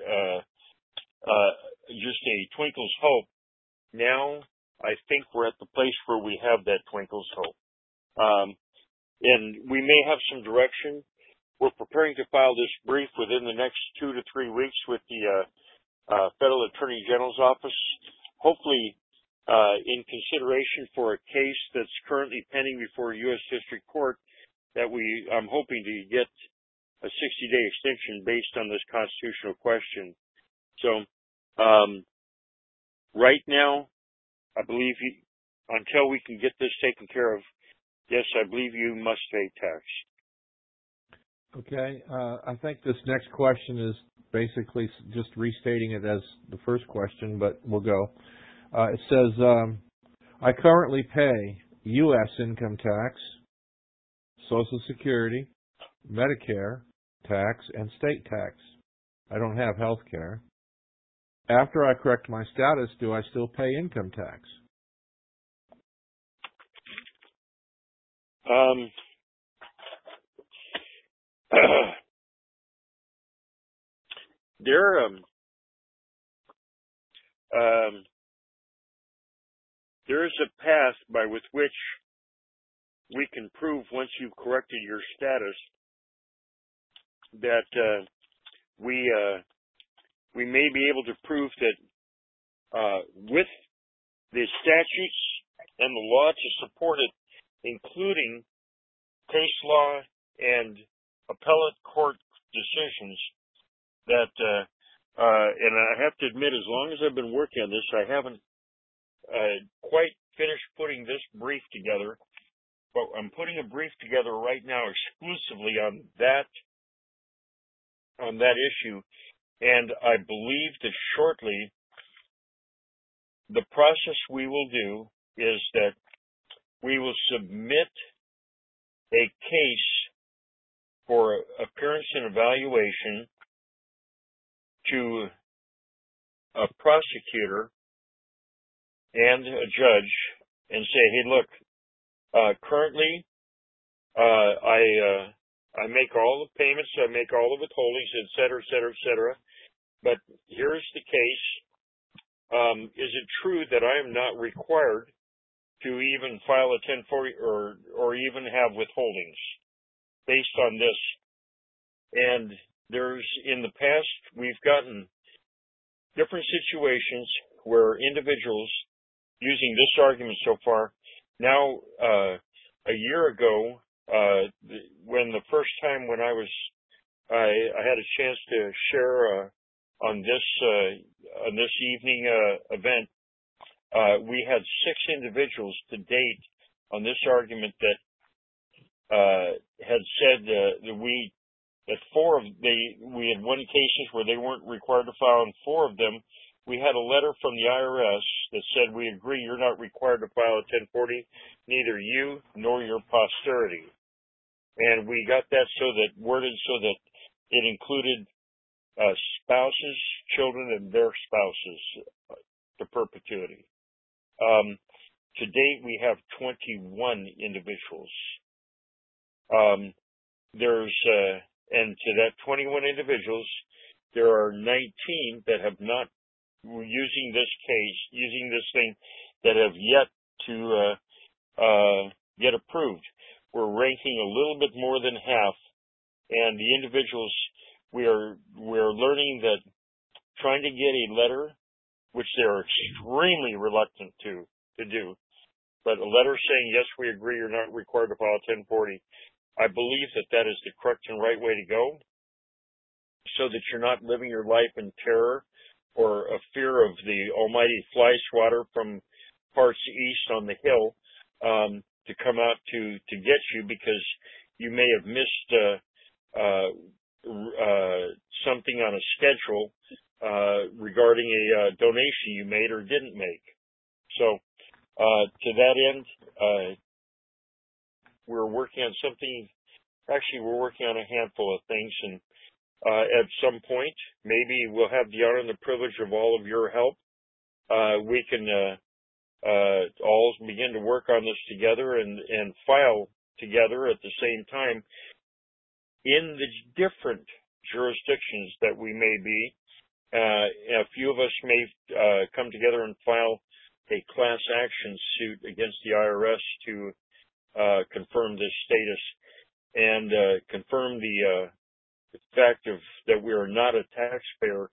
just a twinkle's hope. Now I think we're at the place where we have that twinkle's hope, and we may have some direction. We're preparing to file this brief within the next 2 to 3 weeks with the Federal Attorney General's office, hopefully in consideration for a case that's currently pending before a U.S. District Court that I'm hoping to get a 60-day extension based on this constitutional question. So right now, I believe until we can get this taken care of, yes, I believe you must pay tax. Okay. I think this next question is basically just restating it as the first question, but we'll go. It says, I currently pay U.S. income tax, Social Security, Medicare tax, and state tax. I don't have health care. After I correct my status, do I still pay income tax? There is a path by with which we can prove once you've corrected your status that we may be able to prove that with the statutes and the law to support it, including case law and appellate court decisions, that and I have to admit, as long as I've been working on this, I haven't quite finished putting this brief together, but I'm putting a brief together right now exclusively on that issue, and I believe that shortly the process we will do is that we will submit a case for appearance and evaluation to a prosecutor and a judge and say, hey, look, currently I make all the payments, I make all the withholdings, et cetera, et cetera, et cetera, but here's the case. Is it true that I am not required to even file a 1040 or even have withholdings based on this? And in the past, we've gotten different situations where individuals, using this argument so far, now a year ago, when the first time when I had a chance to share on this evening event, we had 6 individuals to date on this argument that had said that we At we had one cases where they weren't required to file, and 4 of them, we had a letter from the IRS that said, we agree you're not required to file a 1040, neither you nor your posterity. And we got that worded so that it included spouses, children, and their spouses to perpetuity. To date, we have 21 individuals. And to that 21 individuals, there are 19 that have not, using this thing, that have yet to get approved. We're ranking a little bit more than half, and the individuals, we're learning that trying to get a letter, which they're extremely reluctant to do, but a letter saying, yes, we agree you're not required to file 1040, I believe that is the correct and right way to go, so that you're not living your life in terror or a fear of the almighty fly swatter from parts east on the hill to come out to get you because you may have missed something on a schedule regarding a donation you made or didn't make. So to that end, we're working on something. Actually, we're working on a handful of things, and at some point, maybe we'll have the honor and the privilege of all of your help. We can all begin to work on this together and file together at the same time in the different jurisdictions that we may be. A few of us may come together and file a class action suit against the IRS to confirm this status and confirm the fact that we are not a taxpayer.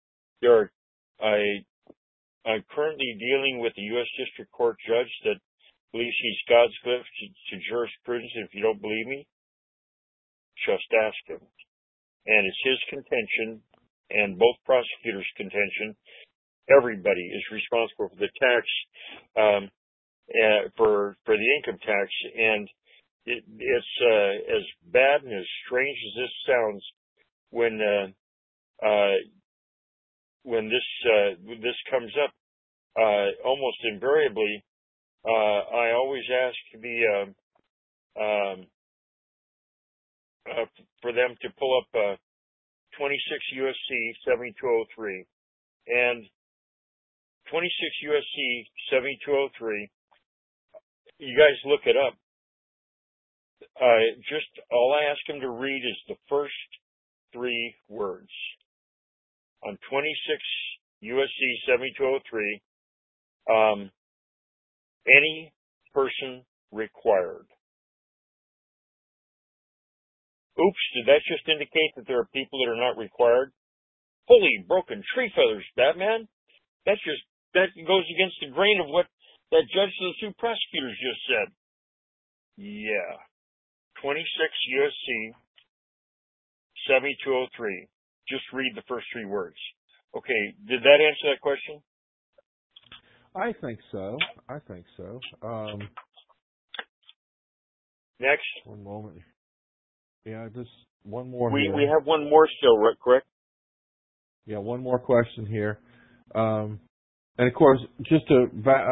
I'm currently dealing with a U.S. District Court judge that believes he's God's gift to jurisprudence. If you don't believe me, just ask him. And it's his contention, and both prosecutors' contention, everybody is responsible for the tax, for the income tax, and it's as bad and as strange as this sounds when this comes up. Almost invariably, I always ask for them to pull up 26 U.S.C. 7203, and 26 U.S.C. 7203. You guys look it up. All I ask them to read is the first 3 words. On 26 U.S.C. 7203, any person required. Oops, did that just indicate that there are people that are not required? Holy broken tree feathers, Batman. That goes against the grain of what that judge and the 2 prosecutors just said. Yeah. 26 U.S.C. 7203. Just read the first 3 words. Okay, did that answer that question? I think so. Next. One moment. Yeah, just one more. We have one more still, correct? Yeah, one more question here. And of course, just to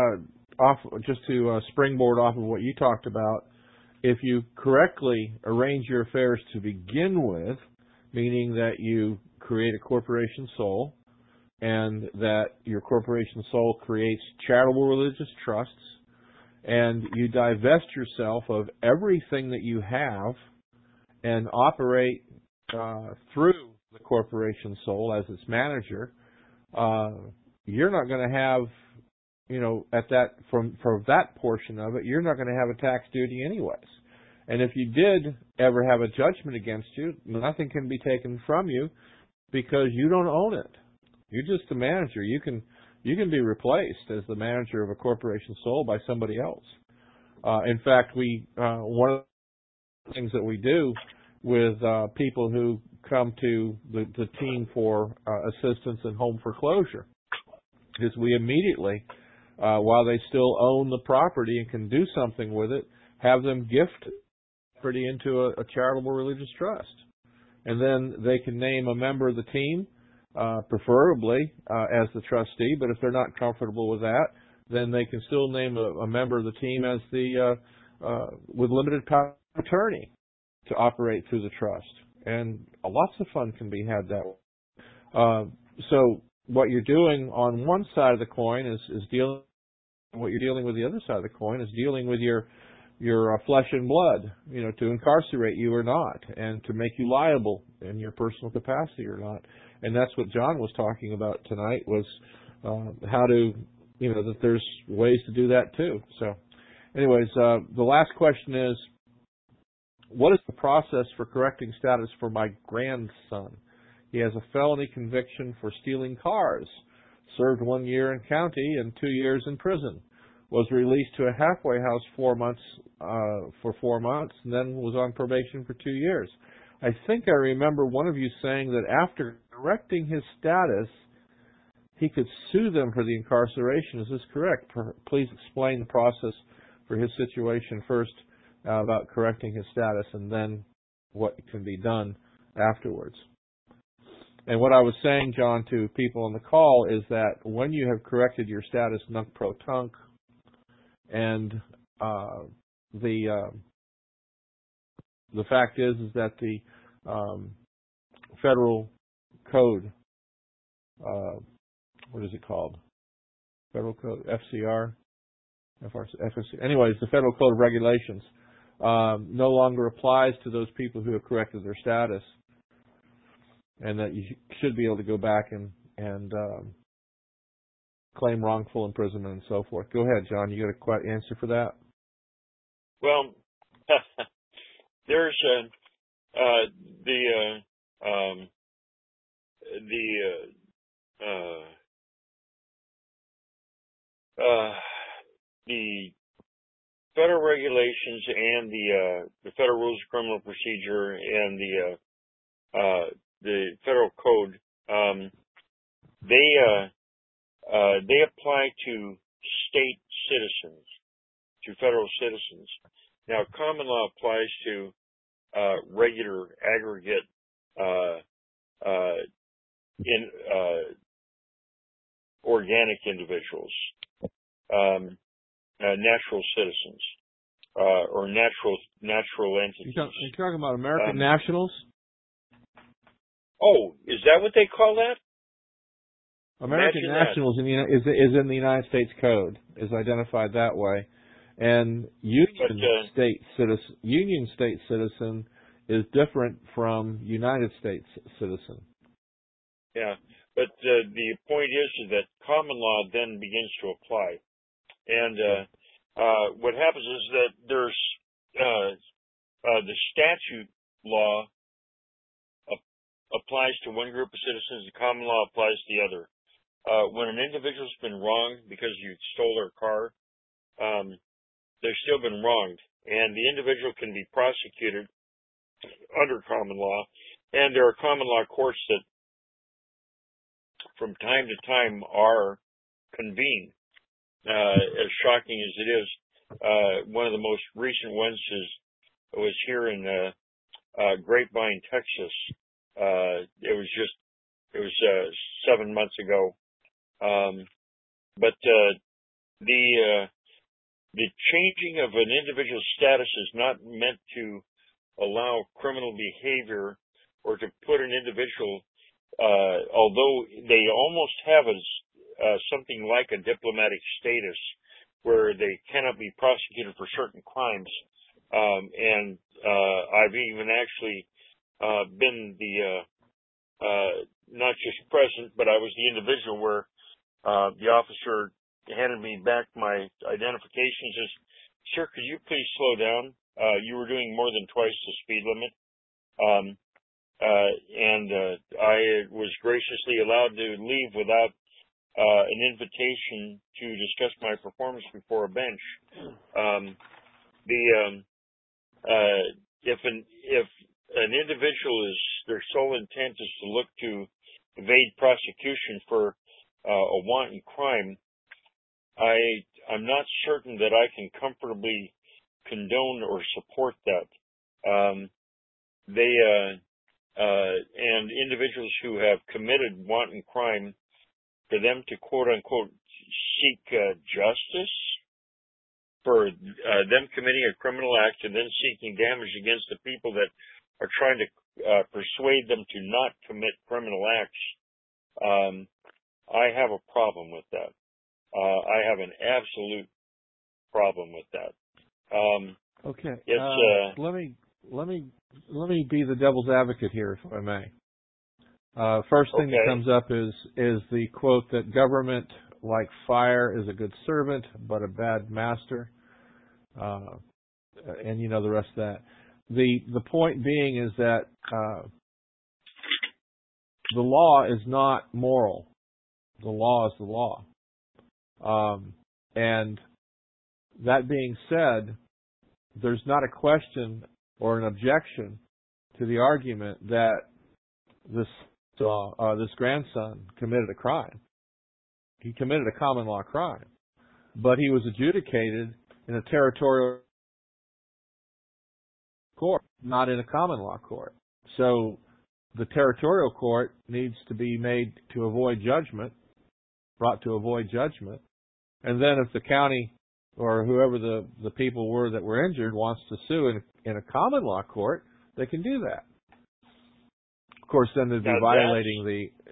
springboard off of what you talked about, if you correctly arrange your affairs to begin with, meaning that you create a corporation sole, and that your corporation sole creates charitable religious trusts, and you divest yourself of everything that you have and operate through the corporation sole as its manager, you're not going to have, for that portion of it, you're not going to have a tax duty anyways. And if you did ever have a judgment against you, nothing can be taken from you because you don't own it. You're just the manager. You can be replaced as the manager of a corporation sole by somebody else. In fact, one of the things that we do with people who come to the team for assistance in home foreclosure is we immediately, while they still own the property and can do something with it, have them gift property into a charitable religious trust. and then they can name a member of the team, preferably as the trustee. But if they're not comfortable with that, then they can still name a member of the team as the with limited power of attorney to operate through the trust. And lots of fun can be had that way. So what you're doing on one side of the coin is dealing. What you're dealing with the other side of the coin is dealing with your flesh and blood, to incarcerate you or not, and to make you liable in your personal capacity or not. And that's what John was talking about tonight, was how to, that there's ways to do that too. So anyways, the last question is, what is the process for correcting status for my grandson? He has a felony conviction for stealing cars, served 1 year in county and 2 years in prison, was released to a halfway house for 4 months, and then was on probation for 2 years. I think I remember one of you saying that after correcting his status, he could sue them for the incarceration. Is this correct? Please explain the process for his situation first, about correcting his status, and then what can be done afterwards. And what I was saying, John, to people on the call is that when you have corrected your status nunc pro tunc, and the fact is that the federal code, what is it called? Federal code, FCR, FSC. Anyways, the federal code of regulations no longer applies to those people who have corrected their status, and that you should be able to go back and claim wrongful imprisonment and so forth. Go ahead, John. You got a quick answer for that? Well, there's the federal regulations and the federal rules of criminal procedure and the federal code, they apply to state citizens, to federal citizens. Now, common law applies to regular aggregate organic individuals, natural citizens, or natural entities. You're talking about American nationals? Oh, is that what they call that? American nationals is in the United States Code, is identified that way, and Union state citizen is different from United States citizen. Yeah, but the point is that common law then begins to apply, and what happens is that there's the statute law applies to one group of citizens, the common law applies to the other. When an individual's been wronged because you stole their car, they've still been wronged, and the individual can be prosecuted under common law, and there are common law courts that from time to time are convened. As shocking as it is, one of the most recent ones was here in Grapevine, Texas. It was 7 months ago. But the changing of an individual's status is not meant to allow criminal behavior or to put an individual, although they almost have something like a diplomatic status where they cannot be prosecuted for certain crimes. And I've even actually been not just present, but I was the individual where the officer handed me back my identification and says, "Sir, could you please slow down? You were doing more than twice the speed limit." And I was graciously allowed to leave without an invitation to discuss my performance before a bench. If an individual their sole intent is to look to evade prosecution for a wanton crime, I'm not certain that I can comfortably condone or support that. and individuals who have committed wanton crime, for them to quote-unquote seek justice for them committing a criminal act and then seeking damage against the people that are trying to persuade them to not commit criminal acts. I have a problem with that. I have an absolute problem with that. Okay. It's let me be the devil's advocate here, if I may. First thing that comes up is the quote that government, like fire, is a good servant but a bad master, and you know the rest of that. The point being is that the law is not moral. The law is the law. And that being said, there's not a question or an objection to the argument that this grandson committed a crime. He committed a common law crime, but he was adjudicated in a territorial court, not in a common law court. So the territorial court needs to be made to avoid judgment, brought to avoid judgment. And then if the county or whoever the people were that were injured wants to sue in a common law court, they can do that. Of course, then they'd be violating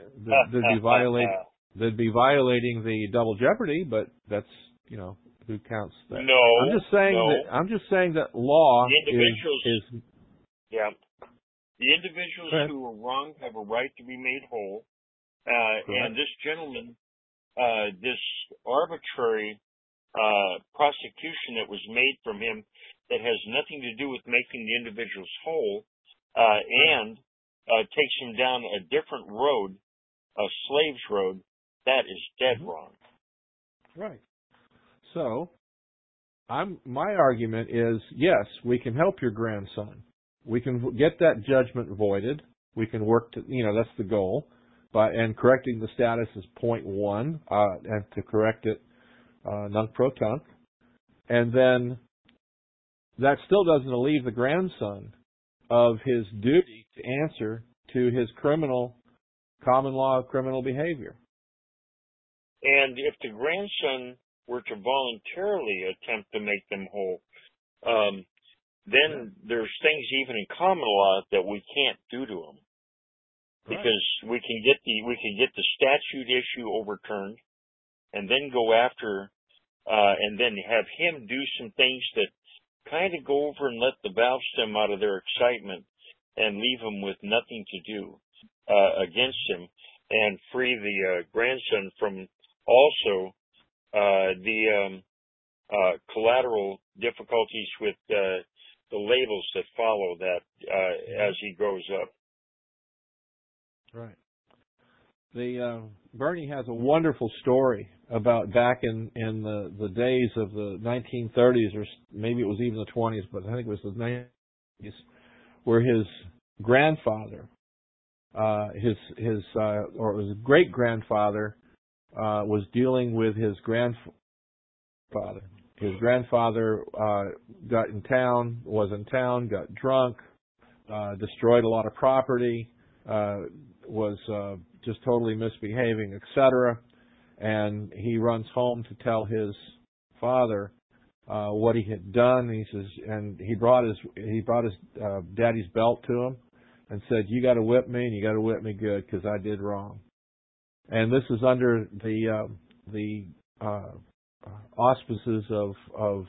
they'd be violating the double jeopardy, but that's, you know, who counts that? No. I'm just saying that law the individuals is yeah. The individuals who are wrong have a right to be made whole. And this gentleman, this arbitrary prosecution that was made from him that has nothing to do with making the individuals whole, and takes him down a different road, a slave's road, that is dead wrong. Right. So, my argument is, yes, we can help your grandson. We can get that judgment voided. We can work to, you know, that's the goal. And correcting the status is point one, and to correct it nunc pro tunc. And then that still doesn't relieve the grandson of his duty to answer to his common law criminal behavior. And if the grandson were to voluntarily attempt to make them whole, then there's things even in common law that we can't do to them. Because we can get the statute issue overturned, and then go after, and then have him do some things that kind of go over and let the valve stem out of their excitement, and leave them with nothing to do against him, and free the grandson from also the collateral difficulties with the labels that follow that as he grows up. Right. Bernie has a wonderful story about back in the days of the 1930s, or maybe it was even the 20s, but I think it was the 90s, where his grandfather, or it was his great grandfather, was dealing with his grandfather. His grandfather was in town, got drunk, destroyed a lot of property, was just totally misbehaving, etc. And he runs home to tell his father what he had done. He says, and he brought his daddy's belt to him and said, "You got to whip me, and you got to whip me good, because I did wrong." And this is under the auspices of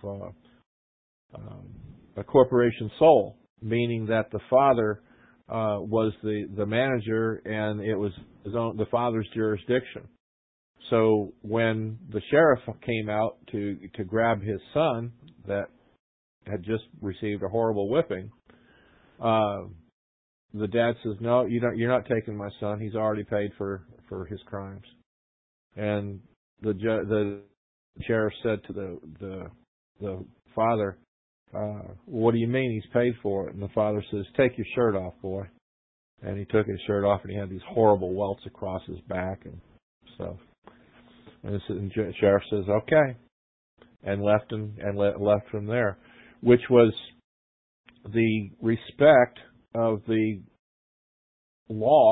a corporation sole, meaning that the father was the manager, and it was the father's jurisdiction. So when the sheriff came out to grab his son that had just received a horrible whipping, the dad says, "No, you're not taking my son. He's already paid for his crimes." And the sheriff said to the father, "What do you mean he's paid for it?" And the father says, "Take your shirt off, boy." And he took his shirt off, and he had these horrible welts across his back and stuff. And the sheriff says, "Okay," and left him left from there, which was the respect of the law